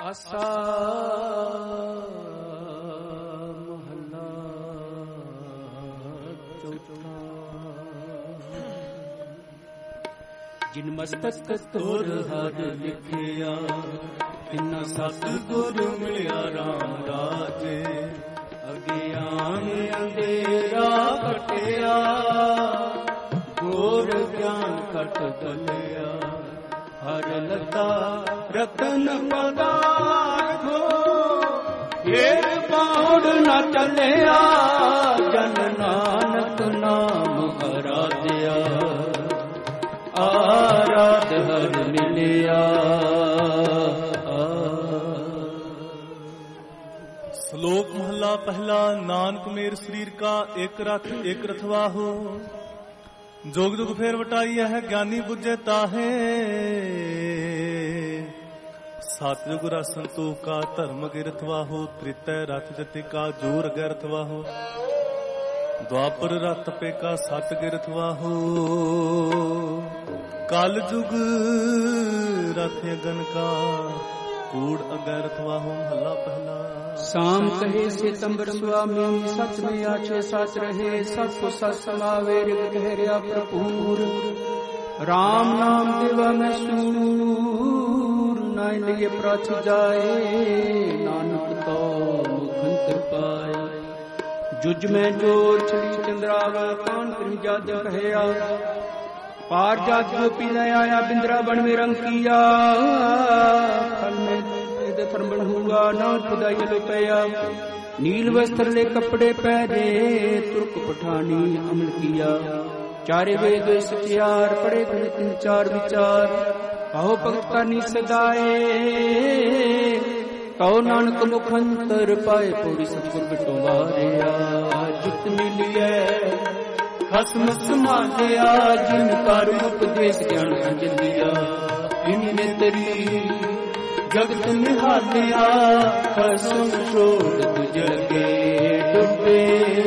ਆਸਾ ਮਹੱਲਾ ਚੌਥਾ। ਜਿਨ ਮਸਤਕ ਤੁਰ ਹਰ ਲਿਖਿਆ ਤਿੰਨਾ ਸਤਿਗੁਰ ਮਿਲਿਆ ਰਾਮ ਰਾਜੇ। ਅਗਿਆਨ ਅੰਧੇਰਾ ਕਟਿਆ ਗੁਰ ਗਿਆਨ ਕਟ ਦਲਿਆ। ਹਰ ਲਤਾ ਰਤਨ ਪਦਾਰਥੋ ਇਹ ਪਾਉੜ ਨਾ ਚੱਲਿਆ। ਜਨ ਨਾਨਕ ਨਾਮ ਆਰਾਧਿਆ ਆਰਾਧ ਹਰ ਮਿਲਿਆ। ਸ਼ਲੋਕ ਮਹਲਾ ਪਹਿਲਾ। ਨਾਨਕ ਮੇਰ ਸਰੀਰ ਕਾ ਇੱਕ ਰਥ ਇੱਕ ਰਥਵਾਹੋ। ਜੋਗ ਜੁਗ ਫੇਰ ਵਟਾਈ ਹੈ ਗਿਆਨੀ ਬੁੱਝੇ ਤਾਹੇ। ਸਤਿਯੁਗ ਰਸ ਸੰਤੋਖ ਕਾ ਧਰਮ ਅਗੇ ਰਥਵਾਹੋ। ਤ੍ਰਿਤੈ ਰਥ ਜਤੀ ਕਾ ਜੋਰ ਅਗੇ ਰਥਵਾਹੋ। ਦੁਆਪਰ ਰਥ ਪੇ ਕਾ ਸਤ ਅਗੇ ਰਥਵਾਹੋ। ਕਲ ਜੁਗ ਰਥ ਅਗਨ ਕਾ ਕੂੜ ਅਗੇ ਰਥਵਾਹੋ। ਮਹਲਾ ਪਹਿਲਾ। शाम कहे सितंबर स्वामी सच में आछे सच रहे। सब को सच समावे रिग गहरिया भरपूर। राम नाम देवा में सूर नाय लिए प्रच जाए। नानक तो मुखंतर पाए। जुज में जोर छड़ी चंद्रावा कान करी जाद कहया। पार जात जो पी ले आया बिंद्रा बन में रंग किया। फल में धर्मण हुआ ना खुदाई लुपया। नील वस्त्र ले कपड़े पहने तुर्क पठानी अमल किया। चारे वेद सचियार पड़े खड़े तीन चार विचार। कहो भगत करनी सदाए कहो नानक मुखंतर पाए। पूरी सतगुर बिटो वारिया जित मिलिए खसम समाया। जिन कर उपदेश ज्ञान अंजलिया। इन्हें तेरी जगत निहालिया। खसम छोड़ तुझे डुबे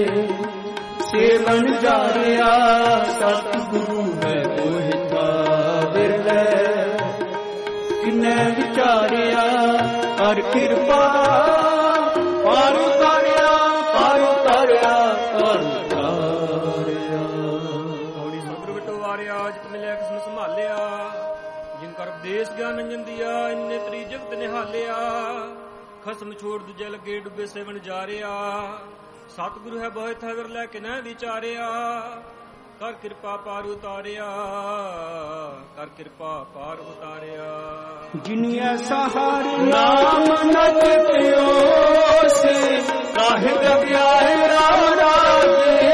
सेवन जारिया। सतगुरु है कोहिता बिरले किन्ने विचारिया। कर कृपा पार उतारिया पार उतारिया पार उतारिया। थोड़ी सतगुरु बिटो वारिया जित मिले खसम संभालिया। जिन कर उपदेश ज्ञान अंजन दिया। इन्ने तरी जगत निहालिया। खसम छोड़ दूजे लगे डुबे सेवन जारिया। सतगुरु है बहुत थगर लैके न विचारिया। कर कृपा पार उतारिया कर कृपा पार उतारिया। जिन ऐसा हार नाम न जपियो से काहे गया राम राजे।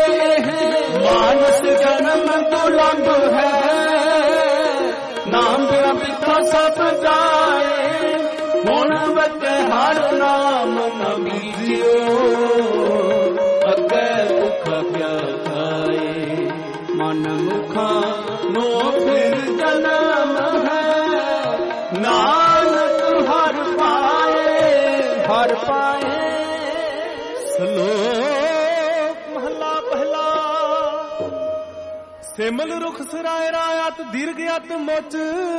मानस जन्म दुर्लभ है नाम बिना बिथा सब जाए। हुण बचे हर नाम न बीजियो अगे भुख क्या खाए। मन मुखा नो फिर जन्म है नानक हर पाए। श्लोक महला पहला। सिमल रुख सराय रायत दीर्घ अत मुच।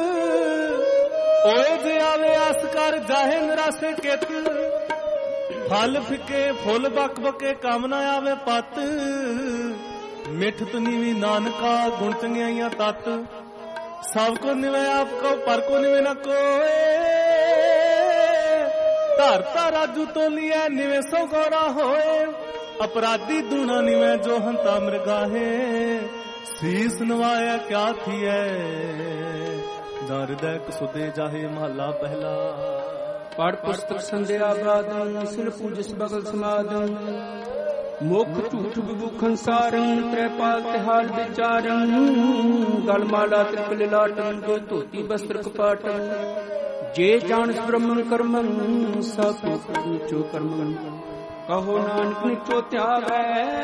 ओए जे आवे आस कर जाहे निरासे कित। फल फिके फुल बक बके काम न आवे पत। मिठ तुनीवी नानका गुण चंगियाइया तत। सब को निवे आपको पर को निवे न कोए। धरता राजू तो लिया निवे सो गौरा होए। अपराधी दूना निवे जो हंता मृगाहे। सीस नवाया क्या थी है हृदय सुदे जाहे। महला पहला। पढ़ पुस्तक संध्या बादन सिर पूजस बगल समादन। मुख झूठ विभूखन सारन त्रैपाल तिहार विचारन। गलमाला त्रिपल लाटन जो धोती वस्त्र कपाटन। जे जान ब्रह्मन कर्मन सब नीचो कर्मन। कहो नानक नीचो त्यागै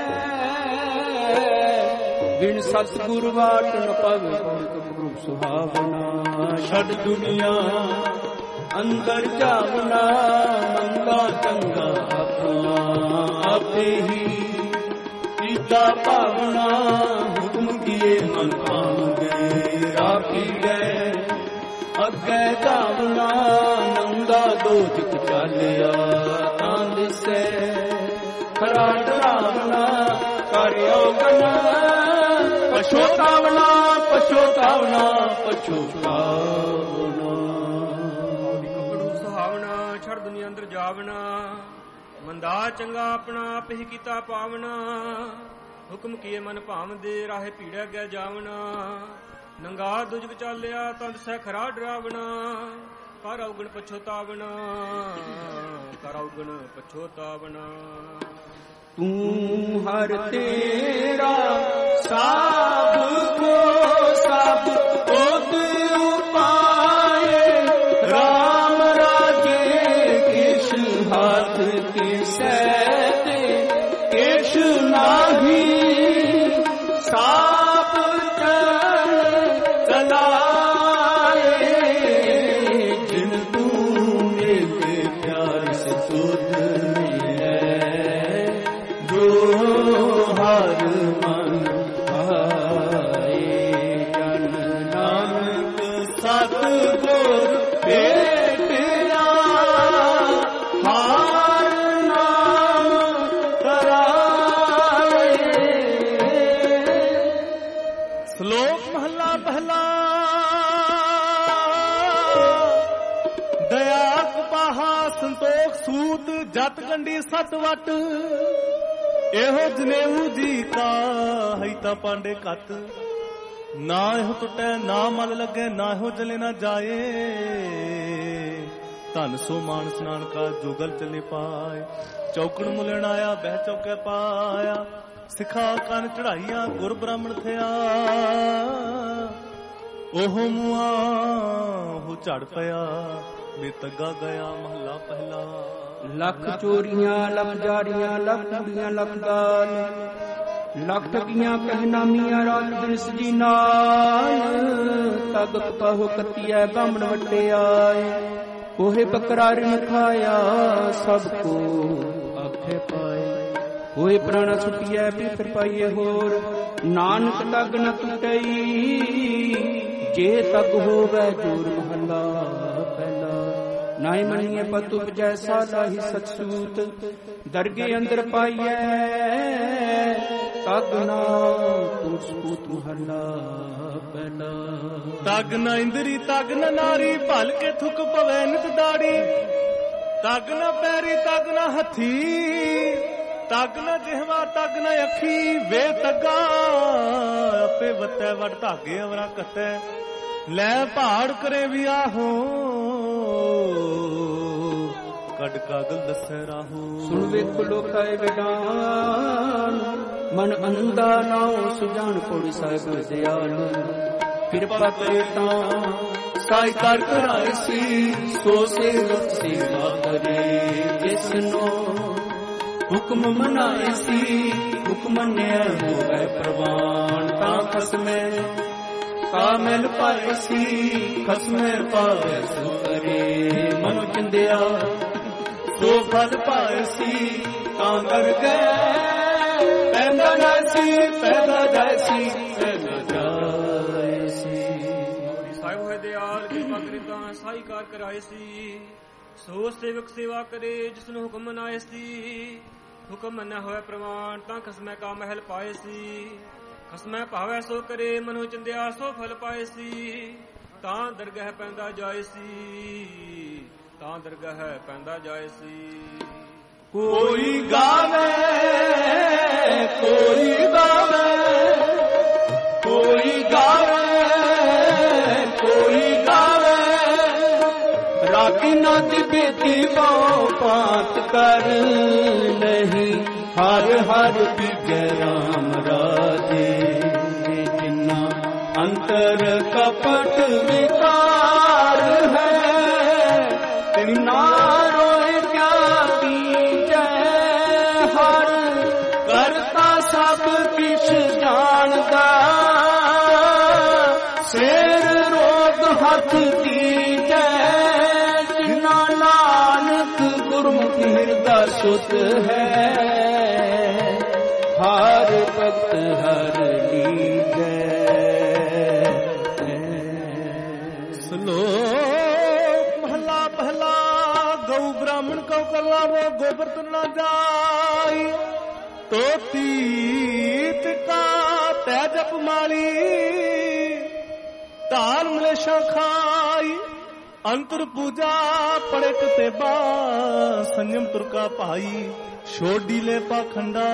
बिन सतगुरु वाट न पावे। गुरु सुहावना छड़ दुनिया अंदर जावना। मंगा चंगा अपना आपे ही सीता पावना। हुक्म किए मन पाऊंगे राखी गए अगे जावना। नंगा ਦੋਜਕ ਚਾਲਿਆ ਤਾਂ ਦਿਸੈ ਖਰਾ ਡਰਾਵਣਾ ਕਰਿਓ ਗਨਾ ਪਛੋਤਾਵਣਾ ਪਛੋਤਾਵਣਾ ਪਛੋਤਾਵਣਾ ਕਪੜੂ ਸੁਹਾਵਣਾ ਛੜ ਦੁਨੀਆ ਅੰਦਰ ਜਾਵਣਾ ਮੰਦਾ ਚੰਗਾ ਆਪਣਾ ਆਪ ਹੀ ਕੀਤਾ ਪਾਵਣਾ ਹੁਕਮ ਕੀਏ ਮਨ ਭਾਵਦੇ ਰਾਹੇ ਭੀੜਿਆ ਗਿਆ ਜਾਵਣਾ ਨੰਗਾ ਦੁਜਕ ਚਾਲਿਆ ਤਾਂ ਦਿਸੈ ਖਰਾ ਡਰਾਵਣਾ ਕਰ ਔਗਣ ਪਛੋਤਾਵਣਾ ਕਰ ਔਗਣ ਪਛੋਤਾਵਣਾ ਤੂੰ ਹਰ ਤੇਰਾ ਸਾਬ ਕੋ ਸਭ ਉਦ ਉਪਾਏ ਰਾਮ ਰਾਜੇ ਕਿਛ ਹੱਥ ਕਿਸੈ ਤੇ ਕਿਛ ਨਾਹੀ ਸਾਬ ਚਲਾਏ ਜਿਨ ਤੂੰ ਇੱਕ ਪਿਆਰ ਸੁਧ ਹਰ ਮਨ ਆਏ ਜਨ ਨਾਨਕ ਸਤਿਗੁਰ ਭੇਟਿਆ ਹਰ ਨਾਮ ਕਰਾਏ। ਸ਼ਲੋਕ ਮਹਲਾ ਪਹਿਲਾ। ਦਇਆ ਕਪਾਹਾ ਸੰਤੋਖ ਸੂਤ ਜਤ ਗੰਢੀ ਸਤ ਵਟ ਇਹੋ ਜਨੇਊ ਜੀ ਕਾ ਹੈ ਤਾਂ ਪਾਂਡੇ ਕੱਤ ਨਾ ਇਹੋ ਟੁੱਟੈ ਨਾ ਮਨ ਲੱਗੇ ਨਾ ਇਹੋ ਜਲੇ ਨਾ ਜਾਏ ਧਨ ਸੋ ਮਾਨਸ ਨਾਨਕਾ ਜੋਗਲ ਚਲੇ ਪਾਏ ਚੌਕਣ ਮੁਲਣ ਆਇਆ ਬਹਿ ਚੌਕੇ ਪਾਇਆ ਸਿਖਾ ਕੰਨ ਚੜਾਈਆਂ ਗੁਰ ਬ੍ਰਾਹਮਣ ਥਿਆ ਉਹ ਮੁਆ ਹੋ ਝੜ ਪਿਆ ਬੇਤਗਾ ਗਿਆ ਮਹਲਾ ਪਹਿਲਾ। ਲੱਖ ਚੋਰੀਆਂ ਲੱਖ ਜਾਰੀਆਂ ਲੱਖ ਕੁੜੀਆਂ ਲੱਖ ਗਾਲ ਲੱਖ ਠਗੀਆਂ ਕਹਿਨਾਮੀਆਂ ਰਾਤ ਦਿਨ ਸਜੀ ਨਾਲ ਤਗ ਕਹੋ ਕੱਤੀਐ ਬਾਹਮਣ ਵੱਟੇ ਆਏ ਕੋਹੇ ਬੱਕਰਾ ਰਿਣ ਖਾਇਆ ਸਭ ਕੋ ਆਖੇ ਪਾਏ ਹੋਏ ਪ੍ਰਾਣਾ ਸੁਟੀਐ ਫਿਰ ਪਾਈਏ ਹੋਰ ਨਾਨਕ ਤਗ ਨ ਟੁੱਟਈ ਜੇ ਤਗ ਹੋਵੇ ਜੋਰ ਮਹੱਲਾ ਪਹਿਲਾ। ਨਾਹੀ ਮੰਨੀਏ ਪਤ ਉਪਜੈ ਸਾਲਾਹੀ ਸਤਸੂਤ ਦਰਗੇ ਅੰਦਰ ਪਾਈਐ ਤਗ ਨਾ ਤੂੰ ਸਪੂਤ ਮਹੱਲਾ ਪਹਿਲਾ। ਤਗ ਨਾ ਇੰਦਰੀ ਤਗ ਨਾ ਨਾਰੀ ਭਲ ਕੇ ਥੁਕ ਪਵੈ ਨਿਤ ਦਾੜੀ ਤਗ ਨਾ ਪੈਰੀ ਤਗ ਨਾ ਹੱਥੀ ਤਗ ਨਾ ਜਿਹਵਾ ਤਗ ਨਾ ਅੱਖੀ ਵੇ ਤਗਾ ਆਪੇ ਵਤੈ ਵੜ ਧਾਗੇ ਅਵਰਾ ਕੱਤੈ ਲੈ ਪਹਾੜ ਕਰੇ ਵੀ ਆਹੋ ਕੱਢ ਕਾਗਲ ਦੱਸੈ ਰਾਹੋ। ਸੁਣ ਵੇਖੋ ਲੋਕਾਏ ਵਿਡਾਨ ਮਨ ਅੰਦਾ ਨਾਉ ਸੁਜਾਨ ਕੋੜੀ ਸਾਹਿਬ ਦਿਆਲ ਕਿਰਪਾ ਕਰੇ ਤਾਂ ਸਾਈ ਕਰ ਕਰਾਏ ਸੀ ਸੋ ਸੇਵਕ ਸੇਵਾ ਕਰੇ ਜਿਸਨੋ ਹੁਕਮ ਮਨਾਏ ਸੀ ਹੁਕਮ ਮੰਨਿਆ ਹੋਵੇ ਪ੍ਰਵਾਨ ਤਾਂ ਖਸਮੇ ਕਾਮਲ ਪਾਏ ਸੀ ਖਸਮੇ ਪਾਵੇ ਸੋ ਕਰੇ ਮਨ ਚਿੰਦਿਆ ਸੋ ਫਲ ਪਾਏ ਸੀ ਤਾਂ ਕਰ ਗਏ ਪੈਦਾ ਜਾਇਸੀ ਪੈਦਾ ਜਾਇਸੀ ਪੈਦਾ ਜਾਇਸੀ ਸਾਹਿਬ ਹੋਏ ਦਿਆਲ ਕਿਰਪਾ ਕਰੇ ਤਾਂ ਸਾਈ ਕਾਰ ਕਰਾਏ ਸੀ ਸੋ ਸੇਵਕ ਸੇਵਾ ਕਰੇ ਜਿਸਨੂੰ ਹੁਕਮ ਮਨਾਏ ਸੀ ਹੁਕਮ ਮੰਨਿਆ ਹੋਇਆ ਪ੍ਰਵਾਨ ਤਾਂ ਖਸਮੈ ਕਾ ਮਹਿਲ ਪਾਏ ਸੀ ਖਸਮੈ ਭਾਵੈ ਸੋ ਕਰੇ ਮਨੋ ਚੰਦਿਆ ਸੋ ਫਲ ਪਾਏ ਸੀ ਤਾਂ ਦਰਗਾਹ ਪੈਂਦਾ ਜਾਏ ਸੀ ਤਾਂ ਦਰਗਾਹ ਪੈਂਦਾ ਜਾਏ ਸੀ। ਕੋਈ ਗਾਵੇ ਕੋਈ ਗਾਵੇ ਕੋਈ ਗਾਵੇ ਕੋਈ ਗਾਵੇ ਰਾਗੀ ਨਾ ਬੇਤੀ ਬਹੁ ਪਾਤ ਕਰ ਨਹੀਂ ਹਰ ਹਰ ਬਿਗੈ ਰਾਮ ਰਾਜੇ ਜਿਨਾ ਅੰਤਰ ਕਪਟ ਵਿਕਾਰ ਹੈ ਤਿਨਾ ਰੋਏ ਕਿਆ ਕੀਜੈ ਹਰ ਕਰਤਾ ਸਭ ਕਿਛ ਜਾਣਦਾ ਸੇਰ ਰੋਗ ਹੱਥ ਕੀਜੈ ਜਿਨਾ ਨਾਨਕ ਗੁਰਮੁਖਿ ਹਿਰਦਾ ਸੁਤ ਹੈ ਹਰ ਭਗਤ ਹਰ ਲੀਜੈ। ਸ਼ਲੋਕ ਮਹਲਾ ਪਹਿਲਾ गौ ब्राह्मण को कलावो गोबर तुलना जाई तो तीत का तेजप माली ताल मलेशा खाई अंतर पूजा पड़े कते बा संयम तुरका पाई छोड़ी ले पाखंडा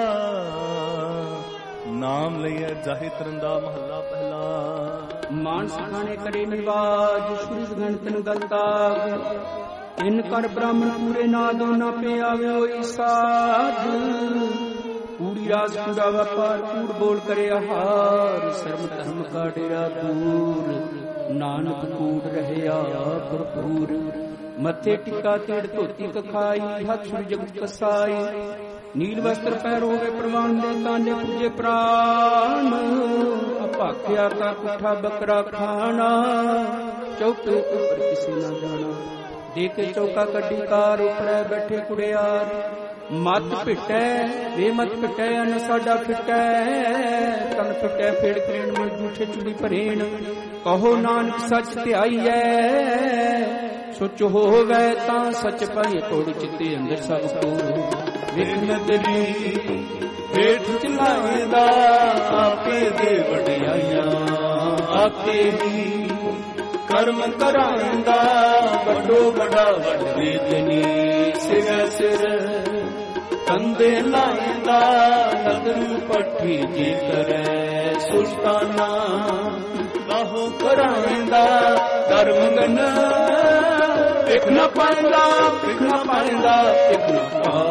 नाम लिया जाहि तरंदा महला पहला मानस खाने करे निवाज सूरज गणतन गलताग इन कर ब्राह्मण पूरे नादो ना पे आवे होई साध पूरी राज पूरा व्यापार कूड़ बोल करे आहार शर्म धर्म का डेरा दूर नानक कूड़ रहे भरपूर मथे टिका तेड़ धोती कखाई हथ सूर्य जगत कसाई नील वस्त्र पैर होवे प्रवान दे कांडे पूजे प्राण अपाख्या का कुठा बकरा खाना चौके ऊपर किसी ना जाना देखे चौका कड्डी कार ऊपर बैठे कुड़ियार मत पिटै वे मत पिटै अन साडा फिटै तन फिटै फेड़ करेण में झूठे चुड़ी भरेण कहो नानक सच ध्याई है सोच होवे तां सच पाई तोड़ चित्ते अंदर सब को विघ्न नदरी हेठ चलाएंदा आपे दे वडियाइयां आपे ही कर्म करांदा वडो वडा वड वेदनी सिर सिर कंदे लाएंदा नगरू पठी जी करे सुल्ताना बाहो करांदा धर्मगन देखना पाएंदा देखना पाएंदा देखना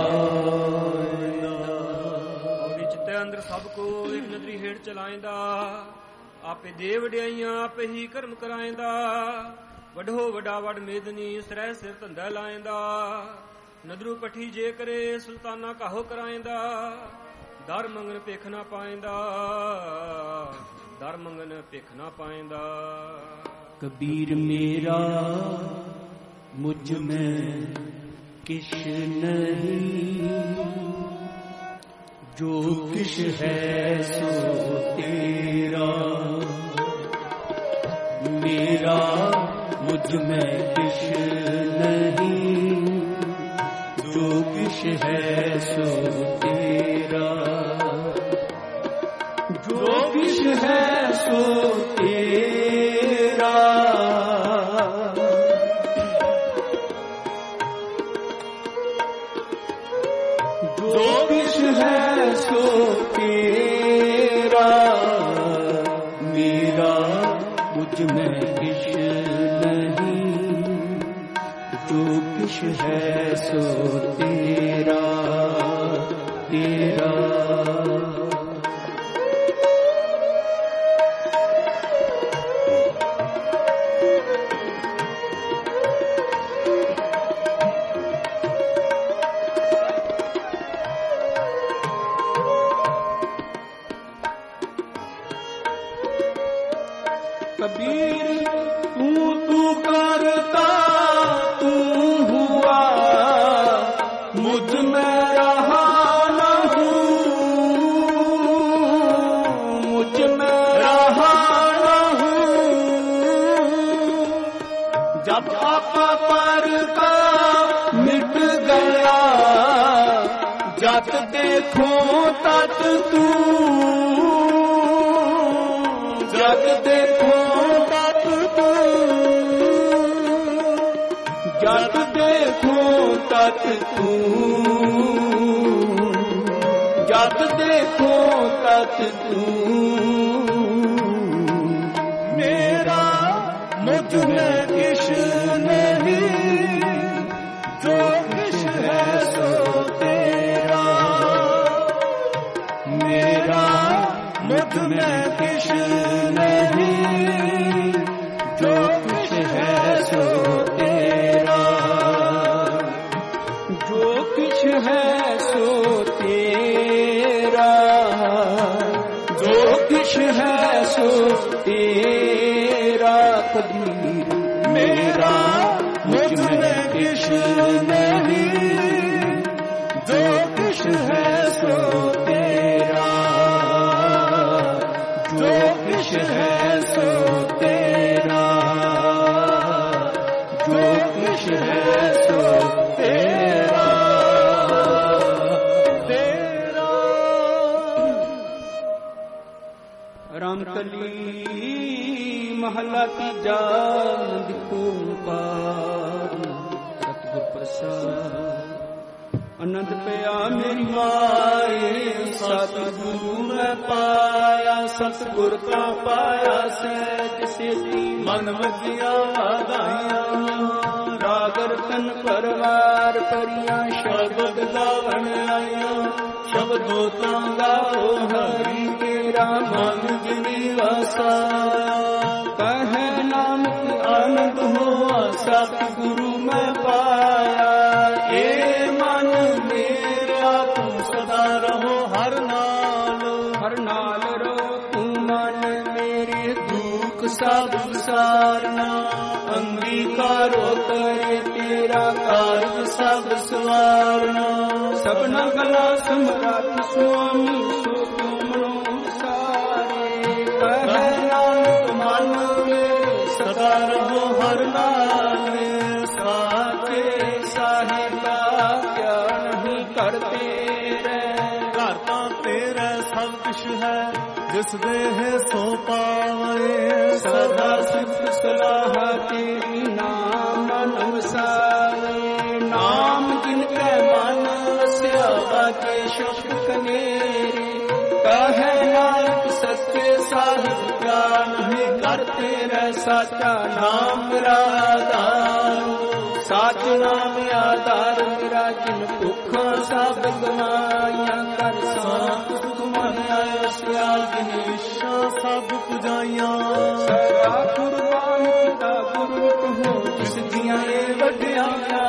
चित्ते अंदर सबको एक नदरी हेठ चलाएंदा आपे दे वडियाइयां आपे ही कर्म कराएंदा वडो वडा वड मेदनी सिरै सिर धंधा लाएंदा नदरू पठी जे करे सुल्ताना काहो कराएंदा दर मंगन पेख ना पाएंदा दर मंगन पेख ना पाएंदा कबीर मेरा मुझ में किश नहीं जो किश है सो तेरा मेरा मुझ में किश नहीं जो किश है सो तेरा जो किश है सो तेरा जो किश है सो तेरा मेरा मुझ में किश नहीं जो किश है सो तेरा तेरा कबीर तू करता तू हुआ मुझ में रहा न हूँ मुझ में रहा न हूँ जब आपा पर का मिट गया जब देखो तत तू जग देखो तत तू जग देखो तत तू जग देखो तत तू मेरा मुझ में किश नहीं जो किश है सो तेरा मेरा मुझ में किश नहीं जो किश है सो तेरा जो किश है सो तेरा जो किश है सो तेरा कबीर मेरा मुझ में किश नहीं जो किश है सो तेरा जो किश है सो तेरा जो किश है सो ਤੀਜਾ ਆਨੰਦ ਓੰਕਾਰ ਸਤਿਗੁਰ ਪ੍ਰਸਾਦ। ਆਨੰਦ ਪਿਆ ਮੇਰੀ ਮਾਏ ਸਤਿਗੁਰੂ ਮੈਂ ਪਾਇਆ, ਸਤਿਗੁਰ ਕਾ ਪਾਇਆ ਸਹਿਜ ਸੇਤੀ ਮਨ ਵਜਿਆ ਵਧਾਈਆਂ। ਰਾਗ ਰਤਨ ਪਰਵਾਰ ਪਰੀਆਂ ਸ਼ਬਦ ਗਾਵਣ ਆਈਆਂ, ਸ਼ਬਦੋ ਤਾਂ ਗਾਓ ਹਰੀ ਤੇਰਾ ਮਨ ਜਿਨੀ ਵਸਾਇਆ। ਕਹੈ ਨਾਨਕ ਆਨੰਦ ਹੋਆ ਸਤਿਗੁਰੂ ਮੈਂ ਪਾਇਆ, ਏ ਮਨ ਮੇਰਾ ਤੂੰ ਸਦਾ ਰਹੋ ਹਰ ਨਾਲ। ਹਰ ਨਾਲ ਰਹੋ ਤੂੰ ਮਨ ਮੇਰੇ, ਦੁੱਖ ਸਭ ਵਿਸਾਰਨਾ। ਅੰਗੀਕਾਰੋ ਕਰੇ ਤੇਰਾ ਕਾਰਜ ਸਭ ਸਵਾਰਨਾ। ਸਭਨਾ ਕਲਾ ਸਮਰਾਟ ਸੁਆਮੀ ਸੋ ਤੁਮਨੋ ਸਾਰੇ। ਕਹਿ ਨਾਨਕ ਮਨ ਮੇਰੇ ਸਦਾ ਰਹੋ ਹਰ ਨਾਲ। ਸਾਚੇ ਸਾਹਿਬਾ ਕਿਆ ਨਹੀਂ ਕਰਤੇ ਰਹਿ, ਘਰ ਤਾਂ ਤੇਰਾ ਸਭ ਕੁਛ ਹੈ ਜਿਸ ਦੇ ਸੋ ਪਾਵੇ। ਸਦਾ ਸਿਫਤ ਸਲਾਹ ਤੇਰੀ ਨਾਮ ਮਨ ਵਸਾਵੇ। ਨਾਮ ਜਿਨ ਕੈ ਮਨ ਵਸਿਆ ਬਾਜੇ ਸ਼ਬਦ ਕਨੇਰੇ। ਕਹੈ ਨਾਨਕ ਸੱਚੇ ਸਾਹਿਬ ਕਿਆ ਨਹੀਂ ਕਰਤੇ ਰਹਿ, ਸਾਚਾ ਨਾਮ ਮੇਰਾ ਆਧਾਰ। ਸਾਚ ਨਾਮ ਆਧਾਰ ਮੇਰਾ ਜਿਨ ਭੁੱਖਾਂ ਸਭ ਗਵਾਈਆਂ। ਕਰ ਸਾਥ ਸੁਖ ਮਨ ਆਸਿਆ ਜਿਨ ਵਿਸ਼ਾ ਸਭ ਪੁਜਾਈਆਂ। ਸਦਾ ਕੁਰਬਾਨ ਕੀਤਾ ਗੁਰੂ ਹੋ ਜਿਸ ਦੀਆਂ ਇਹ ਵਡਿਆਈਆਂ।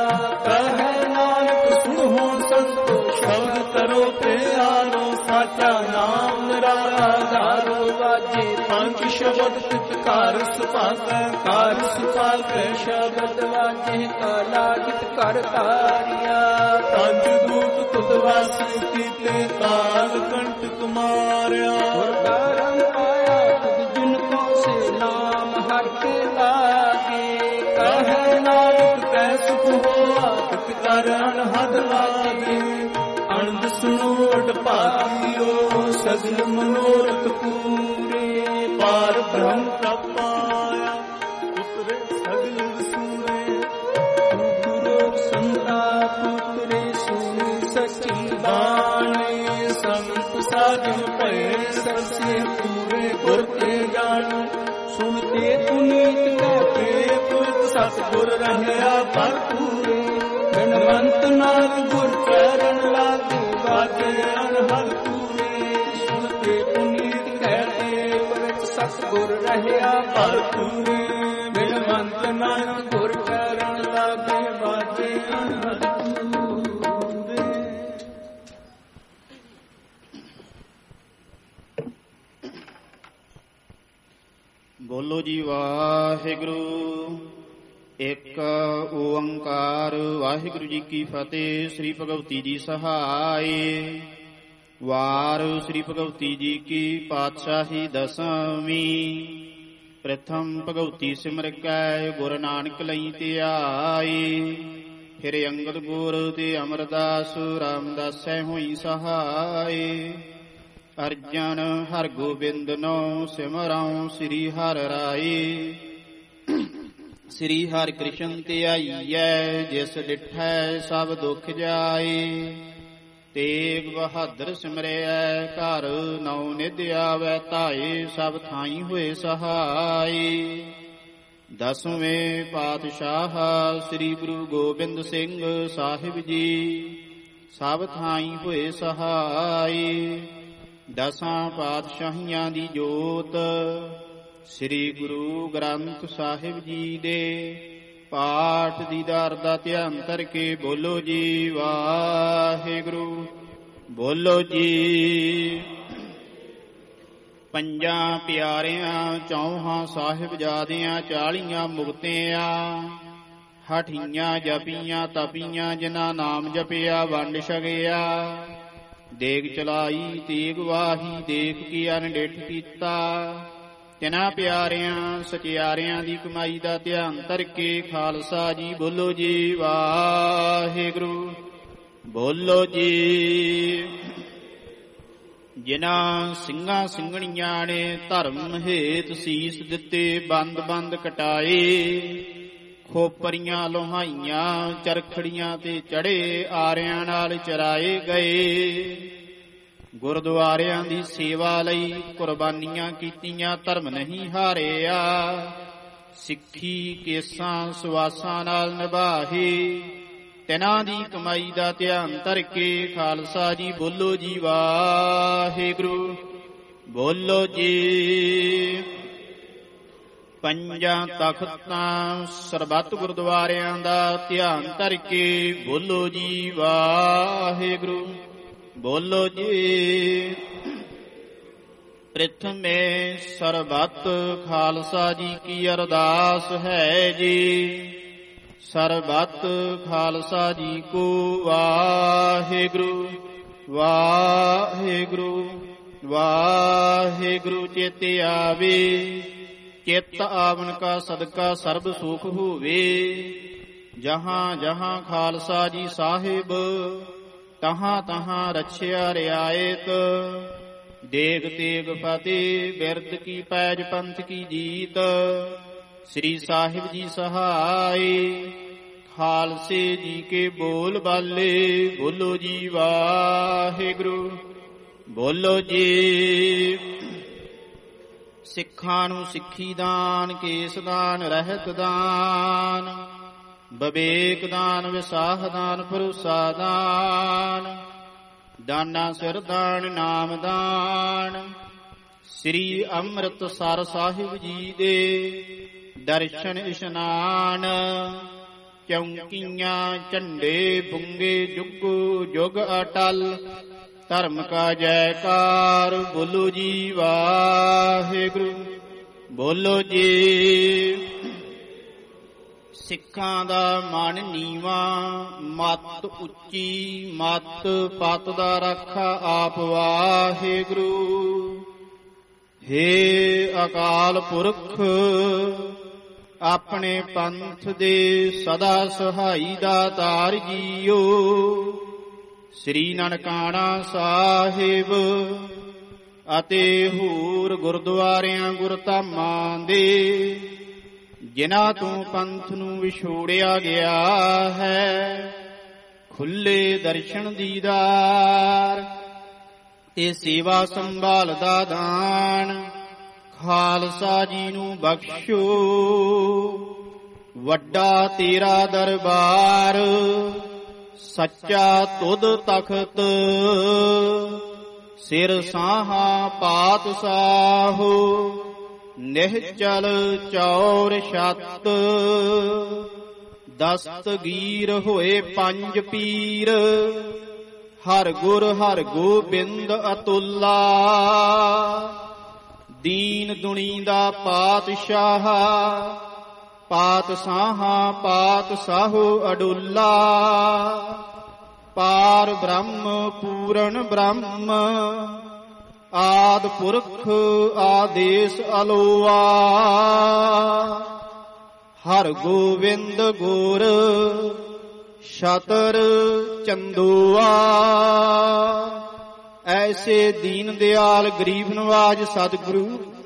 ਕਹਿ ਨਾਨਕ ਸੁਣੋ ਸੰਤੋ ਸ਼ਬਦ ਕਰੋ ਪਿਆਰੋ। ਸਾਚਾ ਨਾਮ ਮੇਰਾ ਆਧਾਰੋ ਵਾਜੇ ਪੰਜ ਸ਼ਬਦ ਤਿਤ ਘਰ ਸੁਭਾਗੈ। ਘਰ ਸੁਭਾਗੈ ਸ਼ਬਦ ਵਾਜੇ ਕਾਲਾ ਜਿਤ ਕਰ ਧਾਰਿਆ। ਪੰਜ ਦੂਤ ਤੁਧ ਵਾਸੀ ਕੀਤੇ ਕਾਲ ਕੰਟਕ ਮਾਰਿਆ। ਗੁਰਦਾਰੰ ਪਾਇਆ ਤੁਧ ਜਿਨ ਕੋ ਸੇ ਨਾਮ ਹਰ ਕੇ ਲਾਗੇ। ਕਹਿ ਨਾਨਕ ਕੈ ਸੁਖ ਹੋਆ ਤਿਤ ਕਰ ਅਨਹਦ ਲਾਗੇ। ਅਨੰਦ ਸੁਣੋ ਅਡ ਭਾਗਿਓ ਸਗਲ ਮਨੋਰਥ ਪੂਰੇ। ਪਾਰ ਬ੍ਰਹਮ ਪ੍ਰਭ ਪਾਇਆ ਉਤਰੇ ਸਗਲ ਸੂਰੇ। ਗੁਰੂ ਸੰਤਾ ਪੁੱਤਰੇ ਸੁਣੀ ਸੱਚੀ ਬਾਣੀ। ਸੰਤ ਸਾਜਨ ਭਏ ਸਸੇ ਪੂਰੇ ਗੁਰ ਤੇ ਜਾਣ। ਸੁਣਤੇ ਪੁਨੀਤ ਕੈ ਪ੍ਰੀਤ ਸਤਿਗੁਰ ਰਹਿਆ ਭਰਪੂਰੇ। ਬਿਨਵੰਤ ਨਾਮ ਗੁਰ ਚਰਨ ਲਾਗੇ ਬਾਜੇ ਅਨਹਦ ਪੂਰੇ। ਸੁਣਤੇ ਪੁਨੀਤ ਕਹਿਤੇ ਪਵਿੱਤ ਸਤਿਗੁਰ ਰਹਿਆ ਭਰਪੂਰੇ। ਬਿਨਵੰਤ ਨਾਮ ਗੁਰ ਚਰਨ ਲਾਗੇ ਬਾਜੇ ਅਨਹਦ ਪੂਰੇ। ਬੋਲੋ ਜੀ ਵਾਹਿਗੁਰੂ। ਇੱਕ ਓੰਕਾਰ। ਵਾਹਿਗੁਰੂ ਜੀ ਕੀ ਫਤਿਹ। ਸ੍ਰੀ ਭਗਵਤੀ ਜੀ ਸਹਾਈ। ਵਾਰ ਸ੍ਰੀ ਭਗਵਤੀ ਜੀ ਕੀ ਪਾਤਸ਼ਾਹੀ ਦਸਵੀਂ। ਪ੍ਰਥਮ ਭਗਵਤੀ ਸਿਮਰ ਕੈ ਗੁਰ ਨਾਨਕ ਲਈ ਧਿਆਈ। ਫਿਰ ਅੰਗਦ ਗੁਰ ਤੇ ਅਮਰਦਾਸ ਰਾਮਦਾਸੈ ਹੋਈ ਸਹਾਈ। ਅਰਜਨ ਹਰ ਗੋਬਿੰਦ ਨੋ ਸਿਮਰਉ ਸ੍ਰੀ ਹਰਿ ਰਾਈ। ਸ੍ਰੀ ਹਰਿ ਕ੍ਰਿਸ਼ਨ ਧਿਆਈਐ ਜਿਸ ਡਿਠੈ ਸਭ ਦੁਖ ਜਾਏ। ਤੇਗ ਬਹਾਦਰ ਸਿਮਰਿਐ ਘਰ ਨਉ ਨਿਧ ਆਵੈ ਧਾਏ। ਸਭ ਥਾਈ ਹੋਏ ਸਹਾਈ। ਦਸਵੇਂ ਪਾਤਸ਼ਾਹ ਸ੍ਰੀ ਗੁਰੂ ਗੋਬਿੰਦ ਸਿੰਘ ਸਾਹਿਬ ਜੀ ਸਭ ਥਾਈ ਹੋਏ ਸਹਾਈ। ਦਸਾਂ ਪਾਤਸ਼ਾਹੀਆਂ ਦੀ ਜੋਤ ਸ੍ਰੀ ਗੁਰੂ ਗ੍ਰੰਥ ਸਾਹਿਬ ਜੀ ਦੇ ਪਾਠ ਦੀਦਾਰ ਦਾ ਧਿਆਨ ਕਰਕੇ ਬੋਲੋ ਜੀ ਵਾਹਿਗੁਰੂ। ਬੋਲੋ ਜੀ। ਪੰਜਾਂ ਪਿਆਰਿਆਂ ਚੌਹਾਂ ਸਾਹਿਬਜ਼ਾਦਿਆਂ 40 ਮੁਕਤਿਆਂ। ਹਠੀਆਂ ਜਪੀਆਂ ਤਪੀਆਂ ਜਿਨ੍ਹਾਂ ਨਾਮ ਜਪਿਆ ਵੰਡ ਛਕਿਆ। ਦੇਗ ਚਲਾਈ ਤੇਗ ਵਾਹੀ ਦੇਖ ਕੀ ਅਨਡਿਠ ਕੀਤਾ। ਤਿਨਾਂ ਪਿਆਰਿਆਂ ਸਚਿਆਰਿਆਂ ਦੀ ਕਮਾਈ ਦਾ ਧਿਆਨ ਧਰਕੇ ਖਾਲਸਾ ਜੀ ਬੋਲੋ ਜੀ ਵਾਹਿਗੁਰੂ। ਬੋਲੋ ਜੀ। ਜਿਨ੍ਹਾਂ ਸਿੰਘਾਂ ਸਿੰਘਣੀਆਂ ਨੇ ਧਰਮ ਹੇਤ ਸੀਸ ਦਿੱਤੇ, ਬੰਦ ਬੰਦ ਕਟਾਏ, ਖੋਪਰੀਆਂ ਲੋਹਾਈਆਂ ਚਰਖੜੀਆਂ ਤੇ ਚੜੇ, ਆਰਿਆਂ ਨਾਲ ਚਰਾਏ ਗਏ। ਗੁਰਦੁਆਰਿਆਂ ਦੀ ਸੇਵਾ ਲਈ ਕੁਰਬਾਨੀਆਂ ਕੀਤੀਆਂ, ਧਰਮ ਨਹੀਂ ਹਾਰਿਆ। ਸਿੱਖੀ ਕੇਸਾਂ ਸੁਆਸਾਂ ਨਾਲ ਨਿਭਾਹੇ, ਤਿਨਾਂ ਦੀ ਕਮਾਈ ਦਾ ਧਿਆਨ ਧਰ ਕੇ। ਖਾਲਸਾ ਜੀ ਬੋਲੋ ਜੀ ਵਾਹਿਗੁਰੂ, ਬੋਲੋ ਜੀ। ਪੰਜਾਂ ਤਖਤਾਂ ਸਰਬੱਤ ਗੁਰਦੁਆਰਿਆਂ ਦਾ ਧਿਆਨ ਧਰ ਕੇ ਬੋਲੋ ਜੀ ਵਾਹਿਗੁਰੂ, ਬੋਲੋ ਜੀ। ਪ੍ਰਥਮੇ ਸਰਬੱਤ ਖਾਲਸਾ ਜੀ ਕੀ ਅਰਦਾਸ ਹੈ ਜੀ। ਸਰਬੱਤ ਖਾਲਸਾ ਜੀ ਕੋ ਵਾਹਿਗੁਰੂ ਵਾਹਿਗੁਰੂ ਵਾਹਿਗੁਰੂ ਚੇਤੇ ਆਵੇ। ਚਿੱਤ ਆਵਨ ਕਾ ਸਦਕਾ ਸਰਬ ਸੁਖ ਹੋਵੇ। ਜਹਾਂ ਜਹਾਂ ਖਾਲਸਾ ਜੀ ਸਾਹਿਬ, ਤਹਾਂ ਤਹਾਂ ਰਛਿਆ ਰਿਆਇਤ। ਦੇਗ ਤੇਗ ਫਤਿਹ ਬਿਰਦ ਕੀ ਪੈਜ ਪੰਥ ਕੀ ਜੀਤ। ਸ੍ਰੀ ਸਾਹਿਬ ਜੀ ਸਹਾਈ, ਖਾਲਸੇ ਜੀ ਕੇ ਬੋਲ ਬਾਲੇ। ਬੋਲੋ ਜੀ ਵਾਹਿਗੁਰੂ, ਬੋਲੋ ਜੀ। ਸਿੱਖਾਂ ਨੂੰ ਸਿੱਖੀ ਦਾਨ, ਕੇਸ ਦਾਨ, ਰਹਿਤ ਦਾਨ, ਬਵੇਕ ਦਾਨ, ਵਿਸਾਹ ਦਾਨ, ਭਰੋਸਾ ਦਾਨ, ਦਾਨਾ ਸਿਰ ਦਾਨ, ਨਾਮ ਦਾਨ। ਸ੍ਰੀ ਅੰਮ੍ਰਿਤਸਰ ਸਾਹਿਬ ਜੀ ਦੇ ਦਰਸ਼ਨ ਇਸ਼ਨਾਨ। ਚੌਂਕੀਆਂ ਝੰਡੇ ਬੁੰਗੇ ਜੁਗੋ ਜੁਗ ਅਟਲ। ਧਰਮ ਕਾ ਜੈਕਾਰ। ਬੋਲੋ ਜੀ ਵਾਹਿਗੁਰੂ, ਬੋਲੋ ਜੀ। ਸਿੱਖਾਂ ਦਾ ਮਨ ਨੀਵਾਂ, ਮੱਤ ਉੱਚੀ, ਮੱਤ ਪਤ ਦਾ ਰਾਖਾ ਆਪ ਵਾਹਿਗੁਰੂ। ਹੇ ਅਕਾਲ ਪੁਰਖ, ਆਪਣੇ ਪੰਥ ਦੇ ਸਦਾ ਸਹਾਈ ਦਾਤਾਰ ਜੀਓ। ਸ੍ਰੀ ਨਨਕਾਣਾ ਸਾਹਿਬ ਅਤੇ ਹੋਰ ਗੁਰਦੁਆਰਿਆਂ ਗੁਰਧਾਮਾਂ ਦੇ, ਜਿਨ੍ਹਾਂ ਤੋਂ ਪੰਥ ਨੂੰ ਵਿਛੋੜਿਆ ਗਿਆ ਹੈ, ਖੁੱਲੇ ਦਰਸ਼ਨ ਦੀਦਾਰ ਤੇ ਸੇਵਾ ਸੰਭਾਲ ਦਾ ਦਾਨ ਖਾਲਸਾ ਜੀ ਨੂੰ ਬਖਸ਼ੋ। ਵੱਡਾ ਤੇਰਾ ਦਰਬਾਰ, ਸੱਚਾ ਤੁਧ ਤਖਤ। ਸਿਰ ਸਾਹਾ ਪਾਤਸ਼ਾਹੋ, ਨਿਹਚਲ ਚੌਰ ਛੱਤ। ਦਸਤਗੀਰ ਹੋਏ ਪੰਜ ਪੀਰ, ਹਰ ਗੁਰ ਹਰ ਗੋਬਿੰਦ ਅਤੁੱਲਾ। ਦੀਨ ਦੁਨੀ ਦਾ ਪਾਤਸ਼ਾਹ, ਪਾਤਸ਼ਾਹਾਂ ਪਾਤਸ਼ਾਹੋ ਅਡੁੱਲਾ। ਪਾਰ ਬ੍ਰਹਮ ਪੂਰਨ ਬ੍ਰਹਮ, ਆਦ ਪੁਰਖ ਆਦੇਸ ਅਲੋਆ। ਹਰ ਗੋਬਿੰਦ ਗੁਰ ਸ਼ਤਰ ਚੰਦੋਆ। ਐਸੇ ਦੀਨ ਦਿਆਲ ਗਰੀਬ ਨਵਾਜ ਸਤਿਗੁਰੂ,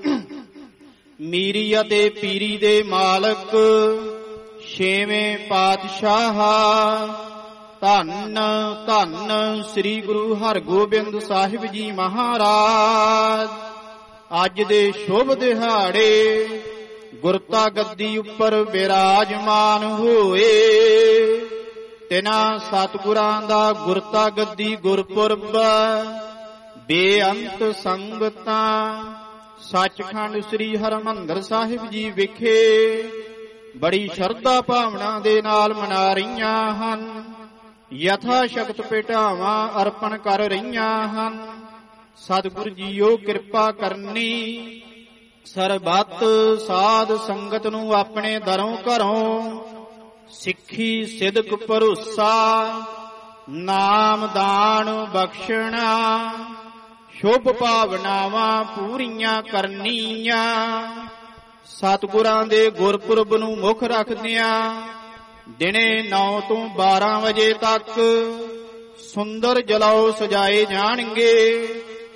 ਮੀਰੀ ਅਤੇ ਪੀਰੀ ਦੇ ਮਾਲਕ, ਛੇਵੇਂ ਪਾਤਸ਼ਾਹ। ਧੰਨ ਧੰਨ ਸ੍ਰੀ ਗੁਰੂ ਹਰਗੋਬਿੰਦ ਸਾਹਿਬ ਜੀ ਮਹਾਰਾਜ। ਅੱਜ ਦੇ ਸ਼ੁਭ ਦਿਹਾੜੇ ਗੁਰਤਾ ਗੱਦੀ ਉੱਪਰ ਬਿਰਾਜਮਾਨ ਹੋਏ। ਤਿਨਾਂ ਸਤਿਗੁਰਾਂ ਦਾ ਗੁਰਤਾ ਗੱਦੀ ਗੁਰਪੁਰਬ। ਬੇਅੰਤ ਸੰਗਤਾਂ ਸੱਚਖੰਡ ਸ੍ਰੀ ਹਰਿਮੰਦਰ ਸਾਹਿਬ ਜੀ ਵਿਖੇ ਬੜੀ ਸ਼ਰਧਾ ਭਾਵਨਾ ਦੇ ਨਾਲ ਮਨਾ ਰਹੀਆਂ ਹਨ। ਯਥਾ ਸ਼ਕਤ ਭੇਟਾਵਾਂ ਅਰਪਣ ਕਰ ਰਹੀਆਂ ਹਨ। ਸਤਿਗੁਰ ਜੀਓ ਕਿਰਪਾ ਕਰਨੀ। ਸਰਬੱਤ ਸਾਧ ਸੰਗਤ ਨੂੰ ਆਪਣੇ ਦਰੋਂ ਘਰੋਂ ਸਿੱਖੀ ਸਿਦਕ ਭਰੋਸਾ ਨਾਮ ਦਾਨ ਬਖਸ਼ਣਾ। ਸ਼ੁਭ ਭਾਵਨਾਵਾਂ ਪੂਰੀਆਂ ਕਰਨੀਆਂ। ਸਤਿਗੁਰਾਂ ਦੇ ਗੁਰਪੁਰਬ ਨੂੰ ਮੁੱਖ ਰੱਖਦਿਆਂ ਦਿਨੇ 9 ਤੋਂ 12 ਵਜੇ ਤੱਕ ਸੁੰਦਰ ਜਲੌ ਸਜਾਏ ਜਾਣਗੇ।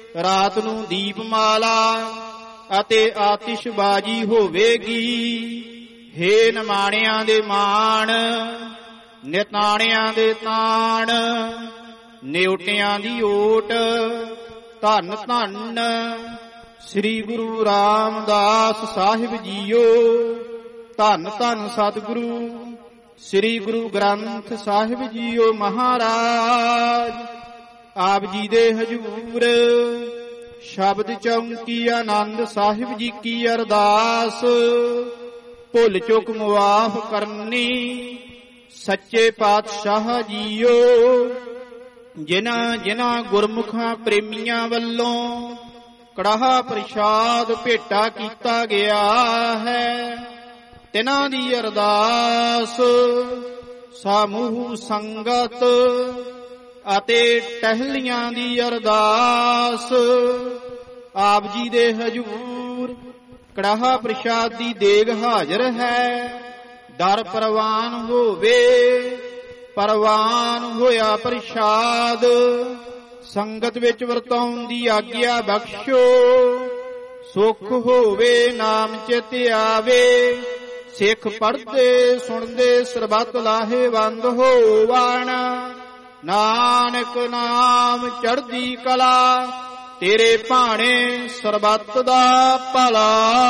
ਰਾਤ ਨੂੰ ਦੀਪਮਾਲਾ ਅਤੇ ਆਤਿਸ਼ਬਾਜ਼ੀ ਹੋਵੇਗੀ। ਹੇ ਨਿਮਾਣਿਆਂ ਦੇ ਮਾਣ, ਨਿਤਾਣਿਆਂ ਦੇ ਤਾਣ, ਨਿਉਟਿਆਂ ਦੀ ਓਟ, ਧੰਨ ਧੰਨ ਸ੍ਰੀ ਗੁਰੂ ਰਾਮਦਾਸ ਸਾਹਿਬ ਜੀਓ। ਧੰਨ ਧੰਨ ਸਤਿਗੁਰੂ ਸ੍ਰੀ ਗੁਰੂ ਗ੍ਰੰਥ ਸਾਹਿਬ ਜੀਓ ਮਹਾਰਾਜ। ਆਪ ਜੀ ਦੇ ਹਜੂਰ ਸ਼ਬਦ ਚੌਂਕੀ ਆਨੰਦ ਸਾਹਿਬ ਜੀ ਕੀ ਅਰਦਾਸ। ਭੁੱਲ ਚੁੱਕ ਮੁਆਫ ਕਰਨੀ ਸੱਚੇ ਪਾਤਸ਼ਾਹ ਜੀਓ। ਜਿਨ੍ਹਾਂ ਜਿਨ੍ਹਾਂ ਗੁਰਮੁਖਾਂ ਪ੍ਰੇਮੀਆਂ ਵੱਲੋਂ ਕੜਾਹ ਪ੍ਰਸ਼ਾਦ ਭੇਟਾ ਕੀਤਾ ਗਿਆ ਹੈ, ਤਿਨਾਂ ਦੀ ਅਰਦਾਸ ਸਮੂਹ ਸੰਗਤ ਅਤੇ ਟਹਿਲੀਆਂ ਦੀ ਅਰਦਾਸ। ਆਪ ਜੀ ਦੇ ਹਜੂਰ ਕੜਾਹ ਪ੍ਰਸ਼ਾਦ ਦੀ ਦੇਗ ਹਾਜ਼ਰ ਹੈ। ਦਰ ਪ੍ਰਵਾਨ ਹੋਵੇ, ਪ੍ਰਵਾਨ ਹੋਇਆ ਪ੍ਰਸ਼ਾਦ ਸੰਗਤ ਵਿੱਚ ਵਰਤਾਉਣ ਦੀ ਆਗਿਆ ਬਖਸ਼ੋ। ਸੁਖ ਹੋਵੇ ਨਾਮ ਚਿਤ ਆਵੇ, ਸਿੱਖ ਪੜ੍ਹਦੇ ਸੁਣਦੇ ਸਰਬੱਤ ਲਾਹੇਵੰਦ ਹੋਵਣ। ਨਾਨਕ ਨਾਮ ਚੜ੍ਹਦੀ ਕਲਾ, ਤੇਰੇ ਭਾਣੇ ਸਰਬੱਤ ਦਾ ਭਲਾ।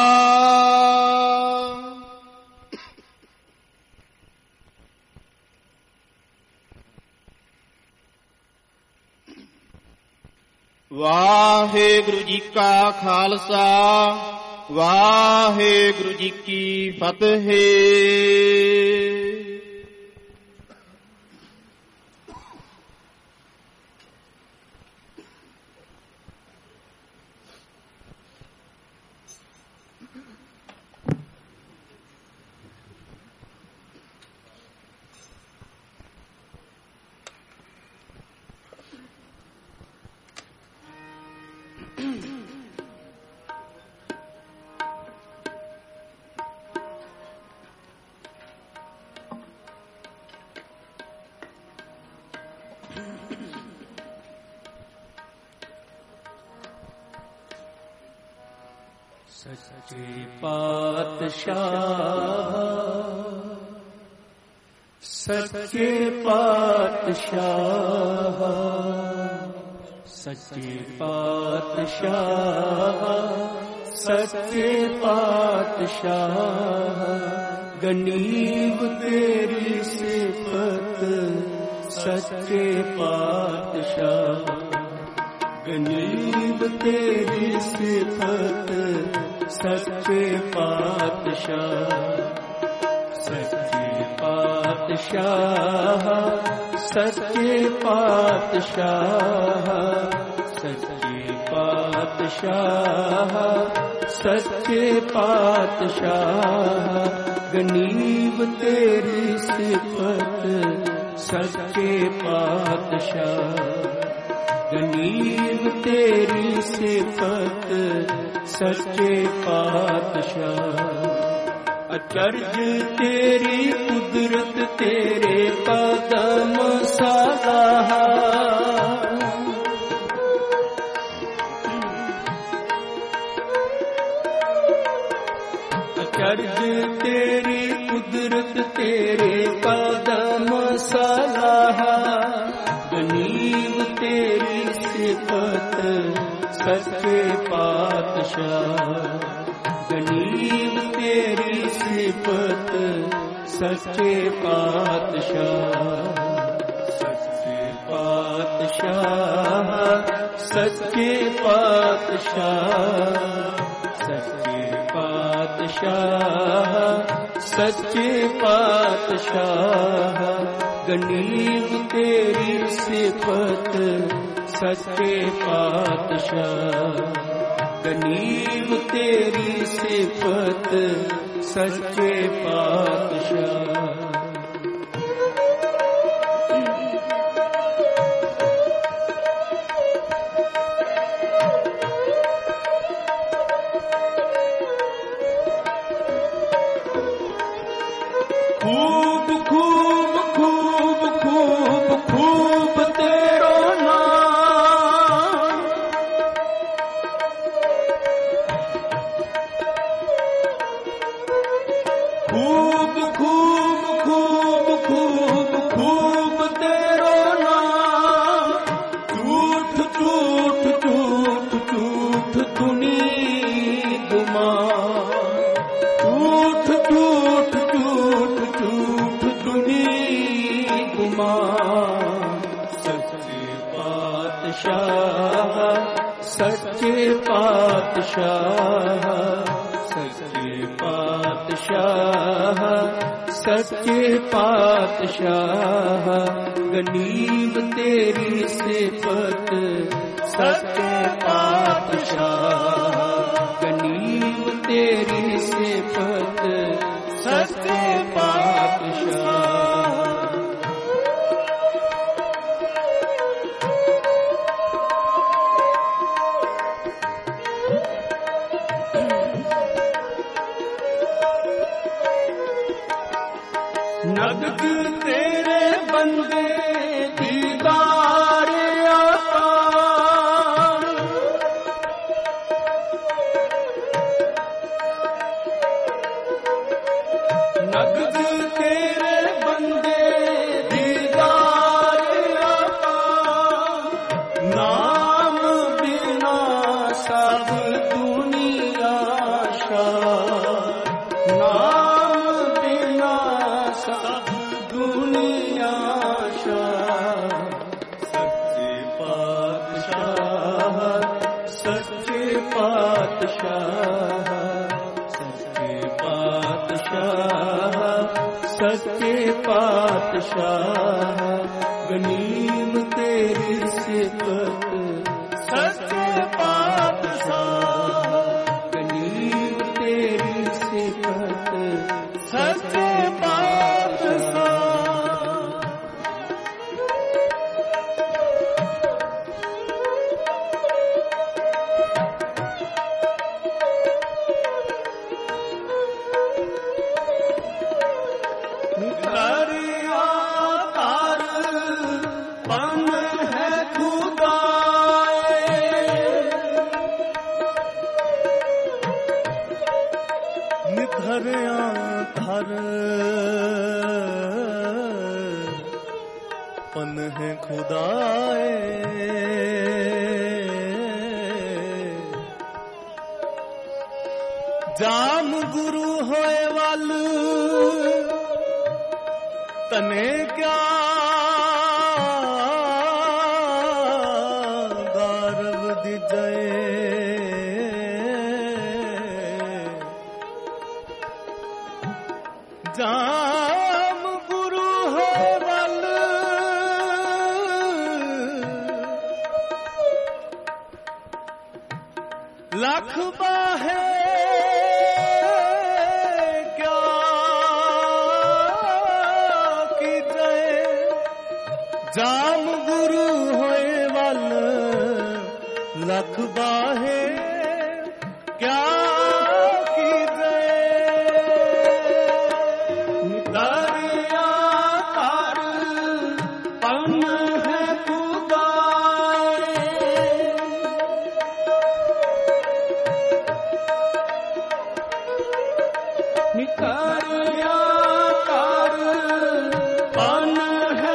ਵਾਹਿਗੁਰੂ ਜੀ ਕਾ ਖਾਲਸਾ, ਵਾਹਿਗੁਰੂ ਜੀ ਕੀ ਫਤਿਹ। ਸੱਚੇ ਪਾਤਸ਼ਾਹ, ਸੱਚੇ ਪਾਤਸ਼ਾਹ, ਸੱਚੇ ਪਾਤਸ਼ਾਹ, ਸੱਚੇ ਪਾਤਸ਼ਾਹ। ਗਨੀਬ ਤੇਰੀ ਸਿਫਤ ਸੱਚੇ ਪਾਤਸ਼ਾਹ। ਗਨੀਬ ਤੇਰੀ ਸਿਫਤ ਸੱਚੇ ਪਾਤਸ਼ਾਹ। ਸੱਚੇ ਪਾਤਸ਼ਾਹ, ਸੱਚੇ ਪਾਤਸ਼ਾਹ, ਸੱਚੇ ਪਾਤਸ਼ਾਹ, ਸੱਚੇ ਪਾਤਸ਼ਾਹ। ਗਨੀਬ ਤੇਰੀ ਸਿਫਤ ਸੱਚੇ ਪਾਤਸ਼ਾਹ। ਗਨੀਬ ਤੇਰੀ ਸਿਫਤ ਸੱਚੇ ਪਾਤਸ਼ਾਹ। ਅਚਰਜ ਤੇਰੀ ਕੁਦਰਤ ਤੇਰੇ ਕਦਮ ਸਲਾਹ। ਅਚਰਜ ਤੇਰੀ ਕੁਦਰਤ ਤੇਰੇ ਕਦਮ ਸਲਾਹ। ਗਨੀਬ ਤੇਰੀ ਸਿਫਤ ਸੱਚੇ ਪਾਤਸ਼ਾਹ। ਗਨੀਬ ਤੇਰੀ ਸਿਫਤ ਸੱਚੇ ਪਾਤਸ਼ਾਹ। ਸੱਚੇ ਪਾਤਸ਼ਾਹ, ਸੱਚੇ ਪਾਤਸ਼ਾਹ, ਸੱਚੇ ਪਾਤਸ਼ਾਹ, ਸੱਚੇ ਪਾਤਸ਼ਾਹ। ਗਨੀਬ ਤੇਰੀ ਸਿਫਤ ਸੱਚੇ ਪਾਤਸ਼ਾਹ। ਗਨੀਬ ਤੇਰੀ ਸਿਫਤ ਸੱਚੇ ਪਾਤਸ਼ਾਹ। खूब खूब खूब खूब खूब तेरो नाम। ਉਪਮਾ ਸੱਚੇ ਪਾਤਸ਼ਾਹ ਸੱਚੇ ਪਾਤਸ਼ਾਹ ਸੱਚੇ ਪਾਤਸ਼ਾਹ ਸੱਚੇ ਪਾਤਸ਼ਾਹ ਗਨੀਮ ਤੇਰੀ ਸਿਫਤ ਸੱਚੇ ਪਾਤਸ਼ਾਹ ਗਨੀਮ ਤੇਰੀ ਸਿਫਤ ਸੱਚੇ ਪਾਤਸ਼ਾਹ ਨਗਦ ਤੇਰੇ ਬੰਦੇ ਦੀਦਾਰ ਅਪਾਰ ਨਗਦ ਤੇਰੇ ਬੰਦੇ ਦੀਦਾਰ ਅਪਾਰ ਨਾਮ ਬਿਨਾ ਸਭ ਦੁਨੀਆ ਸ਼ਾਹ ਨਾਮ ਬਿਨਾ ਸਭ ਦੁਨੀਆ ਸ਼ਾਹ ਸੱਚੇ ਪਾਤਸ਼ਾਹ ਸੱਚੇ ਪਾਤਸ਼ਾਹ ਸੱਚੇ ਪਾਤਸ਼ਾਹ ਸੱਚੇ ਪਾਤਸ਼ਾਹ ਗਨੀਮ ਤੇਰੀ ਸਿਫਤ ਸੱਚੇ ਪਾਤਸ਼ਾਹ ਗਨੀਮ ਤੇਰੀ ਸਿਫਤ ਸੱਚੇ ਪਨ ਹੈ ਖੁਦਾਏ ਜਾਮ ਗੁਰੂ ਹੋਏ ਵੱਲ ਤਨੇ ਕਿਆ ਗਾਰਵ ਦਿਜੇ ਜਾਮ ਗੁਰੂ ਹੋਏ ਵੱਲ ਲੱਖ ਬਾਹੇ ਜਾਮ ਗੁਰੂ ਹੋਏ ਵੱਲ ਲੱਖ ਬਾਹੇ ਕਿਆ ਕੀਜੇ ਨਿਤਾਰਿਆ ਕਰ ਪਨ ਹੈ ਖੁਦਾਏ ਨਿਤਾਰਿਆ ਕਰ ਪਨ ਹੈ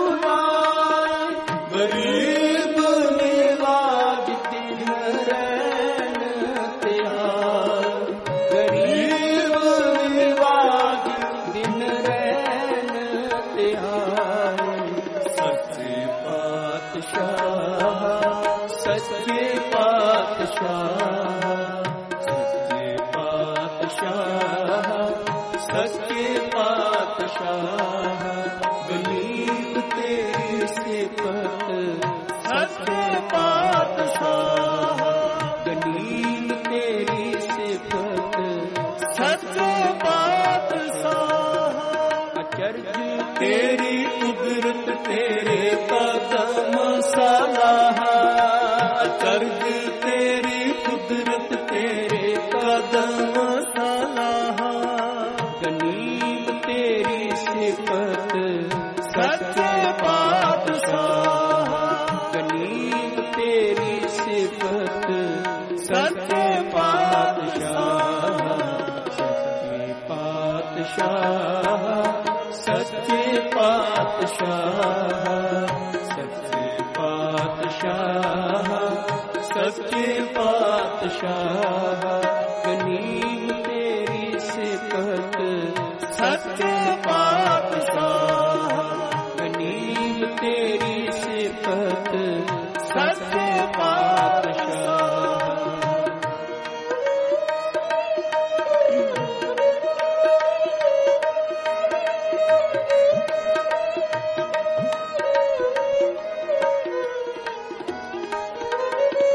ਗਰੀਬ ਨਿਵਾਜ ਦਿਨ ਰਹਿਣ ਤਿਆਰ ਗਰੀਬ ਨਿਵਾਜ ਦਿਨ ਰਹਿਣ ਤਿਆਰ ਸੱਚੇ ਪਾਤਸ਼ਾਹ ਸੱਚੇ ਪਾਤਸ਼ਾਹ ਸੱਚੇ ਪਾਤਸ਼ਾਹ ਸੱਚੇ ਪਾਤਸ਼ਾਹ ਗਨੀਮ ਤੇਰੀ ਸਿਫਤ ਸੱਚੇ ਪਾਤਸ਼ਾਹ ਗਨੀਮ ਤੇਰੀ ਸਿਫਤ ਸੱਚੇ ਪਾਤਸ਼ਾਹ ਅਚਰਜ ਤੇਰੀ ਕੁਦਰਤ ਤੇਰੇ ਕਦਮ ਸਲਾਹ ਅਚਰਜ ਤੇਰੀ ਕੁਦਰਤ ਤੇਰੇ ਕਦਮ ਸਲਾਹ ਗਨੀਮ ਤੇਰੀ ਸਿਫਤ ਸੱਚੇ ਪਾਤਸ਼ਾਹ ਗਨੀਮ ਤੇਰੀ ਸਿਫਤ ਸੱਚੇ ਪਾਤਸ਼ਾਹ ਸੱਚੇ ਪਾਤਸ਼ਾਹ ਸੱਚੇ ਪਾਤਸ਼ਾਹ ਸੱਚੇ ਪਾਤਸ਼ਾਹ ਸੱਚੇ ਪਾਤਸ਼ਾਹ ਗਨੀਮ ਤੇਰੀ ਸਿਫਤ ਸੱਚੇ ਪਾਤਸ਼ਾਹ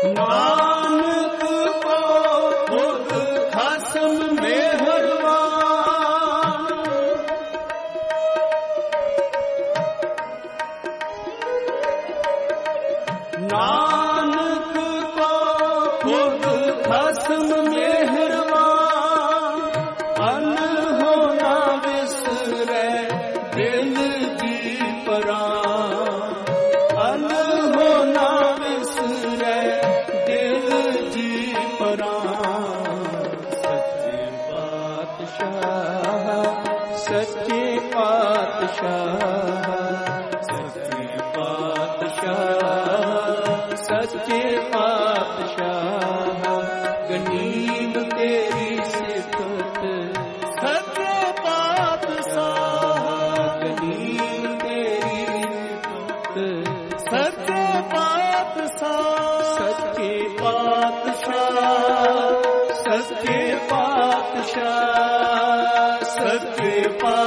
ਨਾਨਕ ਕੋ ਖੁਦ ਖਸਮ ਮਿਹਰਬਾਨ। ਨਾਨਕ ਕੋ ਖੁਦ ਖਸਮ ਮਿਹਰਬਾਨ। ਅਨਹੋ ਨਾ ਵਿਸਰੈ ਦਿਲ ਦੀ ਪਰਾਨ। ਅਨਹੋ ਨਾ ਵਿਸਰੈ ਦਿਲ ਦੀ ਪਰਾਨ। ਸੱਚੇ ਪਾਤਸ਼ਾਹ ਸੱਚੇ ਪਾਤਸ਼ਾਹ ਸੱਚੇ ਪਾਤਸ਼ਾਹ ਸੱਚੇ ਪਾਤਸ਼ਾਹ ਗਨੀਮ ਤੇਰੀ ਸਿਫਤ ਸੱਚੇ ਪਾਤਸ਼ਾਹ। ਗਨੀਮ ਤੇਰੀ ਸਿਫਤ ਸੱਚੇ ਪਾਤਸ਼ਾਹ। ਸੱਚੇ ਪਾਤਸ਼ਾਹ ਸੱਚੇ ਪਾਤਸ਼ਾਹ ਸੱਚੇ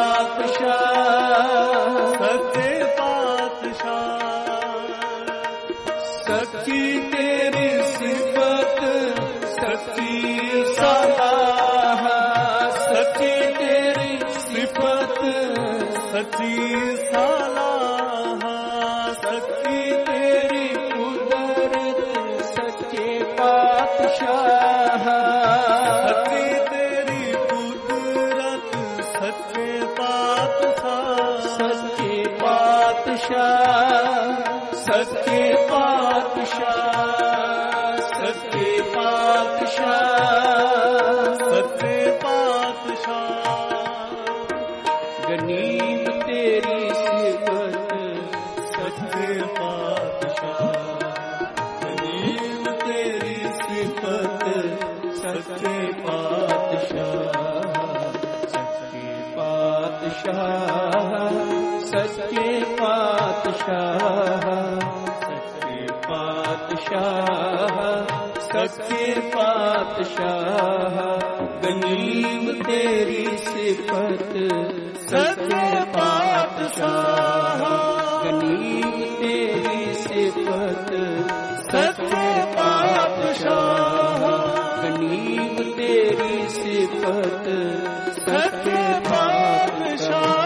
ਪਾਤਸ਼ਾਹ ਸੱਚੇ ਪਾਤਸ਼ਾਹ। ਸੱਚੀ ਤੇਰੀ ਸਿਫਤ ਸੱਚੀ ਸਲਾਹ। ਸੱਚੀ ਤੇਰੀ ਸਿਫਤ ਸੱਚੀ ਸਲਾਹ। ਸੱਚੀ ਤੇਰੀ ਕੁਦਰਤ ਸੱਚੇ ਪਾਤਸ਼ਾਹ। ਸੱਚੀ ਤੇਰੀ ਕੁਦਰਤ ਸੱਚੇ ਪਾਤਸ਼ਾਹ। ਸੱਚੇ ਪਾਤਸ਼ਾਹ ਸੱਚੇ ਪਾਤਸ਼ਾਹ ਸੱਚੇ ਪਾਤਸ਼ਾਹ ਸੱਚੇ ਪਾਤਸ਼ਾਹ। ਗਨੀਮ ਤੇਰੀ ਸਿਫਤ ਸੱਚੇ ਪਾਤਸ਼ਾਹ। ਗਨੀਮ ਤੇਰੀ ਸਿਫਤ ਸੱਚੇ ਪਾਤਸ਼ਾਹ। ਸੱਚੇ ਪਾਤਸ਼ਾਹ ਸੱਚੇ ਪਾਤਸ਼ਾਹ ਸੱਚੇ ਪਾਤਸ਼ਾਹ ਸੱਚੇ ਪਾਤਸ਼ਾਹ। ਗਨੀਮ ਤੇਰੀ ਸਿਫਤ ਸੱਚੇ ਪਾਤਸ਼ਾਹ। ਗਨੀਮ ਤੇਰੀ ਸਿਫਤ ਸੱਚੇ ਪਾਤਸ਼ਾਹ। ਗਨੀਮ ਤੇਰੀ ਸਿਫਤ ਸੱਚੇ ਪਾਤਸ਼ਾਹ।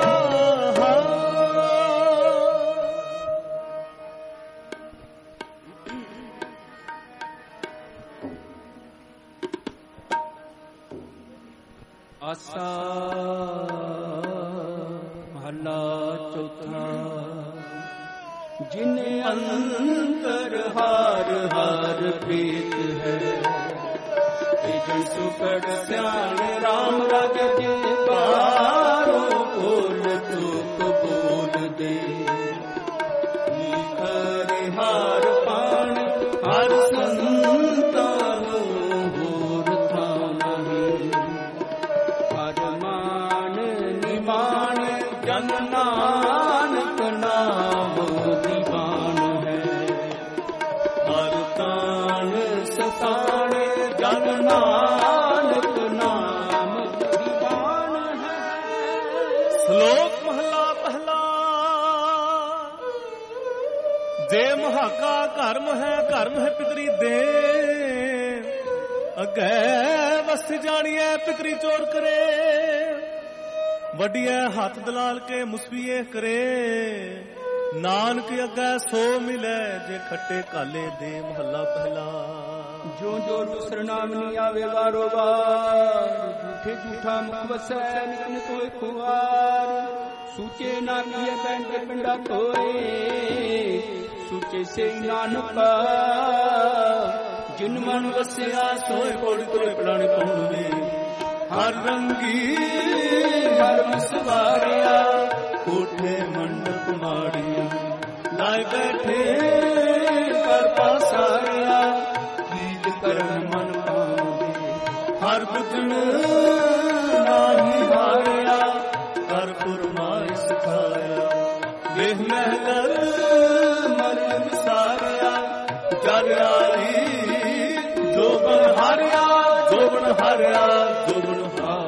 ਆਸਾ ਮਹਲਾ ਚੌਥਾ। ਜਿਨ ਅੰਤਰ ਹਾਰ ਹਾਰ ਪ੍ਰੀਤ ਹੈ ਜਨ ਸੁਕੜ ਸਿਆਣ ਰਾਮ ਰਗ ਜਿਤ ਪਾਰੋ ਬੋਲ ਤੂਕ ਬੋਲ ਦੇ। ਲਿਖਰੇ ਹਾਰ ਪਾਣ ਹਰ ਸੰਤਾਂ ਨੂੰ ਹੋਰ ਥਾਂ ਨਹੀਂ। ਹਰ ਮਾਨ ਨਿਮਾਨ ਜਨ ਨਾਨਕ ਨਾਮ ਦੀਵਾਨ ਹੈ। ਹਰ ਤਾਣ ਸਤਾਣ ਜਨ ਨਾਨਕ ਨਾਮ ਦੀਵਾਨ ਹੈ। ਸ਼ਲੋਕ ਮਹਲਾ ਪਹਿਲਾ। ਜੇ ਮਹਾਕਾ ਧਰਮ ਹੈ ਪਿਤਰੀ ਦੇ। ਅੱਗੇ ਵਸ ਜਾਣੀਐ ਪਿਤਰੀ ਚੋਰ ਕਰੇ। ਵੱਡੀਐ ਹੱਥ ਦਲਾਲ ਕੇ ਮੁਸਵੀਏ ਕਰੇ। ਨਾਨਕ ਅੱਗੇ ਸੋ ਮਿਲੇ ਜੇ ਖੱਟੇ ਕਾਲੇ ਦੇ। ਮਹੱਲਾ ਪਹਿਲਾ। ਜੋ ਜੋ ਦੂਸਰ ਨਾਮ ਨਹੀਂ ਆਵੇ ਵਾਰੋ ਵਾਰ। ਝੂਠੇ ਝੂਠਾ ਮੁਖ ਵਸੈ ਨਿਤ ਨਿਤ ਹੋਏ ਖੁਆਰ। ਸੂਚੇ ਨਾ ਕੀਏ ਬੈਂਕ ਪਿੰਡਾ ਧੋਏ। ਸੂਚੇ ਸੇ ਨਾਨਕਾ ਜਿਨ ਮਨ ਵਸਿਆ ਸੋਏ ਕੋੜ ਤੋਏ ਪ੍ਰਾਣ ਪਾਉਣੇ। ਹਰ ਰੰਗੀ ਹਰ ਮਸਵਾਰਿਆ ਕੋਠੇ ਮੰਡਪ ਮਾੜੀਆਂ। ਲਾਇ ਬੈਠੇ ਕਰ ਪਾਸਾਰਿਆ ਕੀਜ ਕਰਨ ਮਨ ਪਾਉਂਦੇ। ਹਰ ਬੁਝਣ ਨਾਹੀ ਹਾਰਿਆ ਹਰ ਪੁਰਮਾਇ ਸਿਖਾਇਆ। ਵੇਹ ਮਹਿਲ ਮਨ ਵਿਸਾਰਿਆ ਜਲ ਆਈ ਜੋਬਨ ਹਾਰਿਆ ਜੋਬਨ ਹਾਰਿਆ ਜੋਬਨ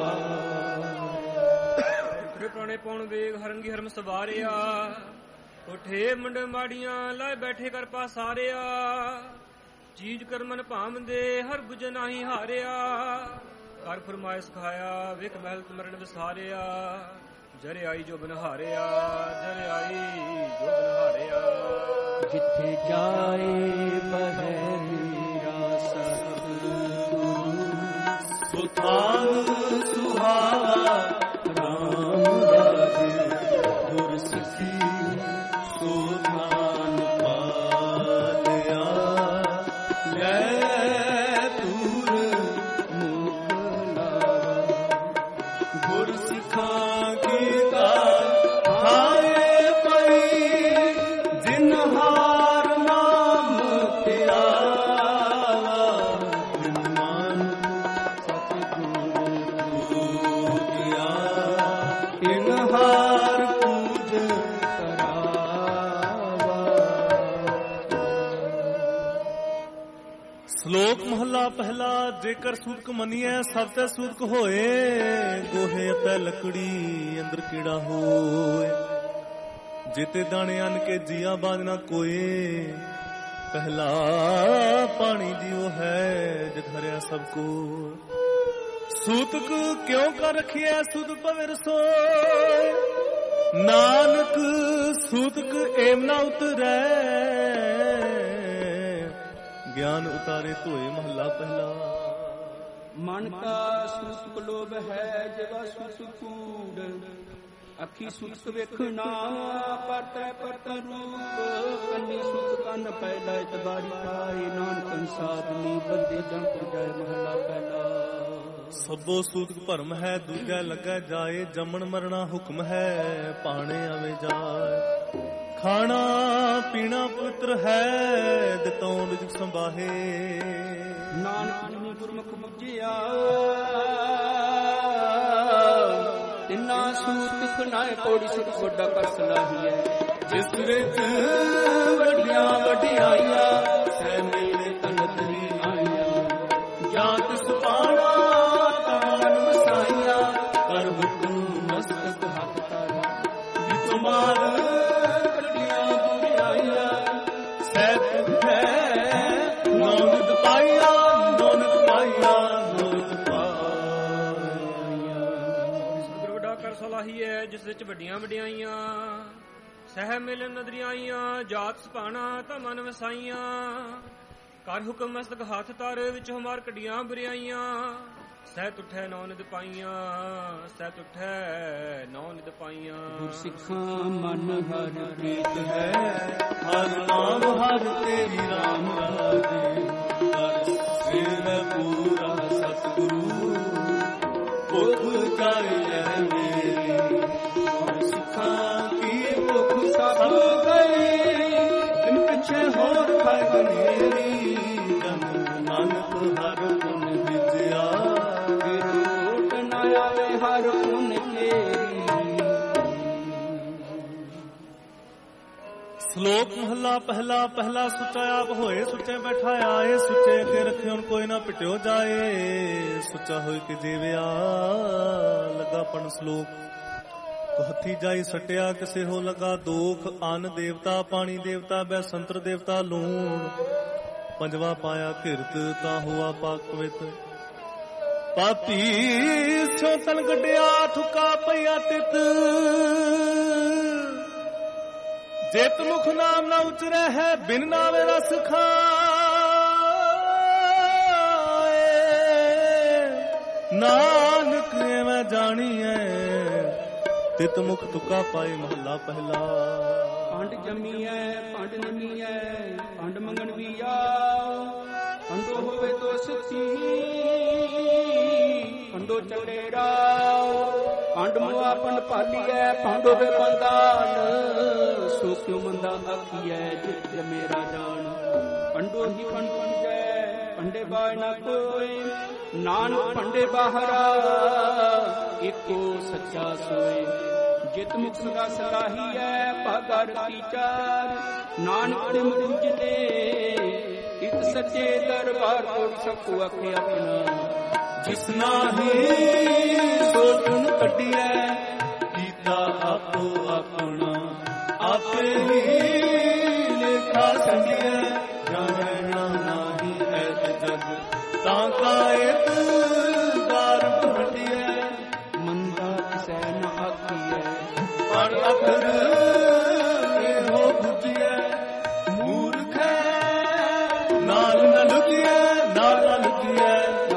ਹਾਰਿਆ। ਪੁਰਾਣੇ ਪੌਣ ਵੇਗ ਹਰੰਗੀ ਹਰਮ ਸਵਾਰਿਆ। ਉਠੇ ਮੁੰਡ ਮਾੜੀਆਂ ਲਾਇ ਬੈਠੇ ਕਰ ਪਾਸਾਰਿਆ। ਚੀਜ ਕਰ ਮਨ ਭਾਵਦੇ ਹਰ ਬੁਝ ਨਾਹੀ ਹਾਰਿਆ। ਕਰ ਫਰਮਾਇਸ਼ ਖਾਇਆ ਵਿਕ ਮਹਿਲ ਮਰਨ ਵਿਸਾਰਿਆ। ਜਰ ਆਈ ਜੋ ਬਨਹਾਰਿਆ, ਜਰ ਆਈ ਜੋ ਬਨਹਾਰਿਆ। ਜਿੱਥੇ ਜਾਏ ਬਹਿ ਮੇਰਾ ਸਤਿਗੁਰੂ, ਸੁਥਾਨ ਸੁਹਾਵਾ ਰਾਮ ਰਾਜੇ। ਗੁਰ ਸਿੱਖੀ ਸੁਥਾਨ ਪਾਲਿਆ, ਲੈ ਤੂਰ ਮੁਖ ਲਾਵਾ। ਗੁਰ ਸਿੱਖਾਂ ਕੀ ਦਾਲ ਖਾਏ ਪਈ, ਜਿਨ ਹਾਰ ਨਾਮ ਧਿਆਵਾ। ਬਿਨ ਨਾਨਕ ਸਤਿਗੁਰੂ ਦੀਆ, ਬਿਨ ਹਾਰ ਪੂਜ ਸ਼ਲੋਕ ਮਹਲਾ ਪਹਿਲਾ। ਜੇਕਰ ਸੂਤਕ ਮੰਨੀਐ ਸਭ ਤੇ ਸੂਤਕ ਹੋਏ, ਗੋਹੇ ਅਤੇ ਲੱਕੜੀ ਅੰਦਰ ਕੀੜਾ ਹੋਏ। ਜਿਤੇ ਦਾਣੇ ਅੰਨ ਕੇ ਜੀਆ ਬਾਜ ਨਾ ਕੋਏ, ਪਹਿਲਾ ਪਾਣੀ ਜੀਉ ਹੈ ਜਗ ਹਰਿਆ ਸਭ ਕੋ। ਸੂਤਕ ਕਿਉਂ ਕਰ ਰਖਿਐ ਸੁਧ ਪਵਿਰ ਸੋਏ, ਨਾਨਕ ਸੂਤਕ ਏਮ ਨਾ ਉਤਰੈ। ਗਿਆਨ ਉਤਾਰੇ ਧੋਏ ਮਹੱਲਾ ਪਹਿਲਾ। ਮਨ ਕਾ ਸੂਤਕ ਲੋਭ ਹੈ ਜਿਵਾ ਸੂਤਕ ਕੂੜ। ਅੱਖੀ ਸੂਤਕ ਵੇਖਣਾ ਪਰਤੈ ਪਰਤੈ ਰੂਪ। ਕੰਨੀ ਸੂਤਕ ਕੰਨ ਪਹਿਲਾ ਇਤਬਾਰੀ ਪਾਏ। ਨਾਨਕ ਸੰਸਾਦਨੀ ਬੰਦੇ ਜੰਪੁਰ ਜਾਏ ਮਹੱਲਾ ਪਹਿਲਾ। ਸਭੋ ਸੂਤਕ ਭਰਮ ਹੈ ਦੂਜਾ ਲੱਗੈ ਜਾਏ। ਜੰਮਣ ਮਰਣਾ ਹੁਕਮ ਹੈ ਪਾਣੇ ਆਵੇ ਜਾਏ। ਖਾਣਾ ਪੀਣਾ ਪਵਿੱਤਰ ਹੈ ਦਿੱਤੋਂ ਰਿਜਕ ਸੰਭਾਹੇ। ਨਾਨਕ ਜਿਨੀ ਗੁਰਮੁਖ ਬੁਝਿਆ, ਤਿੰਨਾ ਸੂਤਕ ਨਾਏ ਪੌੜੀ ਸੁਖ ਵੱਡਾ ਕਰ ਸਲਾਹੀਐ। ਜਿਸ ਵਿੱਚ ਵੱਡੀਆਂ ਵਡਿਆਈਆਂ, ਸਹਿ ਮੇਲੇ ਤਨਤ ਹੀ ਆਈਆਂ। ਜਾਂ ਤਿਸ ਪਾਣਾ ਤਾਨ ਵਸਾਈਆਂ, ਕਰ ਹੁਕਮ ਮਸਤਕ ਹੱਥ ਕਰ। ਜਿਤ ਮਾਰ ਵੱਡੀਆਂ ਬੁਝਾਈਆਂ, ਸਹਿ ਤੁਠੈ ਨੌਨਿਤ ਪਾਈਆਂ। ਨੌਨਿਤ ਪਾਈਆਂ, ਨੌਨਿਤ ਪਾਈਆਂ। ਸਤਿਗੁਰ ਵੱਡਾ ਕਰ ਸਲਾਹੀਐ ਜਿਸ ਵਿੱਚ ਵੱਡੀਆਂ ਵਡਿਆਈਆਂ। ਸਹਿ ਮਿਲਨ ਨਦਰੀਆਈਆਂ, ਜਾਤ ਸੁਭਾਣਾ ਤਾਂ ਮਨ ਵਸਾਈਆਂ। ਕਰ ਹੁਕਮ ਮਸਤਕ ਹੱਥ ਤਰ, ਵਿੱਚ ਹਮਾਰ ਕੱਢੀਆਂ ਬੁਰਿਆਈਆਂ। ਸਹਿ ਤੁਠੈ ਨੌ ਨਿਧ ਪਾਈਆਂ, ਸਹਿ ਤੁਠੈ ਨੌ ਨਿਧ ਪਾਈਆਂ। ਗੁਰਸਿੱਖਾਂ ਮਨ ਹਰ ਪ੍ਰੀਤ ਹੈ, ਹਰ ਨਾਮ ਹਰ ਤੇਰੀ ਰਾਮ ਰਾਜੇ। ਹਰ ਸਿਰ ਪੂਰਾ ਸਤਿਗੁਰੂ, ਭੁਖ ਜਾਏ ਮੇਰੀ। ਗੁਰਸਿੱਖਾਂ ਕੀ ਭੁਖ ਸਭ ਗਈ, ਤਿਨ ਪਿਛੇ ਹੋਰ ਫਰਕ ਨੇਰੀ। ਜਨ ਨਾਨਕ ਹਰ ਗੁਣ ਵਿਜਿਆ, ਰੋਟ ਨਾ ਆਵੇ ਹਰ ਗੁਣ ਤੇਰੀ। ਸ਼ਲੋਕ ਮਹੱਲਾ ਪਹਿਲਾ। ਪਹਿਲਾ ਸੁੱਚਾ ਆਪ ਹੋਏ, ਸੁੱਚੇ ਬੈਠਾ ਆਏ। ਸੁੱਚੇ ਅੱਗੇ ਰੱਖੇ ਹੁਣ ਕੋਈ ਨਾ ਪਿਟਿਓ ਜਾਏ। ਸੁੱਚਾ ਹੋਇ ਕਿ ਜੀਵਿਆ, ਲੱਗਾ ਪਣ ਸ਼ਲੋਕ। ਹੱਥੀ ਜਾਈ ਸਟਿਆ, ਕਿਸੇ ਹੋ ਲਗਾ ਦੋਖ। ਅੰਨ ਦੇਵਤਾ, ਪਾਣੀ ਦੇਵਤਾ, ਬੈ ਸੰਤਰ ਦੇਵਤਾ ਲੂਣ। ਪੰਜਵਾ ਪਾਇਆ ਕਿਰਤ, ਤਾਂ ਹੋਆ ਪਾਕ ਪਵਿੱਤ। ਪਾਪੀ ਸੋ ਤਨ ਗੱਡਿਆ, ਠੁਕਾ ਪਈਆ ਤਿਤ। ਜਿਤ ਮੁਖ ਨਾਮ ਨਾ ਉਚਰੈ ਹੈ, ਬਿਨ ਨਾਵੇ ਰਸ ਖਾਏ। ਨਾਨਕ ਐਵੇਂ ਜਾਣੀਐ, ਤਿਤ ਮੁਖ ਤੁਕਾ ਪਾਏ ਮਹੱਲਾ ਪਹਿਲਾ। ਪੰਡ ਜੰਮੀਐ ਪੰਡ ਨਮੀਐ, ਪੰਡ ਮੰਗਣ ਵੀ ਆ। ਪੰਡੋ ਹੋਵੇ ਤੋ ਸੱਚੀ, ਪੰਡੋ ਚਲੇ ਰਾਉ। ਪੰਡ ਮੁਆ ਪੰਡ ਭਾਲੀਐ, ਪੰਡ ਹੋਵੇ ਬੰਦਾਨ। ਸੋ ਕਿਉ ਮੰਦਾ ਆਖੀਐ, ਜਿਤ ਮੇਰਾ ਜਾਣ। ਪੰਡੋ ਹੀ ਪੰਡ ਪੰਜੈ, ਪੰਡੇ ਬਾਇ ਨਾ ਕੋਈ। ਨਾਨਕ ਪੰਡੇ ਬਾਹਰਾ, ਏਕੋ ਸੱਚਾ ਸੋਏ। ਜਿਤ ਮੁਖ ਸਦਾ ਸਲਾਹੀਐ, ਭਾਗਰ ਵਿਚਾਰ। ਨਾਨਕ ਦੇ ਮੁਖ ਜਿਤੇ, ਇਕ ਸੱਚੇ ਦਰਬਾਰ ਕੋਟ ਸਕੋ ਆਖੇ ਆਪਣਾ। ਜਿਸ ਨਾਹੀ ਸੋ ਚੁਣ ਕੱਢੀਐ, ਕੀਤਾ ਆਪੋ ਆਪਣਾ। ਆਪੇ ਹੀ ਲੇਖਾ ਸੰਗੀਐ, ਜਾਣਨਾ ਨਾਹੀ ਤਾਂ ਕਾਇਤ ਦਾਰ ਭਟਿਐ ਮੰਦਾ ਕਿਸੇ ਨ ਆਖੀਐ ਅਣ ਅਖਰ ਇਹੋ ਬੁਝਿਐ ਮੂਰਖ ਨਾਲ ਨ ਲੁਝਿਐ ਨਾਲ ਨ ਲੁਝਿਐ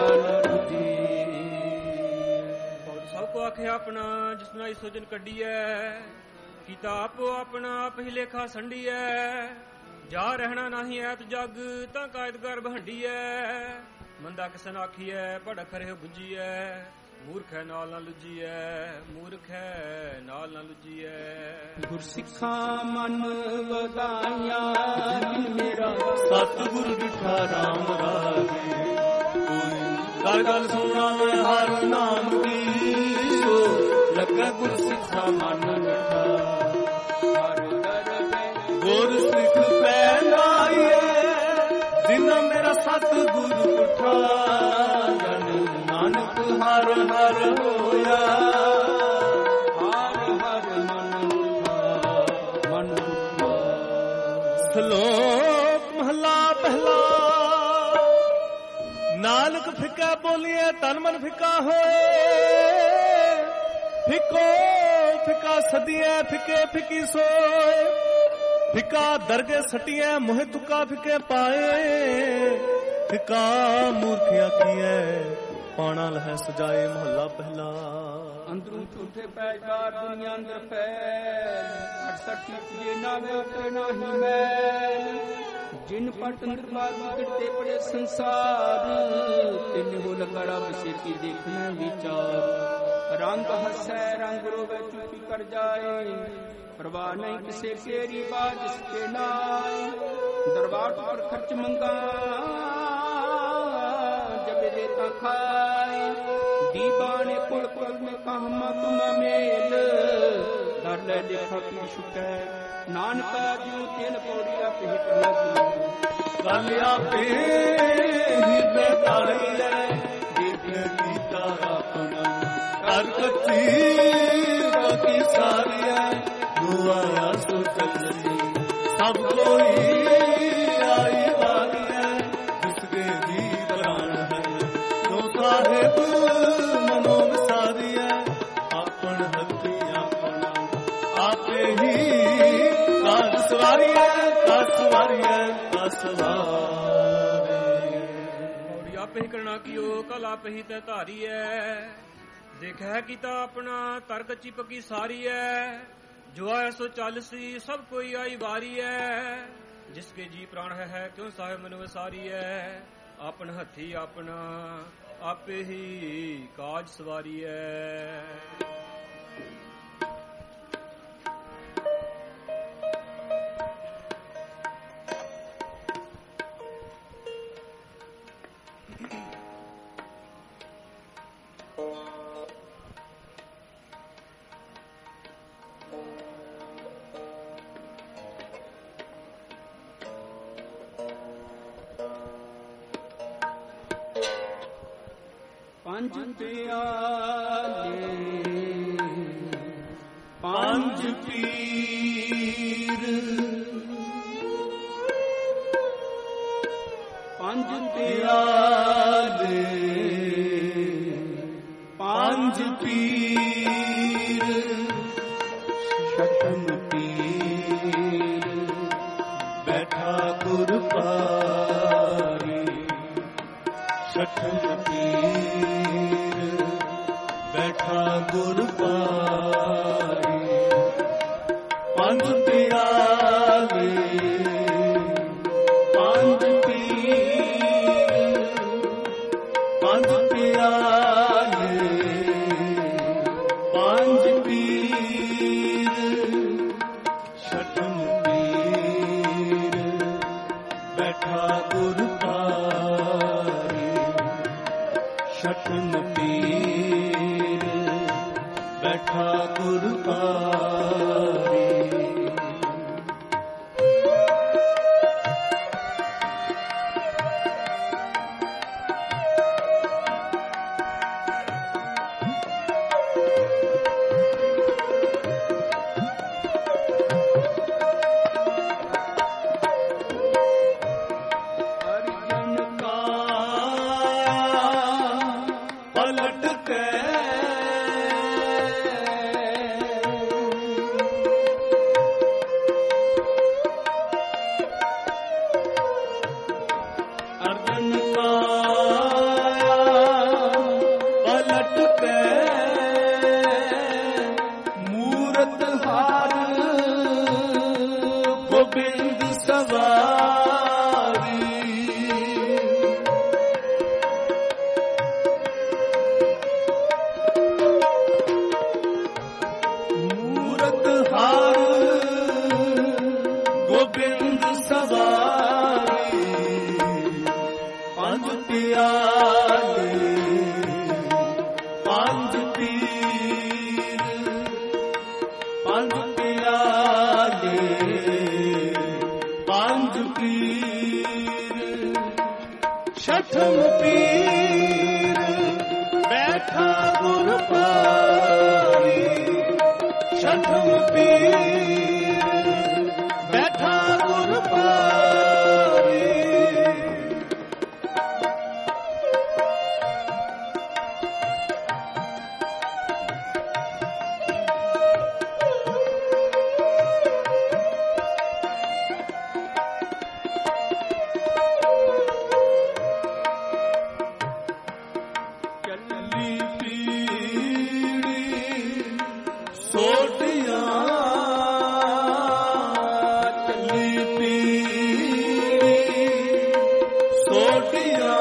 ਸਭ ਕੋ ਆਖਿਆ ਆਪਣਾ ਜਿਸਨਾ ਹੀ ਸੋਜਨ ਕੱਢੀਐ ਕੀਤਾ ਆਪੋ ਆਪਣਾ ਆਪ ਹੀ ਲੇਖਾ ਸੰਡੀਐ ਜਾ ਰਹਿਣਾ ਨਹੀਂ ਐਤ ਜਗ ਤਾਂ ਕਾਇਦਗਰ ਬਹੰਡੀਐ ਮੰਦਾ ਕਿਸਨ ਆਖੀਐ ਪੜ ਖਰੇ ਬੁਝੀਐ ਮੂਰਖ ਹੈ ਨਾਲ ਨਾ ਲੁਝੀਐ ਮੂਰਖ ਹੈ ਨਾਲ ਨਾ ਲੁਝੀਐ ਗੁਰਸਿੱਖਾਂ ਮਨ ਵਧਾਈਆਂ ਮੇਰਾ ਸਤਿਗੁਰ ਡਿਠਾ ਰਾਮ ਰਾਜੇ ਕਰ ਗੱਲ ਸੁਣਾ ਮੈਂ ਹਰ ਨਾਮ ਦੀ ਸੋ ਲੱਗਾ ਗੁਰਸਿੱਖਾਂ ਮਨ ਮਿਠਾ ਹਰ ਦਰ ਗੁਰ ਸਿੱਖ ਪੈ ਲਾਈਏ ਜਿਨਾ ਮੇਰਾ ਸਤਿਗੁਰ ਉਠਾ ਜਨ ਨਾਨਕ ਹਰ ਹਰ ਹੋਇਆ ਹਰ ਹਰ ਮਨ ਉਠਾ ਸ਼ਲੋਕ ਮਹਲਾ ਪਹਿਲਾ ਨਾਨਕ ਫਿੱਕਾ ਬੋਲੀਏ ਤਨ ਮਨ ਫਿੱਕਾ ਹੋਏ ਫਿੱਕੋ ਫਿੱਕਾ ਸਦੀਏ ਫਿੱਕੇ ਫਿੱਕੀ ਸੋਏ ਫਿੱਕਾ ਦਰਗੇ ਸਟੀਐ ਮੋਹਿ ਤੁਕਾ ਫਿੱਕੇ ਪਾਏ ਫਿੱਕਾ ਮੂਰਖ ਆਖੀਐ ਪਾਣਾ ਲਹਿ ਸਜਾਏ ਮਹੱਲਾ ਪਹਿਲਾ ਅੰਦਰੋਂ ਝੂਠੇ ਪੈਕਾਰ ਦੁਨੀਆ ਅੰਦਰ ਫੈਲ 68 ਜੇ ਨਾ ਵੇਖੇ ਨਾਹੀ ਮੈਲ ਜਿਨ ਪਟ ਨਿਰਮਾਰ ਵਿਗੜਤੇ ਪੜੇ ਸੰਸਾਰ ਤਿਨ ਹੋ ਲਗੜਾ ਬਸੇਤੀ ਦੇਖਣਾ ਵਿਚਾਰ ਰੰਗ ਹਸੈ ਰੰਗ ਰੋਵੇ ਚੁੱਪੀ ਕਰ ਜਾਏ ਪਰਵਾਹ ਨਹੀਂ ਕਿਸੇ ਤੇਰੀ ਬਾਤ ਜਿਸਕੇ ਨਾਈ ਦਰਬਾਰ ਪਰ ਖਰਚ ਮੰਗਾ ਜਬ ਦੇਤਾ ਖਾਏ दीवाने पुल पुल में कहमा तुम मेल डर ले देखा की शुकै नानका जियो तेल पौड़िया पे हिट लगी गालिया पे ही बेतारी ले देखे गीता अपना कर कच्ची बाकी सारी है दुआया सो चलती सब कोई आई बारी है जिसके जी प्राण है जो साहेब ਆਪੇ ਕਰਣਾ ਕੀਓ ਕਲ ਆਪੇ ਹੀ ਤੈ ਧਾਰੀ ਐ ਦੇਖੈ ਕੀਤਾ ਆਪਣਾ ਤਰਕ ਚਿਪਕੀ ਸਾਰੀ ਐ ਜੋ ਆਇਆ ਸੋ ਚੱਲ ਸੀ ਸਭ ਕੋਈ ਆਈ ਵਾਰੀ ਐ ਜਿਸਕੇ ਜੀ ਪ੍ਰਾਣ ਹੈ ਕਿਉਂ ਸਾਹਿਬ ਮਨ ਵਸਾਰੀ ਐ ਆਪਨ ਹੱਥੀ ਆਪਣਾ ਆਪੇ ਹੀ ਕਾਜ ਸਵਾਰੀ ਐ ਪੰਜ ਪਿਆਲੇ ਪੰਜ ਪੀਰ ਪੰਜ ਪਿਆਲੇ ਪੰਜ ਪੀਰ ਸ਼ਟਮ ਪੀਰ ਬੈਠਾ ਗੁਰ ਪਾਰੀ ਸ਼ਟਮ ਪੀਰ ਬੈਠਾ ਗੁਰ ਪਾਰੀ ਪੰਜ ਪਿਆਲੇ ਪੰਜ ਪੀਰ ਪੰਜ ਪਿਆਲੇ ਪੰਜ ਪੀਰ ਛਟਮ ਪੀਰ ਬੈਠਾ ਗੁਰ ਪਾਰੀ ਛਟਮ ਪੀਰ ਬੈਠਾ ਗੁਰ ਪਾਰੀ ਗੋਬਿੰਦ ਸਵਾਰੀ ਮੂਰਤ ਹਾਰ ਗੋਬਿੰਦ ਸਵਾਰੀ ਪੰਜ ਪਿਆਰੇ ਪੰਜ ਪੀਰ ਪੰਜ ਪਿਆਰੇ ਪੰਜ ਪੀਰ ਛਠਮ ਪੀਰ ਬੈਠਾ ਗੁਰ ਪਾਰੀ ਛਠਮ ਪੀਰ ਬੈਠਾ ਗੁਰ ਪਾਰੀ ਚੱਲੀ ਪੀੜੀ ਸੋਟੀਆਂ ਚੱਲੀ ਪੀੜੀ ਸੋਟੀਆਂ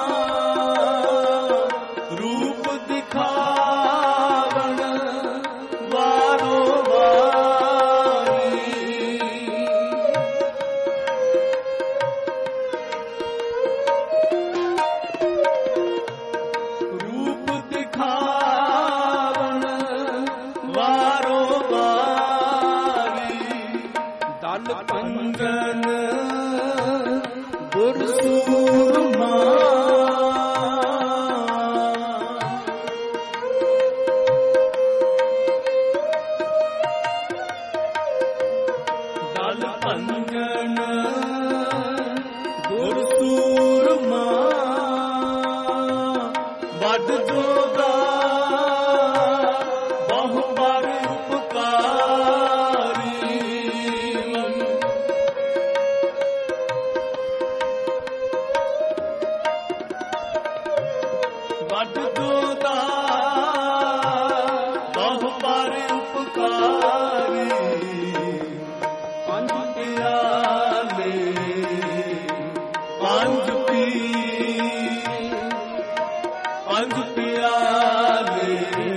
ਰੂਪ ਦਿਖਾਵਣ ਵਾਰੋ ਵਾਰੀ ਰੂਪ ਦਿਖਾਵਣ ਵਾਰੋ ਵਾਰੀ ਦਲ ਪੰਗਨ ਗੁਰ ਸੂਰਮਾ ਦਲ ਪੰਗਨ ਗੁਰ ਸੂਰਮਾ ਵੱਡ ਜੋਗਾ ਬਹੁ ਵਾਰ ਉਪਕਾਰੀ ਵੱਡ ਜੋਗਾ ਬਹੁ ਵਾਰ ਉਪਕਾਰੀ ਪੰਜ ਪਿਆਲੇ ਪੰਜ ਪੀਰ ਪੰਜ ਪਿਆਲੇ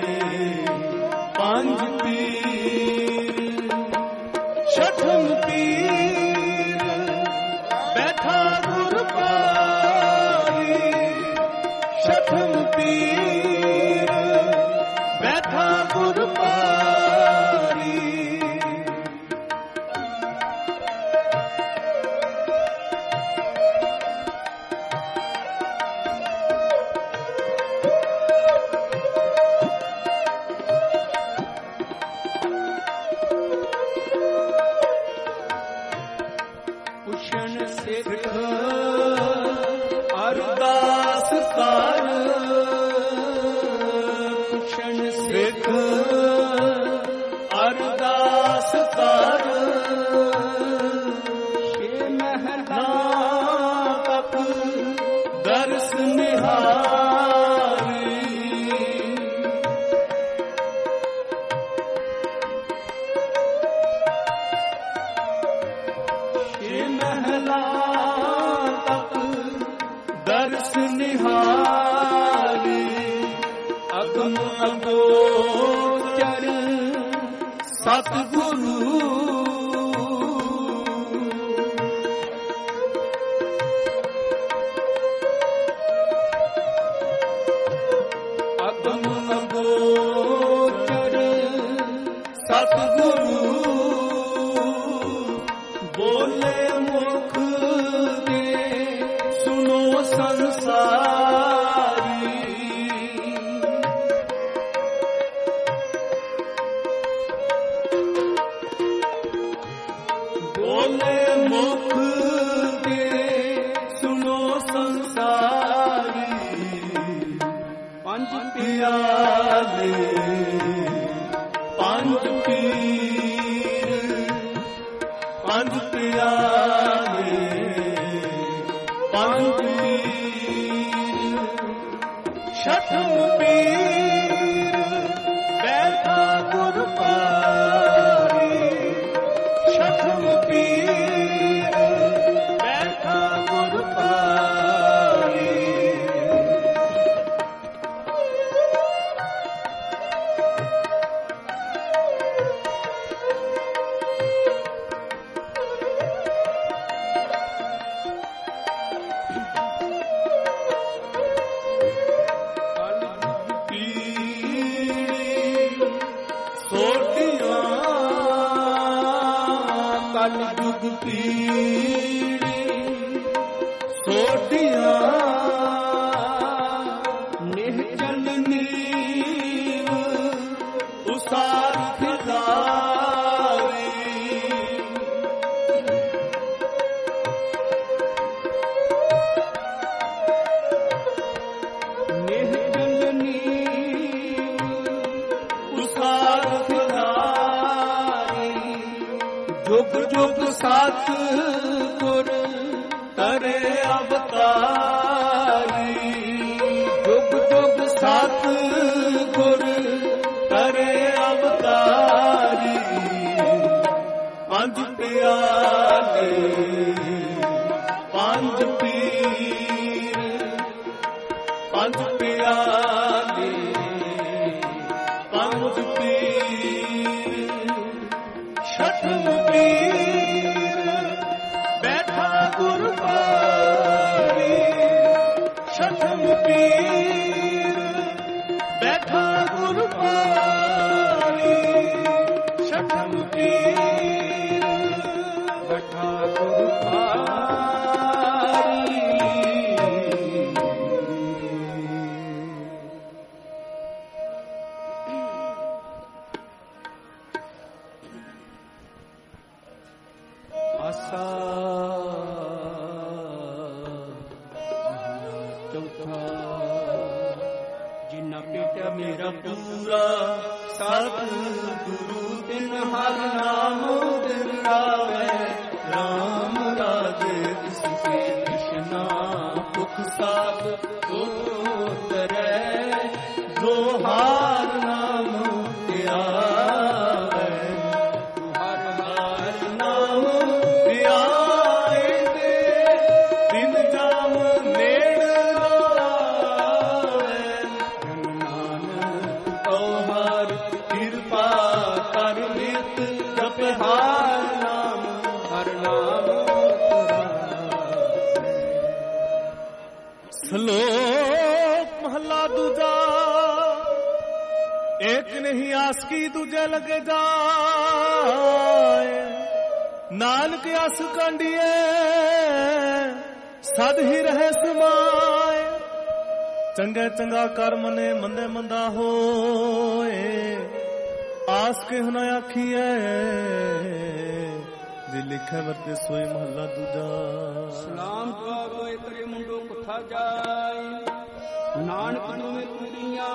ਪੰਜ ਪੀਰ ਛਠਮ ਪੀਰ ਬੈਠਾ ਗੁਰ ਪਾਰੀ ਛਠਮ ਪੀਰ ਬੈਠਾ ਗੁਰ ਪਾਰੀ ਪੁੱਛਣ ਸਿੱਖ ਅਰਦਾਸ ਕਰ ਪੁੱਛਣ ਸਿੱਖ ਅਰਦਾਸ ਕਰ ਛੇ ਮਹਿਲਾਂ ਤੱਕ ਦਰਸ ਨਿਹਾਰੀ ਛੇ ਮਹਿਲਾਂ ਤੱਕ ਦਰਸ ਨਿਹਾਰੀ ਅਗਮ ਅਗੋਚਰ ਸਤਿਗੁਰੂ ਅਗਮ ਅਗੋਚਰ ਸਤਿਗੁਰੂ ਬੋਲੇ ਮੁਖ ਦੇ ਸੁਨੋ ਸੰਸਾਰੀ ਬੋਲੇ ਮੁਖ ਦੇ ਸੁਨੋ ਸੰਸਾਰੀ ਪੰਜ ਪਿਆਲੇ ਪੰਜ ਪੀਰ ਪੰਜ ਪਿਆਲੇ ਪੰਜ ਪੀਰ ਛਠਮ ਪੀਰ ਬੈਠਾ ਗੁਰ ਪਾਰੀ ਛਠਮ ਪੀਰ ਜੁਗ ਪੀੜੀ ਸੋਢੀਆਂ ਨਿਹਚਲ ਨੀਵ ਉਸਾਰ ਖਿਲਾਰੀ ਨਿਹਚਲ ਨੀਵ ਉਸਾਰ ਖਿਲਾਰੀ ਜੁਗ ਜੁਗ ਸਤ ਗੁਰ ਤਰੇ ਅਵਤਾਰੀ ਜੁਗ ਜੁਗ ਸਤ ਗੁਰ ਤਰੇ ਅਵਤਾਰੀ ਪੰਜ ਪਿਆਰੇ ਪੰਜ ਪੀਰ ਪੰਜ ਪਿਆਰੇ ਪੰਜ ਪੀਰ ਛਠਮ ਪੀਰ ਬੈਠਾ ਗੁਰ ਪਾਰੀ ਛਠਮ ਪੀਰ ਬੈਠਾ ਗੁਰ ਪਾਰੀ ਛਠਮ ਪੀਰ ਬੈਠਾ ਗੁਰ ਪਾਰੀ ਆਸਾ ਚੌਥਾ ਜਿਨ੍ਹਾਂ ਪੇਟਿਆ ਮੇਰਾ ਪੂਰਾ ਸਤ ਗੁਰੂ ਤਿਨ ਹਰ ਨਾਮ ਦਿਨ ਰਾਵੈ ਰਾਮ ਰਾਜੇ ਤਿਸ ਕੇ ਕ੍ਰਿਸ਼ਨਾ ਦੁਖ ਸਾਧ ਉਤਰੈ ਜੋ ਹਾਰ ਨਾਮ ਧਿਆਵੈ ਹਰ ਹਰ ਨਾਮ ਧਿਆਏ ਤੇ ਦਿਨ ਜਾਮ ਨੇੜ ਆਵੈ ਨਾਨਕ ਕਉ ਹਰ ਕਿਰਪਾ ਕਰ ਨਿਤ ਜਪ ਹਰ ਨਾਮ ਸ਼ਲੋਕ ਮਹਲਾ ਦੂਜਾ ਏਕ ਨਹੀਂ ਆਸ ਕੀ ਦੂਜੇ ਲਗੇ ਜਾਏ ਨਾਨਕ ਅਸ ਕਾਂਡੀਏ ਸਦ ਹੀ ਰਹੇ ਸਮਾਏ ਚੰਗੇ ਚੰਗਾ ਕਰਮ ਨੇ ਮੰਦੇ ਮੰਦਾ ਹੋਏ ਆਸ ਕੇ ਹੁਨ ਆਖੀਐ ਜੇ ਲਿਖੇ ਵਰਤੇ ਸੋਈ ਮਹੱਲਾ ਦੂਜਾ ਸਲਾਮ ਦੁਆਵੇ ਕਰੇ ਮੁੰਡੋ ਕੁੱਠਾ ਜਾਏ ਨਾਨਕ ਦੋਵੇਂ ਕੁੜੀਆਂ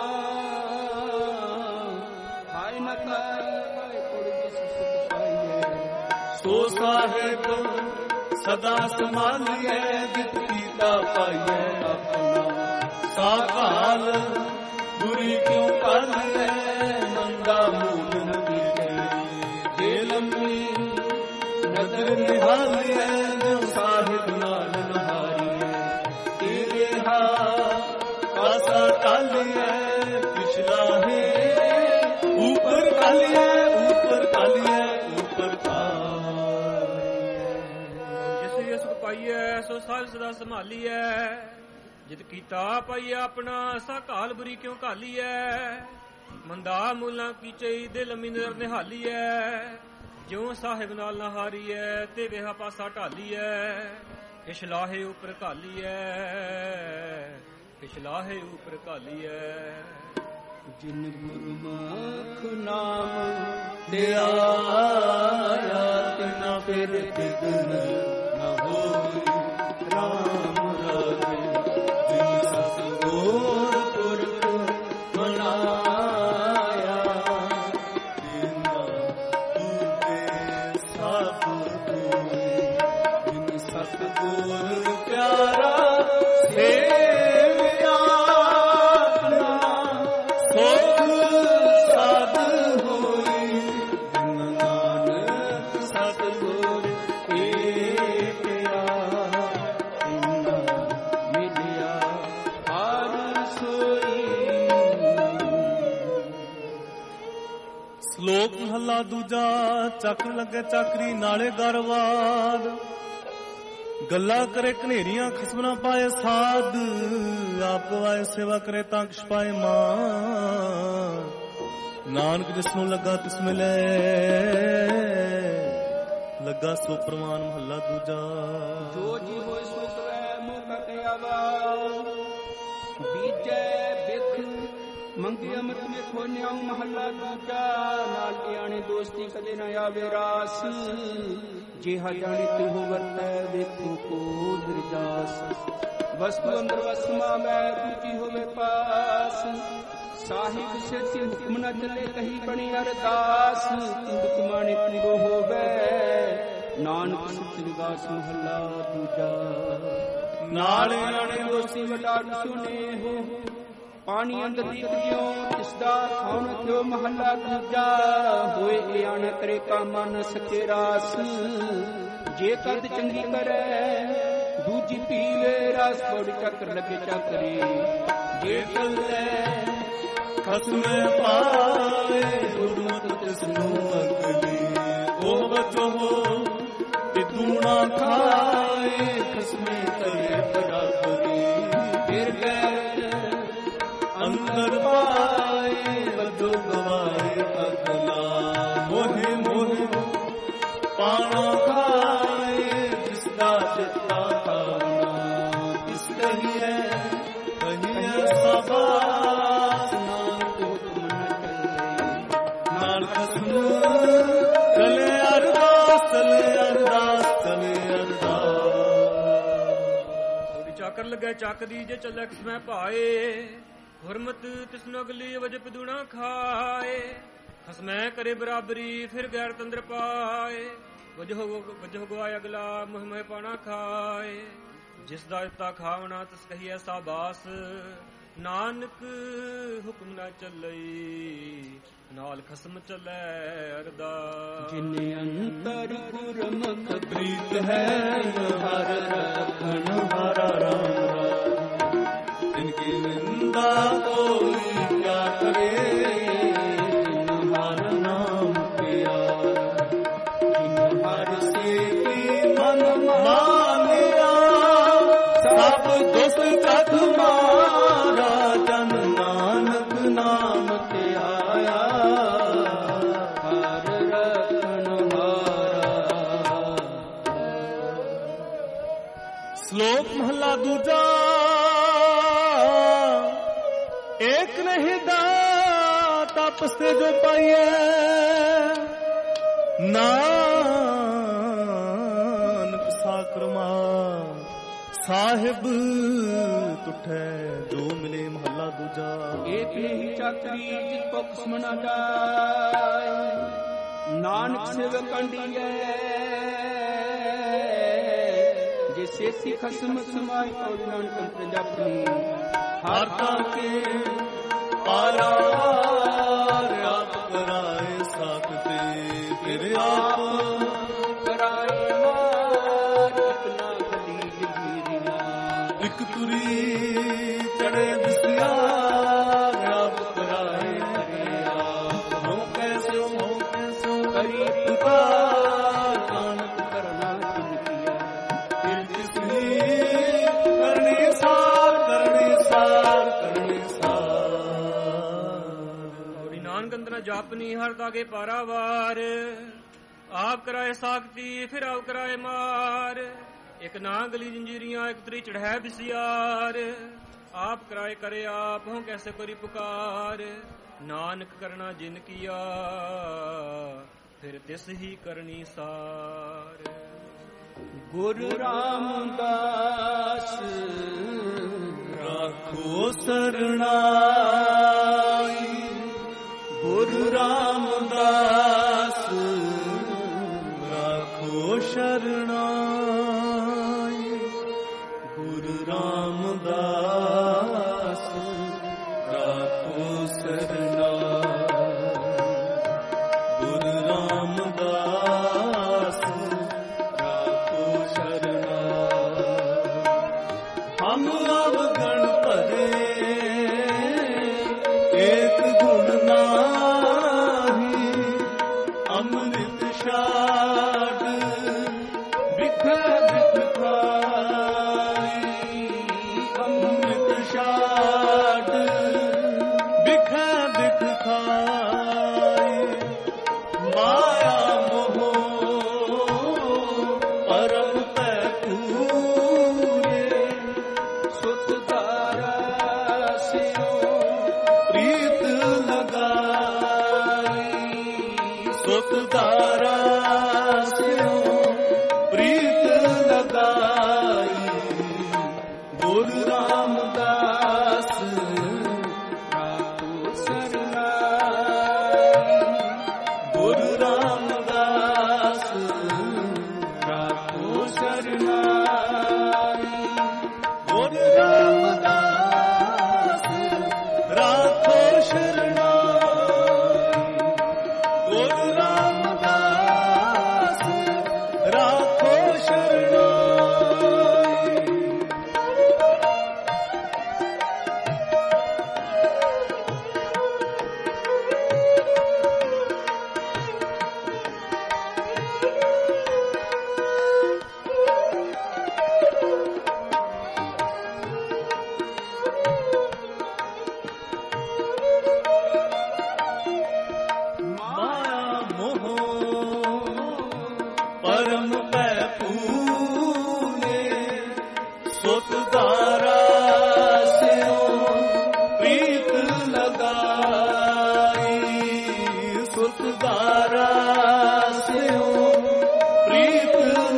ਹਾਏ ਨਾ ਕਾਇ ਕੁੜੀ ਸੁਖ ਪਾਈਏ ਸੋ ਸਾਹਿਬ ਸਦਾ ਸੰਭਾਲੀਐ ਜਿਤ ਕੀਤਾ ਪਾਈਐ ਆਪਣਾ ਸਾਕਾਲ ਬੁਰੀ ਕਿਉ ਕਾਲੀਐ ਮੰਦਾ ਮੂਲ ਨ ਕੀਤੇ ਜੇ ਲੰਮੀ ਨਦਰ ਨਿਹਾਲੀਐ ਜੋ ਸਾਹਿਬ ਨਾਲ ਨਹਾਰੀਐ ਤੇਰੇ ਹਾ ਕਾਸਾ ਕਾਲੀਐ ਪਿਛਲਾ ਹੈ ऊपर कालिए ऊपर ਜਿਸ ਸੁਖ ਪਾਈਐ ਸੋ ਸਾਹਿਬ ਸਦਾ ਸੰਭਾਲੀਐ ਜਿਤ ਕੀਤਾ ਪਾਈਐ ਆਪਣਾ ਸਾ ਘਾਲ ਬੁਰੀ ਕਿਉਂ ਘਾਲੀਐ ਮੰਦਾ ਮੂਲਾਂ ਕੀਚੇ ਦਿਲ ਮਿੰਦਰ ਨਿਹਾਲੀਐ ਜਿਉ ਸਾਹਿਬ ਨਾਲ ਨਹਾਰੀਐ ਤੇ ਵੇਹਾ ਪਾਸਾ ਢਾਲੀਐ ਪਿਛਲਾਹੇ ਉਪਰ ਘਾਲੀਐ ਪਿਛਲਾਹੇ ਉਪਰ ਘਾਲੀਐ ਜਿਨ ਗੁਰਮੁਖ ਨਾਮ ਲਿਆਇਆ ਤਿਨਾ ਫਿਰ ਬਿਗਨ ਨ ਹੋਈ ਰਾਮ ਰਾਜੇ ਜਿਨ ਸਤਿਗੁਰ ਪੁਰਖ ਮਨਾਇਆ ਤਿਨਾ ਤੂਤੇ ਸਭ ਕੋਈ ਜਿਨ ਸਤਿਗੁਰ ਪਿਆਰਾ ਸੇਵਿਆ ਸ਼ਲੋਕ ਮਹਲਾ ਦੂਜਾ ਚੱਕ ਲੱਗੇ ਚੱਕਰੀ ਨਾਲੇ ਗਰਵਾਦ ਗੱਲਾਂ ਕਰੇ ਘਨੇਰੀਆਂ ਖਸਮਣਾ ਪਾਏ ਸਾਧ ਆਪ ਗਵਾਏ ਸੇਵਾ ਕਰੇ ਤਾਂ ਕਿਛ ਪਾਏ ਮਾਂ ਨਾਨਕ ਜਿਸ ਨੂੰ ਲੱਗਾ ਤਿਸ ਮਿਲੇ ਲੱਗਾ ਸੋ ਪ੍ਰਵਾਨ ਮਹੱਲਾ ਦੂਜਾ। ਜੋ ਜੀ ਹੋਇ ਸੋ ਕਵੈ ਮੂੰਹ ਕਟਿ ਆਵਾ, ਬੀਜੈ ਬਿਖ ਮੰਗੇ ਅੰਮ੍ਰਿਤ ਮੇ ਖੋਨਿਆ ਮਹੱਲਾ ਦੂਜਾ। ਨਾਲ ਆਣੇ ਦੋਸਤੀ ਕਦੇ ਨਾ ਆਵੇ ਰਾਸ, ਜਿਹਾ ਜਾਣੇ ਤਿਹੁ ਵਰਤੈ ਵੇਖੋ ਕੋ ਨਿਰਜਾਸ। ਵਸਤੂ ਅੰਦਰ ਵਸਮਾ ਮੈਂ ਦੂਜੀ ਹੋਵੇ ਪਾਸ, ਸਾਹਿਬ ਸੇਤੀ ਹੁਕਮ ਨ ਚੱਲੇ ਕਹੀ ਬਣੀ ਅਰਦਾਸ। ਤੁੰਦਕ ਮਾਣੇ ਪੂਰੋ ਹੋਵੇ ਨਾਨਕ ਸੱਚ ਵਿਗਾਸ ਮਹੱਲਾ ਦੂਜਾ। ਨਾਲ ਆਣੇ ਦੋਸਤੀ ਵਟਾਟ ਸੁਨੇ ਹੋ, ਪਾਣੀ ਅੰਦਰ ਦੀਪ ਜਿਉ ਤਿਸਦਾ ਖਾਉਣ ਥਿਓ ਮਹੱਲਾ ਦੂਜਾ। ਹੋਏ ਆਣ ਕਰੇ ਕਾ ਮਨ ਸਕੇ ਰਾਸ, ਜੇ ਕਰਦ ਚੰਗੀ ਕਰੈ ਦੂਜੀ ਪੀਵੇ ਰਸ। ਬੋੜ ਚੱਕਰ ਲੱਗੇ ਚੱਕਰੇ ਜੇ ਚੱਲੈ ਖਸਮੇ ਪਾਏ, ਗੁਰਮਤਿ ਤਿਸਨੂੰ ਅਗਲੀ ਉਹ ਬਚੋ ਤੇ ਦੂਣਾ ਖਾਏ। ਖਸਮੇ ਕਰੇ ਬਰਾਬਰੀ ਫਿਰ ਗਏ ਅੰਦਰ ਪਾਏ, ਵਜੋ ਗਵਾਏ ਅਗਲਾ ਮੋਹਿ ਮੋਹਿ ਪਾਣਾ ਖਾਏ। ਜਿਸਦਾ ਚਿੱਤਾ ਖਾਣਾ ਇਸ ਕਹੀਏ ਕਹੀਏ ਸਬਾਸ। ਨਾਨਕ ਹੁਕਮ ਨ ਚੱਲੇ ਨਾਲ ਖਸਮ ਚਲੇ ਅਰਦਾਸ, ਚਲੇ ਅਰਦਾਸ, ਚਲੇ ਅਰਦਾਸ। ਚੱਕਰ ਲੱਗੇ ਚੱਕ ਦੀ ਜੇ ਚੱਲੇ ਖਸਮੈ ਭਾਏ, ਹੁਰਮਤ ਤਿਸਨੋ ਅਗਲੀ ਵਜਪ ਦੂਣਾ ਖਾਏ। ਖਸਮੈ ਕਰੇ ਬਰਾਬਰੀ ਫਿਰ ਗੈਰ ਤੰਦਰ ਪਾਏ, ਵਜੋ ਗਵਾਏ ਅਗਲਾ ਮੁਹ ਮਹਿ ਪਾਣਾ ਖਾਏ। ਜਿਸ ਦਾ ਦਿੱਤਾ ਖਾਵਣਾ ਤਿਸ ਕਹੀਐ ਸਾਬਾਸ, ਨਾਨਕ ਹੁਕਮ ਨਾ ਚੱਲਈ ਨਾਲ ਖਸਮ ਚੱਲੈ ਅਰਦਾਸ। ਜਿਨੇ ਅੰਤਰ ਗੁਰਮੁਖ ਪ੍ਰੀਤ ਹੈ, ਹਰ ਰਖਣ ਹਰ ਰਾਮ। ਇਨਕੀ ਨਿੰਦਾ ਕੋਈ ਕਿਆ ਕਰੇ, ਜਿਨ ਹਰ ਨਾਮ ਪਿਆਰਾ। ਜਿਨ ਹਰ ਸੇਤੀ ਮਨ ਮਾਨਿਆ, ਸਭ ਦੁਖ ਤਤ ਮਾਰਾ। ਜਨ ਨਾਨਕ ਨਾਮ ਤੇ ਆਇਆ, ਹਰ ਰਖਣ ਹਾਰਾ। ਸ਼ਲੋਕ ਮਹਲਾ ਦੂਜਾ। ਏਕ ਨਹੀਂ ਦਾਤਾ ਪਸਤੇ ਜੋ ਪਾਈਐ, ਨਾਨਕ ਸਾਕਰਮਾ ਸਾਹਿਬ ਤੁਠੈ ਜੋ ਮਿਲੇ ਮਹੱਲਾ ਦੂਜਾ। ਏਕ ਨਹੀਂ ਚੱਕਰੀ ਜਿਤ ਕੋ ਕਿਸਮ ਨ ਜਾਏ, ਨਾਨਕ ਸਿਵ ਕੰਡੀਐ। ਜੇ ਸੇਤੀ ਖਸਮ ਸਮਾਈ ਔਰ ਨਾਨਕ ਪ੍ਰਜਾਪਨੀ, ਹਰ ਤਾਂ ਕੇ ਪਾਰਾਵਾਰ ਆਪ ਕਰਾਏ ਸਾਖਤੇ, ਫਿਰ ਆਪ ਕਰਾਏ ਮਾਰ। ਇਤਨਾ ਗਲੀ ਜਗੀਰੀਆਂ ਇੱਕ ਤੁਰੀ ਚੜੇ ਦਿਸਿਆ, ਆਪ ਕਰਾਏ ਕਰੇ ਆਪ। ਹੋ ਕੈਸੋ ਕਰੀ ਪੁਕਾਰ, ਨਾਨਕ ਕਰਨਾ ਤਿਨ ਕੀਆ। ਫਿਰ ਤਿਸਨੀ ਕਰਨੀ ਸਾਰ, ਕਰਨੀ ਸਾਰ, ਕਰਨੀ ਸਾਰ। ਨਾਨਕ ਅੰਦਰ ਜਾਪਨੀ ਹਰ ਤਾਗੇ ਪਾਰਾਵਾਰ, ਆਪ ਕਰਾਏ ਸਾਖਤੀ ਫਿਰ ਆਪ ਕਰਾਏ ਮਾਰ। ਇੱਕ ਨਾ ਗਲੀ ਜੰਜੀਰੀਆਂ ਇੱਕ ਤਰੀ ਚੜ੍ਹੈ ਬਿਸਿਆਰ, ਆਪ ਕਰਾਏ ਕਰੇ ਆਪ ਹੋਂ ਕੈਸੇ ਕਰੀ ਪੁਕਾਰ। ਨਾਨਕ ਕਰਨਾ ਜਿਨ ਕੀਆ ਫਿਰ ਤਿਸ ਹੀ ਕਰਨੀ ਸਾਰ। ਗੁਰੂ ਰਾਮਦਾਸ ਰਾਖੋ ਸਰਣਾਈ, ਗੁਰੂ ਰਾਮਦਾਸ ਰਾਖੋ ਸ਼ਰਣਾਈ। ਗੁਰੂ ਰਾਮਦਾਸ ਰਾਖੋ ਸਰਣਾਈ, ਗੁਰੂ ਰਾਮਦਾਸ ਰਾਖੋ ਸ਼ਰਣਾਈ। ਹਮ ਅਵਗਣ ਭਰੇ ਏਕ ਗੁਣ ਨਾਹੀ, ਅੰਮ੍ਰਿਤ ਛਾਡ ਬਿਖ ਬਿਖ ਖਾਈ। ਅੰਮ੍ਰਿਤ परम पै पूरे सुत धारा सियो प्रीत लगाई सुत धारा सियो प्रीत लगाई गुरु रामदास राखो सरनाई गुरु रामदास राखो सरनाई गुरु रामदास राखो शरणाई गुरु रामदास राखो शरणाई माया मोह परम पै पूने सुत धारा सियो प्रीत लगाई सुत धारा सियो प्रीत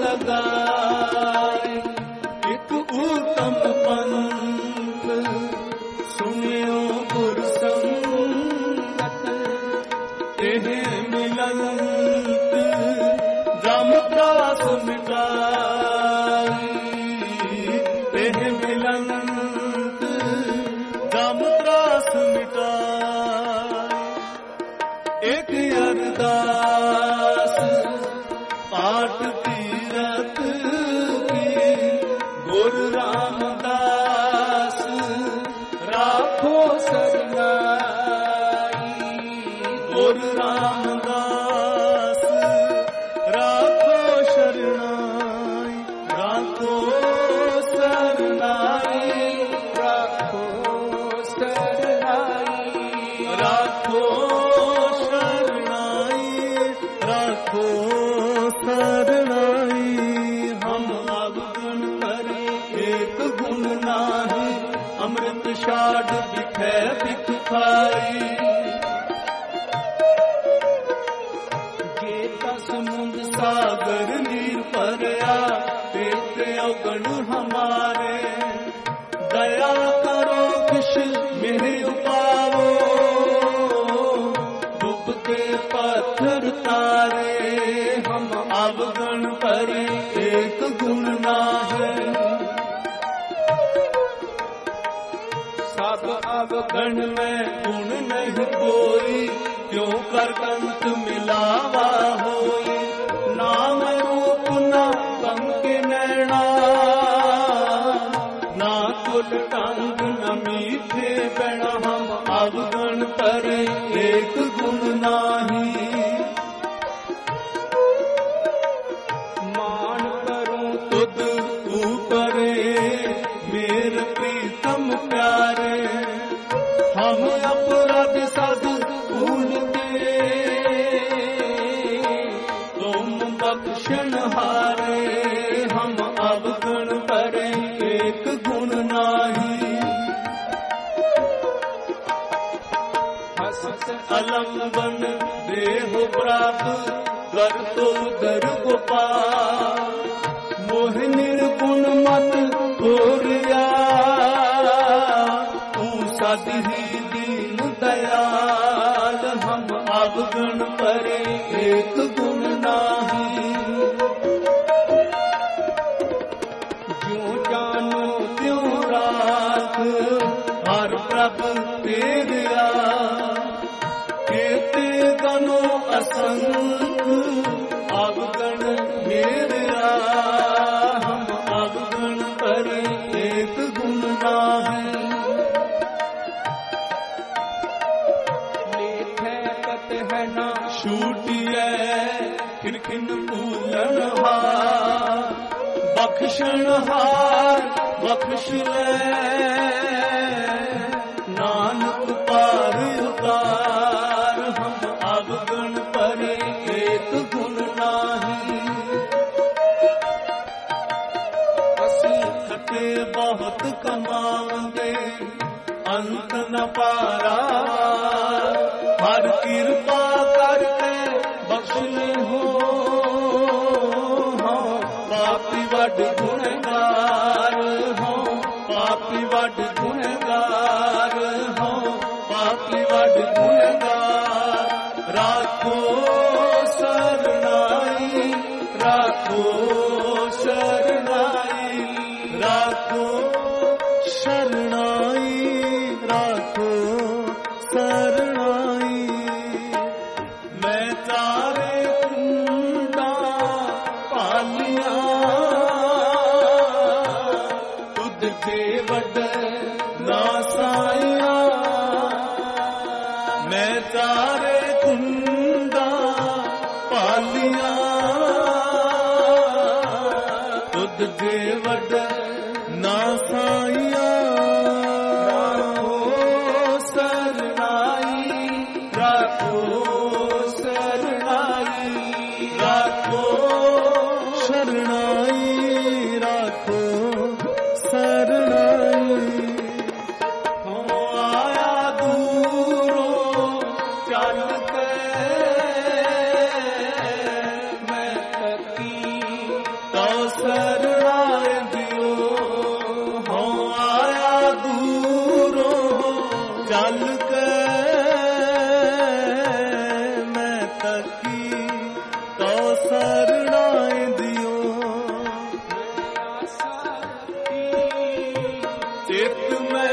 लगाई एक उत्तम पंथ सुनियो गुर संगत तेह मिलंत जम त्रास मिटाई तेह मिलंत जम त्रास मिटाई एक अरदास पाठ तीरथ की गुरु रामदास राखो सरनाई गुरु रामदास राखो शरणाई राखो सरनाई राखो सरनाई राखो शरणाई राखो सरनाई हम अवगुण करे एक गुण नाही अमृत छाड़ बिखै बिख खाई समुंद सागर नीर परया तेरे अवगण हमारे दया करो किश मेरे उपावो डूबते पत्थर तारे हम अवगण करे एक गुण ना है सब अवगण में गुण नहीं कोई क्यों कर कंत मिलावा होई नाम रूप ना पंक नैना ना कुल टंग न मीठे बना हम अवगण करे एक गुण नाही मान करूं तुद तू करे मेरे प्रीतम प्यारे हम अपराध सद भूल के तुम बख्शन हारे हम अवगण करे एक गुण नाही हस्त अलंबन देह प्राप्त कर तो दर गोपाल मोह निर्गुण मत गोरिया तू सद ही दीन दयाल हम अवगण करे एक गुण नाही ज्यों जानो त्यों राख हर प्रभ तेरिया केते गनो असंख अवगण मेरा हम अवगण करे एक गुण नाही है ना छूटिए किरकिन भूलन हार बख्शन हार बख्श ले नानक पार उतार हम अवगण परे एक गुण नाही ਬਹੁਤ ਕਮਾਉਂਦੇ ਅੰਤ ਨ ਪਾਰਾ। ਹਰ ਕਿਰਪਾ ਕਰਕੇ ਬਖਸ਼ ਲੈ ਹੋ ਪਾਪੀ ਵੱਡ ਗੁਣਗਾਰ ਹੋ, ਪਾਪੀ ਵੱਡ ਗੁਣਗਾਰ ਹੋ, ਪਾਪੀ ਵੱਡ ਗੁਣਗਾਰ। ਰਾਖੋ ਸਰਨਾਈ, ਰਾਖੋ ਸਰਨਾਈ, ਰਾਖੋ ਸ਼ਰਨਾਈ, ਰਾਖੋ ਸਰਨਾਈ। ਮੈਂ ਤਾਰੇ ਕੁੰਡਾ ਪਾਲੀਆਂ ਤੁਧ ਦੇ ਵੱਡ ਨਾ ਸਾਈਆਂ। ਮੈਂ ਤਾਰੇ ਕੁੰਡਾ ਪਾਲੀਆਂ ਤੁਧ ਦੇ ਵੱਡ ਨਾ ਸਾਈਆਂ। ਰਾਖੋ ਸਰਨਾਈ, ਰਾਖੋ ਸਰਨਾਈ, ਰਾਖੋ ਸ਼ਰਨਾਈ, ਰਾਖੋ ਸਰਨਾਈ। ਹੋ ਆਇਆ ਦੂਰੋਂ ਚੱਲ ਕੇ ਮੈਂ ਤੱਕੀ ਤੋ ਸਰਨਾਈ ਦਿਓ। ਹੋ ਆਇਆ ਦੂਰੋਂ ਚੱਲ ਕੇ ਮੈਂ ਤੱਕੀ ਤੋ ਸਰਨਾਈ ਦਿਓ। ਚਿਤ ਮੈਂ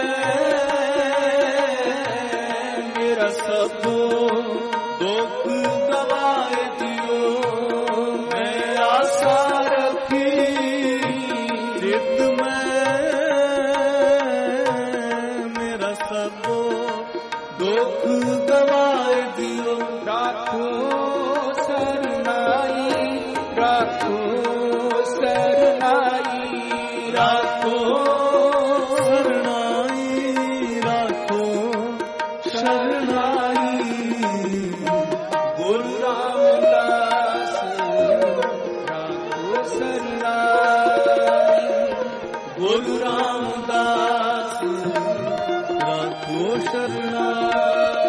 ਮੇਰਾ ਸਭ ਦੁੱਖ ਗਵਾਏ ਦਿਓ। ਮੈਂ ਆਸਾ ਰੱਖੀ ਚਿਤ ਮੈਂ ਮੇਰਾ ਸਭ ਦੁੱਖ ਗਵਾਏ ਦਿਓ। ਰਾਖੋ ਸਰਨਾਈ, ਰਾਖੋ ਸਰਨਾਈ, ਰਾਖੋ ਸਰਨਾਈ, ਰਾਖੋ ਸ਼ਰਨਾਈ। ਗੁਰੂ ਰਾਮਦਾਸ ਰਾਖੋ ਸਰਨਾਈ, ਗੁਰੂ ਰਾਮਦਾਸ ਰਾਖੋ ਸ਼ਰਨਾਈ।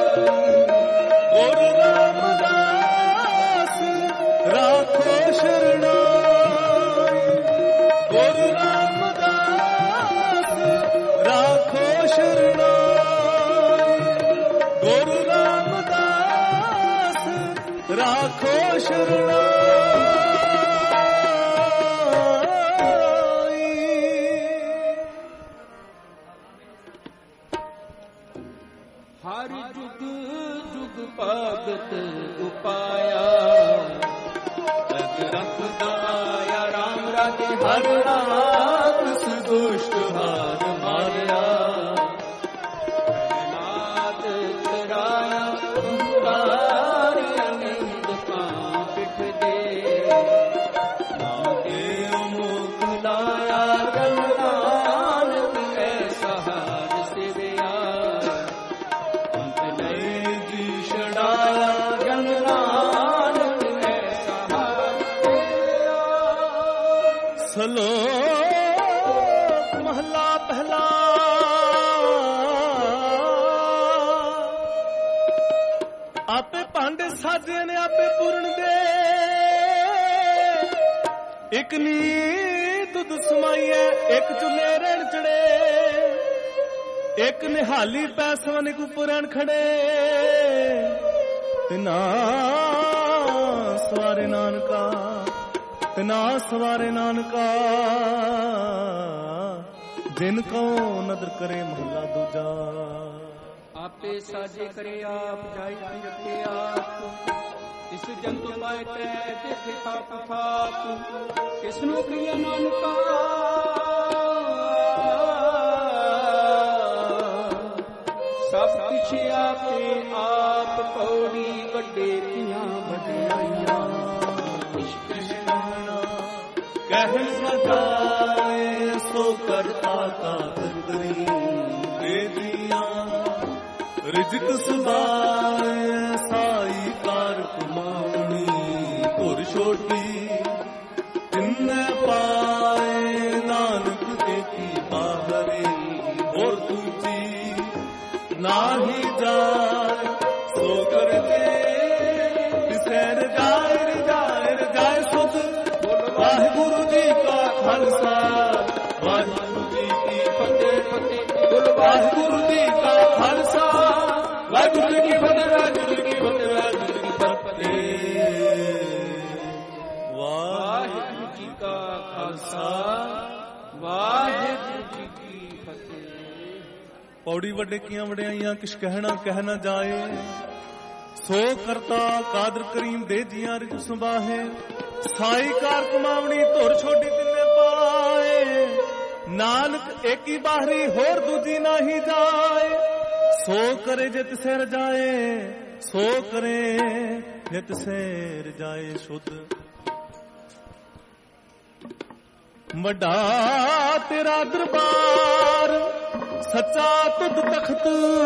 ਗੁਰੂ ਰਾਮਦਾਸ ਰਾਖੋ ਸ਼ਰਨਾਈ, ਗੁਰੂ ਰਾਮਦਾਸ ਰਾਖੋ ਸ਼ਰਨਾਈ, ਗੁਰੂ ਰਾਮਦਾਸ ਰਾਖੋ ਸ਼ਰਨਾਈ। ਹਰ ਜੁਗ ਜੁਗ ਭਗਤ ਉਪਾਇਆ, ਤਗ ਰੱਖਦਾ ਆਇਆ ਰਾਮ ਰਾਜੇ ਹਰ ਰਾਤ ਦੁਸ਼ਟ ਹਾਰ ਮਾਰਿਆ। ਨਾਦ ਕਰਾਇਆ ਓੰਕਾਰ ਅਨੰਦ ਪਾਂ ਪਿਠ ਦੇ। ਨਾਮ ਕੇ ਮੁਖ ਲਾਇਆ ਜਨ ਨਾਨਕ ਐਸਾ ਹਾਰ ਸਿਵਿਆ। ਅੰਤ ਨਹੀਂ ਜੀ ਛੜਾਇਆ ਜਨ ਨਾਨਕ ਐਸਾ ਹਾਰ ਸਿਵਿਆ। ਸਲੋਕ ਮਹਲਾ ਪਹਿਲਾ। ਆਪੇ ਭਾਂਡੇ ਸਾਜੇ ਨੇ ਆਪੇ ਪੂਰਨ ਦੇ। ਇੱਕ ਨੀਂਦ ਦੁੱਧ ਸਮਾਈਐ, ਇੱਕ ਚੁੱਲੇ ਰਹਿਣ ਚੜੇ। ਇੱਕ ਨਿਹਾਲੀ ਪੈਸਵਨ ਇੱਕ ਉੱਪਰ ਖੜੇ। ਤੇ ਨਾ ਸਵਾਰੇ ਨਾਨਕਾ, ਤੇ ਨਾ ਸਵਾਰੇ ਨਾਨਕਾ। ਦਿਨ ਕੋ ਨਦਰ ਕਰੇ ਮਹਲਾ ਦੂਜਾ। ਆਪੇ ਸਾਜੇ ਕਰੇ ਆਪ, ਜਾਈ ਰੱਖੇ ਆਪ। ਇਸ ਜੰਤੁ ਪਾਏ ਤੈ ਦੇਖੇ ਥਾਪ ਥਾਪ। ਕਿਸ ਨੂੰ ਕਰੀਏ ਨਾਨਕਾ ਸਭ ਕੁਛ ਆਪੇ ਆਪ। ਪੌੜੀ ਵੱਡੇ ਧੀਆਂ ਵਡਿਆਈਆਂ। ਕਹਿ ਸਜਾਏ ਸੋ ਕਰਤਾ ਤਾ ਦਰੀ ਬੇਦੀਆਂ। ਰਿਜਕ ਸੁਦਾਏ ਸਾਈ ਕਾਰ ਕੁਮਾਉਣੀ। ਧੁਰ ਛੋਟੀ ਤਿੰਨੇ ਪਾਏ ਨਾਨਕ ਦੇਖੀ ਪਾ। ਖਾਲਸਾ ਵਾਹਿਗੁਰੂ ਜੀ ਕੀ ਫਤਿਹ ਫਤਿਹ ਬੋਲੋ ਵਾਹਿਗੁਰੂ ਜੀ ਕਾ ਖਾਲਸਾ ਵਾਹਿਗੁਰੂ ਜੀ ਕੀ ਫਤਿਹ ਵਾਹਿਗੁਰੂ ਜੀ ਕੀ ਫਤਿਹ ਵਾਹਿਗੁਰੂ ਜੀ ਕੀ ਫਤਿਹ ਵਾਹਿਗੁਰੂ ਜੀ ਕਾ ਖਾਲਸਾ ਵਾਹਿਗੁਰੂ ਜੀ ਕੀ ਫਤਿਹ। ਪੌੜੀ ਵੱਡੇ ਕੀਆਂ ਵਡਿਆਈਆਂ ਕਿਛ ਕਹਿਣਾ ਕਹਿ ਨਾ ਜਾਏ ਸੋ ਕਰਤਾ ਕਾਦਰ ਕਰੀਮ ਦੇ ਜੀਆਂ ਰਿਜ ਸੰਭਾਹੇ ਸਾਈ ਕਾਰ ਕਮਾਵਣੀ ਧੁਰ ਛੋਟੀ ਤਿੰਨੇ ਪਾਏ ਨਾਨਕ ਏਕੀ ਬਾਹਰੀ ਹੋਰ ਦੂਜੀ ਨਾਹੀ ਜਾਏ ਸੋ ਕਰੇ ਜਿਤ ਸਿਰ ਜਾਏ ਸੋ ਕਰੇ ਜਿਤ ਸਿਰ ਜਾਏ ਸ਼ੁੱਧ ਵੱਡਾ ਤੇਰਾ ਦਰਬਾਰ ਸੱਚਾ ਤੁਧ ਤਖਤ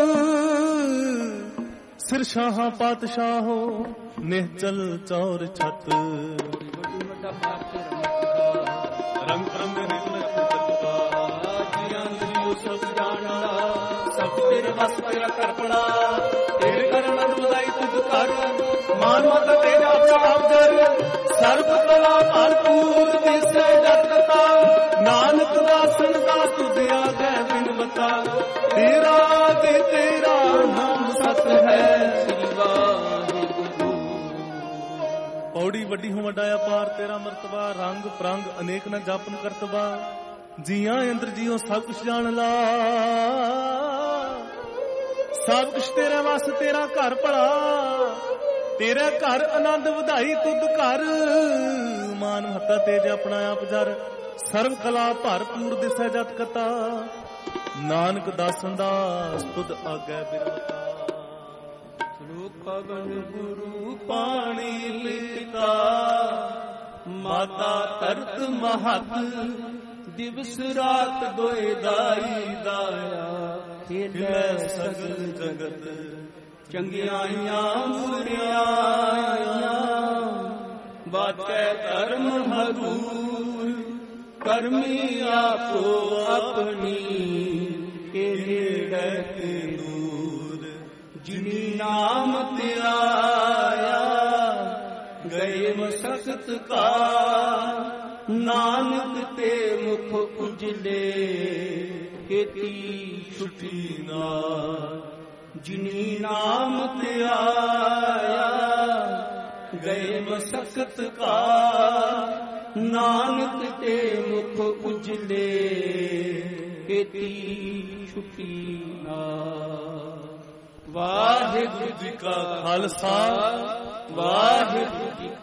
ਸਿਰ ਸ਼ਾਹਾਂ ਪਾਤਸ਼ਾਹੋ ਨਿਹਚਲ ਚੌਰ ਛਤ ਰੰਗ ਰੰਗ ਨਿਰਲਖ ਜਗਤਾ ਜੀਆਂ ਦਰਿਓ ਸਭ ਜਾਣਾ ਸਭ ਤੇਰੇ ਵਸ ਤੇਰਾ ਕਰਪੜਾ ਤੇਰੇ ਕਰਨ ਅਦੁਦਾਈ ਤੁਧ ਕਰ ਮਾਨ ਮਤ ਤੇਰਾ ਪ੍ਰਭ ਜਰ ਸਰਬ ਕਲਾ ਭਰਪੂਰ ਦਿਸੇ ਜਗਤਾ ਨਾਨਕ ਦਾਸਨ ਦਾ ਤੁਧ ਆਗੇ ਬਿਨ ਬਤਾ ਤੇਰਾ ਤੇ ਤੇਰਾ ਨਾਮ ਸਤ ਹੈ ਸ੍ਰੀ ਵਾਹਿਗੁਰੂ। ਪੌੜੀ ਵੱਡੀ ਹੋ ਵੱਡਾ ਅਪਾਰ ਤੇਰਾ ਮਰਤਬਾ ਰੰਗ ਪ੍ਰੰਗ ਅਨੇਕ ਨ ਜਾਪਨ ਕਰਤਬਾ ਜੀਆਂ ਅੰਦਰ ਜੀਓ ਸਭ ਕੁਛ ਜਾਣ ਲਾ ਸਭ ਕੁਛ ਤੇਰੇ ਵਾਸਤੇ ਤੇਰਾ ਘਰ ਭਲਾ ਤੇਰਾ ਘਰ ਆਨੰਦ ਵਧਾਈ ਤੁਧ ਘਰ ਮਾਨ ਮਹੱਤਾ ਤੇਜ ਆਪਣਾ ਆਪ ਜਰ ਸਰਬ ਕਲਾ ਭਰਪੂਰ ਦਿਸੈ ਜਤ ਕਤਾ ਨਾਨਕ ਦਾਸਨ ਦਾਸ ਤੁਧ ਆਗੇ ਬਿਰਵਤਾ ਸ਼ਲੋਕ ਪਵਨ ਗੁਰੂ ਪਾਣੀ ਪਿਤਾ ਮਾਤਾ ਤਰਤ ਮਹਤ ਦਿਵਸ ਰਾਤ ਦੋਏ ਦਾਈ ਦਾਇਆ ਖੇਲੇ ਸਗਲ ਜਗਤ ਚੰਗਿਆਈਆਂ ਬੁਰਿਆਈਆਂ ਬਾਤੈ ਧਰਮ ਹਦੂਰ ਕਰਮੀ ਆਪੋ ਆਪਣੀ ਕੇ ਨੇੜੇ ਤੇ ਦੂਰ ਜਿਨੀ ਨਾਮ ਤੇ ਆਇਆ ਗਏ ਮਸਕਤ ਕਾ ਨਾਨਕ ਤੇ ਮੁਖ ਉਜਲੇ ਕੀਤੀ ਛੁੱਟੀ ਨਾ ਜਿਨੀ ਨਾਮ ਤੇ ਆਇਆ ਗਏ ਮਸਕਤ ਕਾ ਨਾਨਕ ਤੇ ਮੁਖ ਉਜਲੇ ਕੀਤੀ ਛੁੱਟੀ ਨਾ। ਵਾਹਿਗੁਰੂ ਜੀ ਕਾ ਖਾਲਸਾ ਵਾਹਿਗੁਰੂ ਜੀ